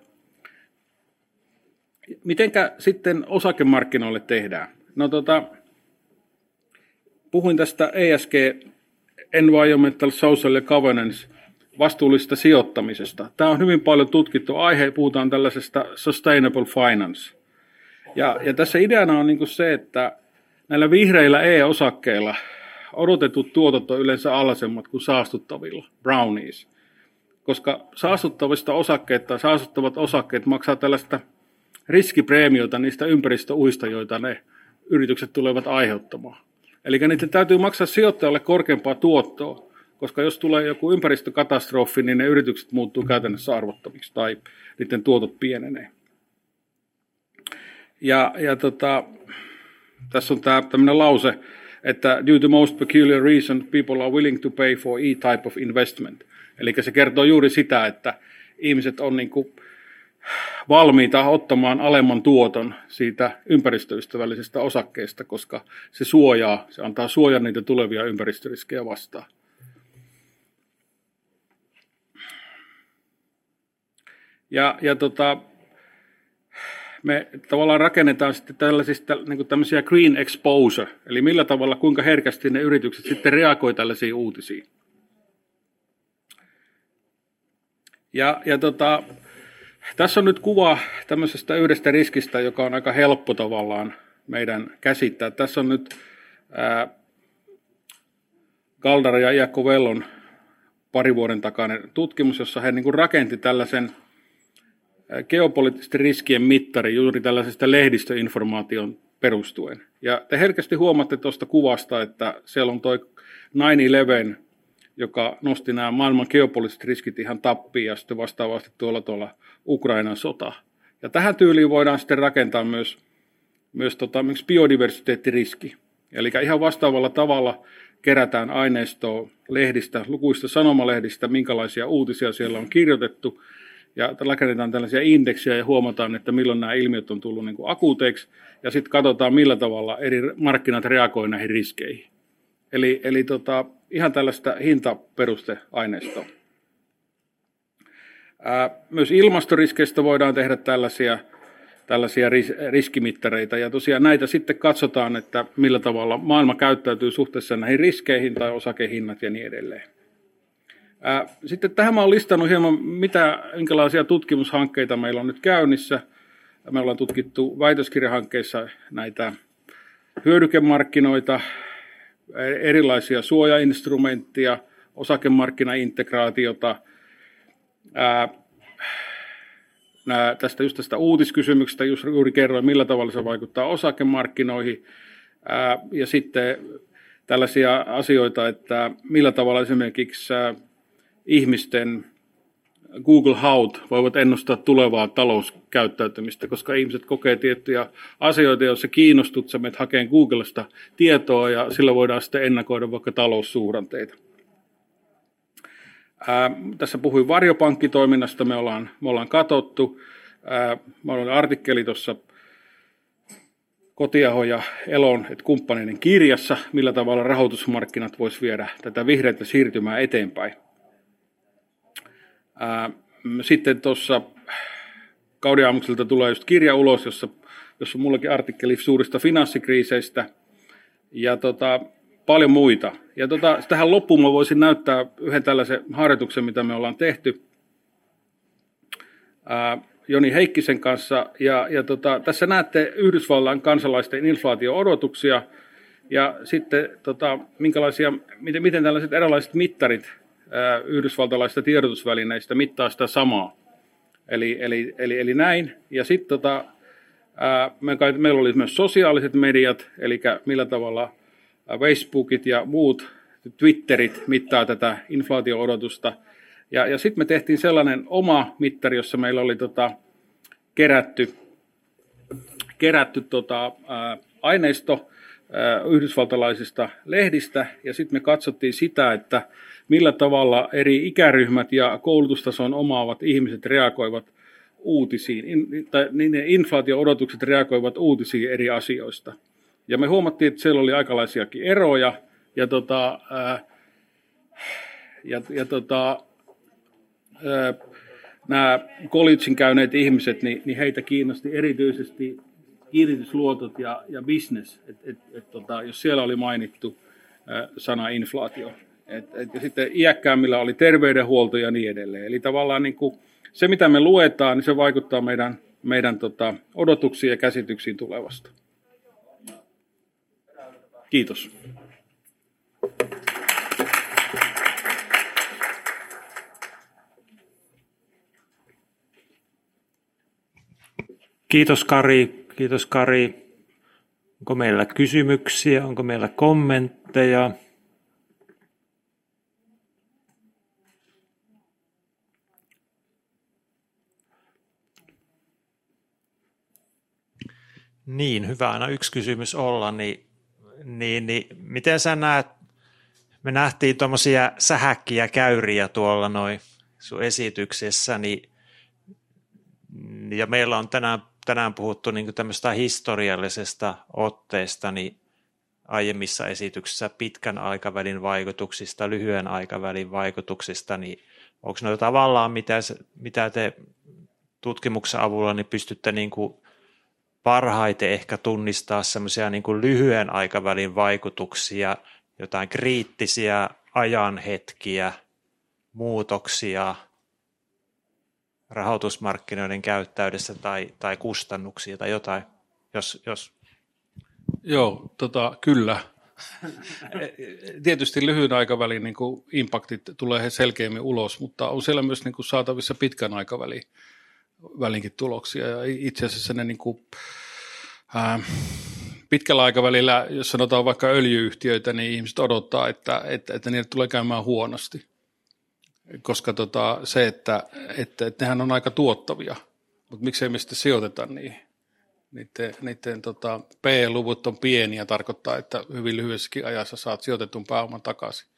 Mitenkä sitten osakemarkkinoille tehdään? No tota, puhuin tästä E S G, Environmental, Social ja Governance, vastuullisesta sijoittamisesta. Tämä on hyvin paljon tutkittu aihe, puhutaan tällaisesta Sustainable Finance. Ja, ja tässä ideana on niin kuin se, että näillä vihreillä E-osakkeilla odotetut tuotot on yleensä alhaisemmat kuin saastuttavilla, brownies. Koska saastuttavista osakkeita tai saastuttavat osakkeet maksaa tällaista riskipreemiota niistä ympäristöuista, joita ne yritykset tulevat aiheuttamaan. Eli niiden täytyy maksaa sijoittajalle korkeampaa tuottoa, koska jos tulee joku ympäristökatastrofi, niin ne yritykset muuttuu käytännössä arvottomiksi tai niiden tuotot pienenee. Ja, ja tota, tässä on tämä tämmöinen lause, että due to most peculiar reason, people are willing to pay for e-type of investment. Eli se kertoo juuri sitä, että ihmiset on niin kuin valmiita ottamaan alemman tuoton siitä ympäristöystävällisestä osakkeesta, koska se suojaa, se antaa suojan niitä tulevia ympäristöriskejä vastaan. Ja, ja tota, me tavallaan rakennetaan sitten tällaisista niin kuin tämmöisiä green exposure, eli millä tavalla, kuinka herkästi ne yritykset sitten reagoi tällaisiin uutisiin. Ja, ja tota, tässä on nyt kuva tämmöisestä yhdestä riskistä, joka on aika helppo tavallaan meidän käsittää. Tässä on nyt ää, Galdara ja Iacovellon pari vuoden takainen tutkimus, jossa he niin kuin rakenti tällaisen geopoliittisten riskien mittari juuri tällaisesta lehdistöinformaation perustuen. Ja te herkästi huomaatte tuosta kuvasta, että siellä on toi nine eleven, joka nosti nämä maailman geopoliittiset riskit ihan tappiin ja sitten vastaavasti tuolla tuolla Ukrainan sota. Ja tähän tyyliin voidaan sitten rakentaa myös, myös tota, biodiversiteettiriski. Eli ihan vastaavalla tavalla kerätään aineistoa lehdistä, lukuista sanomalehdistä, minkälaisia uutisia siellä on kirjoitettu. Ja rakennetaan tällaisia indeksejä ja huomataan, että milloin nämä ilmiöt on tullut niin kuin akuuteiksi. Ja sitten katsotaan, millä tavalla eri markkinat reagoivat näihin riskeihin. Eli, eli tota, ihan tällaista hintaperusteaineistoa. Ää, myös ilmastoriskeistä voidaan tehdä tällaisia, tällaisia ris, riskimittareita. Ja tosiaan näitä sitten katsotaan, että millä tavalla maailma käyttäytyy suhteessa näihin riskeihin tai osakehinnat ja niin edelleen. Sitten tähän mä olen listannut hieman, mitä, minkälaisia tutkimushankkeita meillä on nyt käynnissä. Me ollaan tutkittu väitöskirjahankkeissa näitä hyödykemarkkinoita, erilaisia suojainstrumenttia, osakemarkkinaintegraatiota, ää, nää, tästä just tästä uutiskysymyksestä juuri kerroin, millä tavalla se vaikuttaa osakemarkkinoihin, ää, ja sitten tällaisia asioita, että millä tavalla esimerkiksi ihmisten Google Haut voivat ennustaa tulevaa talouskäyttäytymistä, koska ihmiset kokee tiettyjä asioita, joissa kiinnostut, sä menet hakemaan Googlesta tietoa ja sillä voidaan sitten ennakoida vaikka taloussuhdanteita. Ää, tässä puhuin varjopankkitoiminnasta, me ollaan, me ollaan katsottu. Ää, mä olen artikkeli tuossa Kotiaho ja Elon, että kumppaneiden kirjassa, millä tavalla rahoitusmarkkinat vois viedä tätä vihreätä siirtymää eteenpäin. Ää, sitten tuossa Kaudiaamukselta tulee just kirja ulos, jossa, jossa on mullakin artikkeli suurista finanssikriiseistä ja tota, paljon muita. Ja tota, tähän loppuun mä voisin näyttää yhden tällaisen harjoituksen, mitä me ollaan tehty ää, Joni Heikkisen kanssa. Ja, ja tota, tässä näette Yhdysvallan kansalaisten inflaatio-odotuksia ja sitten tota, minkälaisia, miten, miten tällaiset erilaiset mittarit ää, yhdysvaltalaisista tiedotusvälineistä mittaa sitä samaa. Eli, eli, eli, eli näin. Ja sitten tota, me, meillä oli myös sosiaaliset mediat, eli millä tavalla Facebookit ja muut Twitterit mittaa tätä inflaatio-odotusta. Ja, ja sitten me tehtiin sellainen oma mittari, jossa meillä oli tota, kerätty, kerätty tota, ää, aineisto ää, yhdysvaltalaisista lehdistä. Ja sitten me katsottiin sitä, että millä tavalla eri ikäryhmät ja koulutustason omaavat ihmiset reagoivat uutisiin, tai niiden inflaatio-odotukset reagoivat uutisiin eri asioista. Ja me huomattiin, että siellä oli aikalaisiakin eroja, ja, tota, ää, ja, ja tota, ää, nämä collegein käyneet ihmiset, niin, niin heitä kiinnosti erityisesti kiinnitysluotot ja, ja business, et, et, et, tota, jos siellä oli mainittu ää, sana inflaatio. Et, et, ja sitten iäkkäämmillä oli terveydenhuolto ja niin edelleen. Eli tavallaan niin kuin se, mitä me luetaan, niin se vaikuttaa meidän, meidän tota, odotuksiin ja käsityksiin tulevasta. Kiitos. Kiitos Kari. Kiitos Kari. Onko meillä kysymyksiä? Onko meillä kommentteja? Niin, hyvä aina yksi kysymys olla, niin, niin, niin miten sä näet, me nähtiin tuommoisia sähäkkiä käyriä tuolla noin sun esityksessä, niin, ja meillä on tänään, tänään puhuttu niin tämmöistä historiallisesta otteesta, niin aiemmissa esityksissä pitkän aikavälin vaikutuksista, lyhyen aikavälin vaikutuksista, niin onko ne tavallaan, mitä, mitä te tutkimuksen avulla niin pystytte niin kuin parhaiten ehkä tunnistaa semmoisia niin kuin lyhyen aikavälin vaikutuksia, jotain kriittisiä ajanhetkiä, muutoksia rahoitusmarkkinoiden käyttäydessä tai, tai kustannuksia tai jotain, jos... jos... Joo, tota, kyllä. Tietysti lyhyen aikavälin niin kuin impaktit tulee selkeämmin ulos, mutta on siellä myös niin kuin saatavissa pitkän aikavälin välinkin tuloksia. Ja itse asiassa ne niin kuin, ää, pitkällä aikavälillä, jos sanotaan vaikka öljyyhtiöitä, niin ihmiset odottaa, että, että, että niille tulee käymään huonosti. Koska tota, se, että, että, että nehän on aika tuottavia, mutta miksei me sitten sijoiteta niihin. Niiden, niiden tota, P E-luvut on pieniä, tarkoittaa, että hyvin lyhyessäkin ajassa saat sijoitetun pääoman takaisin.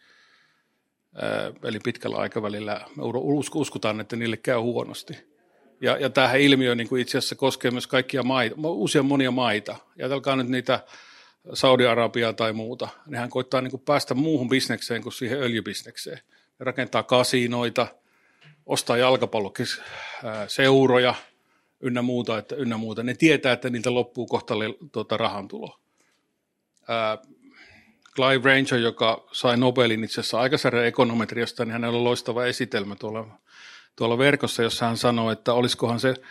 Ää, eli pitkällä aikavälillä me uskotaan, että niille käy huonosti. Ja, ja tämähän ilmiö niin kuin itse asiassa koskee myös kaikkia maita, usein monia maita. Ajatelkaa nyt niitä Saudi-Arabiaa tai muuta. Nehän koittaa niin kuin päästä muuhun bisnekseen kuin siihen öljybisnekseen. Ne rakentaa kasinoita, ostaa jalkapalloseuroja ynnä muuta, että, ynnä muuta. Ne tietää, että niiltä loppuu kohta tuota, rahantulo. Ää, Clive Ranger, joka sai Nobelin itse asiassa aikaisarjan ekonometriasta, niin hänellä on loistava esitelmä tuolla tuolla verkossa, jossa hän sanoi, että olisikohan se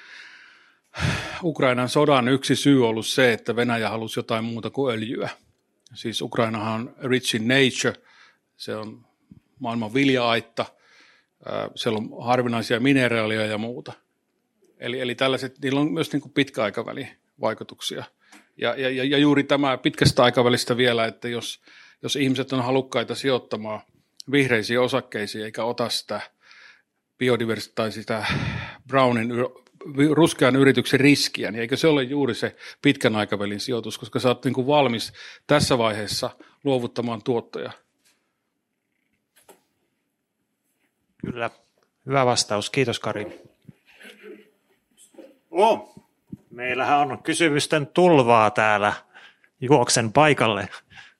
Ukrainan sodan yksi syy ollut se, että Venäjä halusi jotain muuta kuin öljyä. Siis Ukrainahan on rich in nature, se on maailman vilja-aitta, siellä on harvinaisia mineraaleja ja muuta. Eli, eli tällaiset, niillä on myös niin kuin pitkäaikavälin vaikutuksia. Ja, ja, ja juuri tämä pitkästä aikavälistä vielä, että jos, jos ihmiset on halukkaita sijoittamaan vihreisiin osakkeisiin eikä ota sitä biodiversiteetti tai sitä Brownin ruskean yrityksen riskiä, niin eikö se ole juuri se pitkän aikavälin sijoitus, koska sä oot niin kuin valmis tässä vaiheessa luovuttamaan tuottoja? Kyllä, hyvä vastaus. Kiitos, Kari. Oh, meillähän on kysymysten tulvaa täällä. Juoksen paikalle.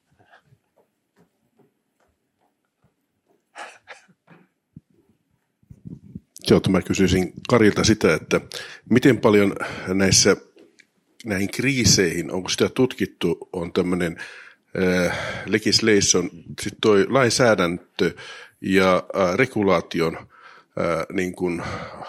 Joo, mä kysyisin Karilta sitä, että miten paljon näissä näihin kriiseihin, onko sitä tutkittu, on tämmöinen äh, legislation, sitten toi lainsäädäntö ja äh, regulaation äh, niin kuin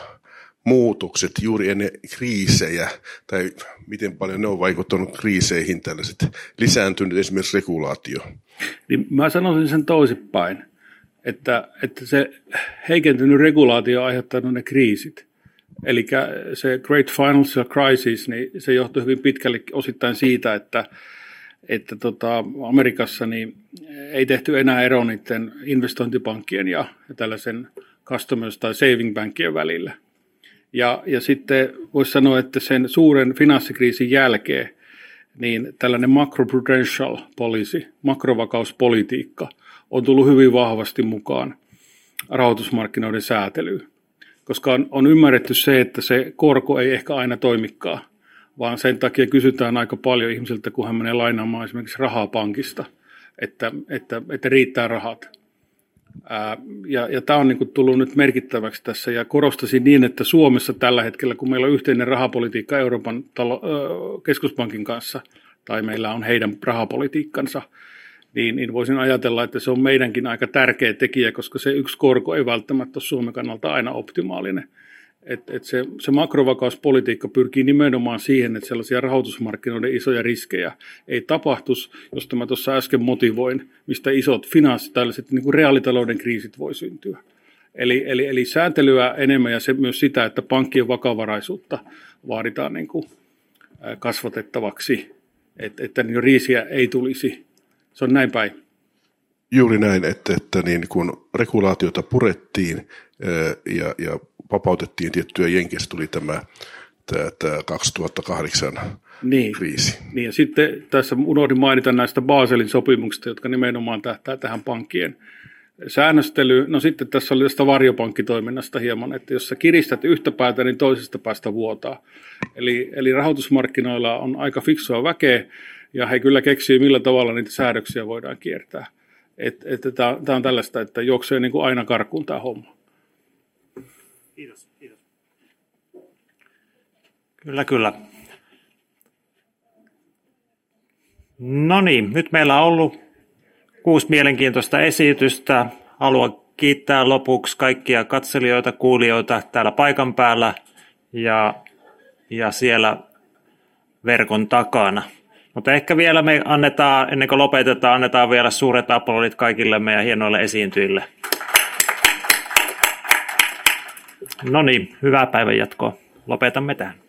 muutokset juuri ennen kriisejä, tai miten paljon ne on vaikuttanut kriiseihin, tällaiset lisääntynyt esimerkiksi regulaatio? Niin mä sanoisin sen toisinpäin, että, että se heikentynyt regulaatio on aiheuttanut ne kriisit. Eli se Great Financial Crisis, niin se johtui hyvin pitkälle osittain siitä, että, että tota, Amerikassa niin ei tehty enää ero niiden investointipankkien ja, ja tällaisen customers- tai saving bankien välillä. Ja, ja sitten voisi sanoa, että sen suuren finanssikriisin jälkeen niin tällainen macroprudential policy, makrovakauspolitiikka, on tullut hyvin vahvasti mukaan rahoitusmarkkinoiden säätelyyn. Koska on, on ymmärretty se, että se korko ei ehkä aina toimikaan, vaan sen takia kysytään aika paljon ihmisiltä, kun hän menee lainaamaan esimerkiksi rahaa pankista, että, että, että riittää rahat. Ää, ja ja tämä on niin kuin tullut nyt merkittäväksi tässä, ja korostaisin niin, että Suomessa tällä hetkellä, kun meillä on yhteinen rahapolitiikka Euroopan talo, ö, keskuspankin kanssa, tai meillä on heidän rahapolitiikkansa, niin, niin voisin ajatella, että se on meidänkin aika tärkeä tekijä, koska se yksi korko ei välttämättä ole Suomen kannalta aina optimaalinen. Et, et se, se makrovakauspolitiikka pyrkii nimenomaan siihen, että sellaisia rahoitusmarkkinoiden isoja riskejä ei tapahtuisi, josta mä tuossa äsken motivoin, mistä isot finanssit, tällaiset niin kuin reaalitalouden kriisit voi syntyä. Eli, eli, eli sääntelyä enemmän ja se, myös sitä, että pankkien vakavaraisuutta vaaditaan niin kuin kasvatettavaksi, että, että niin riisiä ei tulisi. Se on näin päin. Juuri näin, että, että niin kun regulaatiota purettiin ja, ja vapautettiin tiettyjä Jenkeissä, tuli tämä, tämä, tämä kaksituhattakahdeksan niin, kriisi. Niin, ja sitten tässä unohdin mainita näistä Baselin sopimuksista, jotka nimenomaan tähtää tähän pankkien säännöstelyyn. No sitten tässä oli tästä varjopankkitoiminnasta hieman, että jos sä kiristät yhtä päätä, niin toisesta päästä vuotaa. Eli, eli rahoitusmarkkinoilla on aika fiksua väkeä, ja he kyllä keksii, millä tavalla niitä säädöksiä voidaan kiertää. Että et, tämä on tällaista, että juoksee niin kuin aina karkuun tämä homma. Kiitos, kiitos. Kyllä, kyllä. No niin, nyt meillä on ollut kuusi mielenkiintoista esitystä. Haluan kiittää lopuksi kaikkia katselijoita, kuulijoita täällä paikan päällä ja, ja siellä verkon takana. Mutta ehkä vielä me annetaan, ennen kuin lopetetaan, annetaan vielä suuret aplodit kaikille meidän hienoille esiintyjille. No niin, hyvää päivänjatkoa. Lopetamme tähän.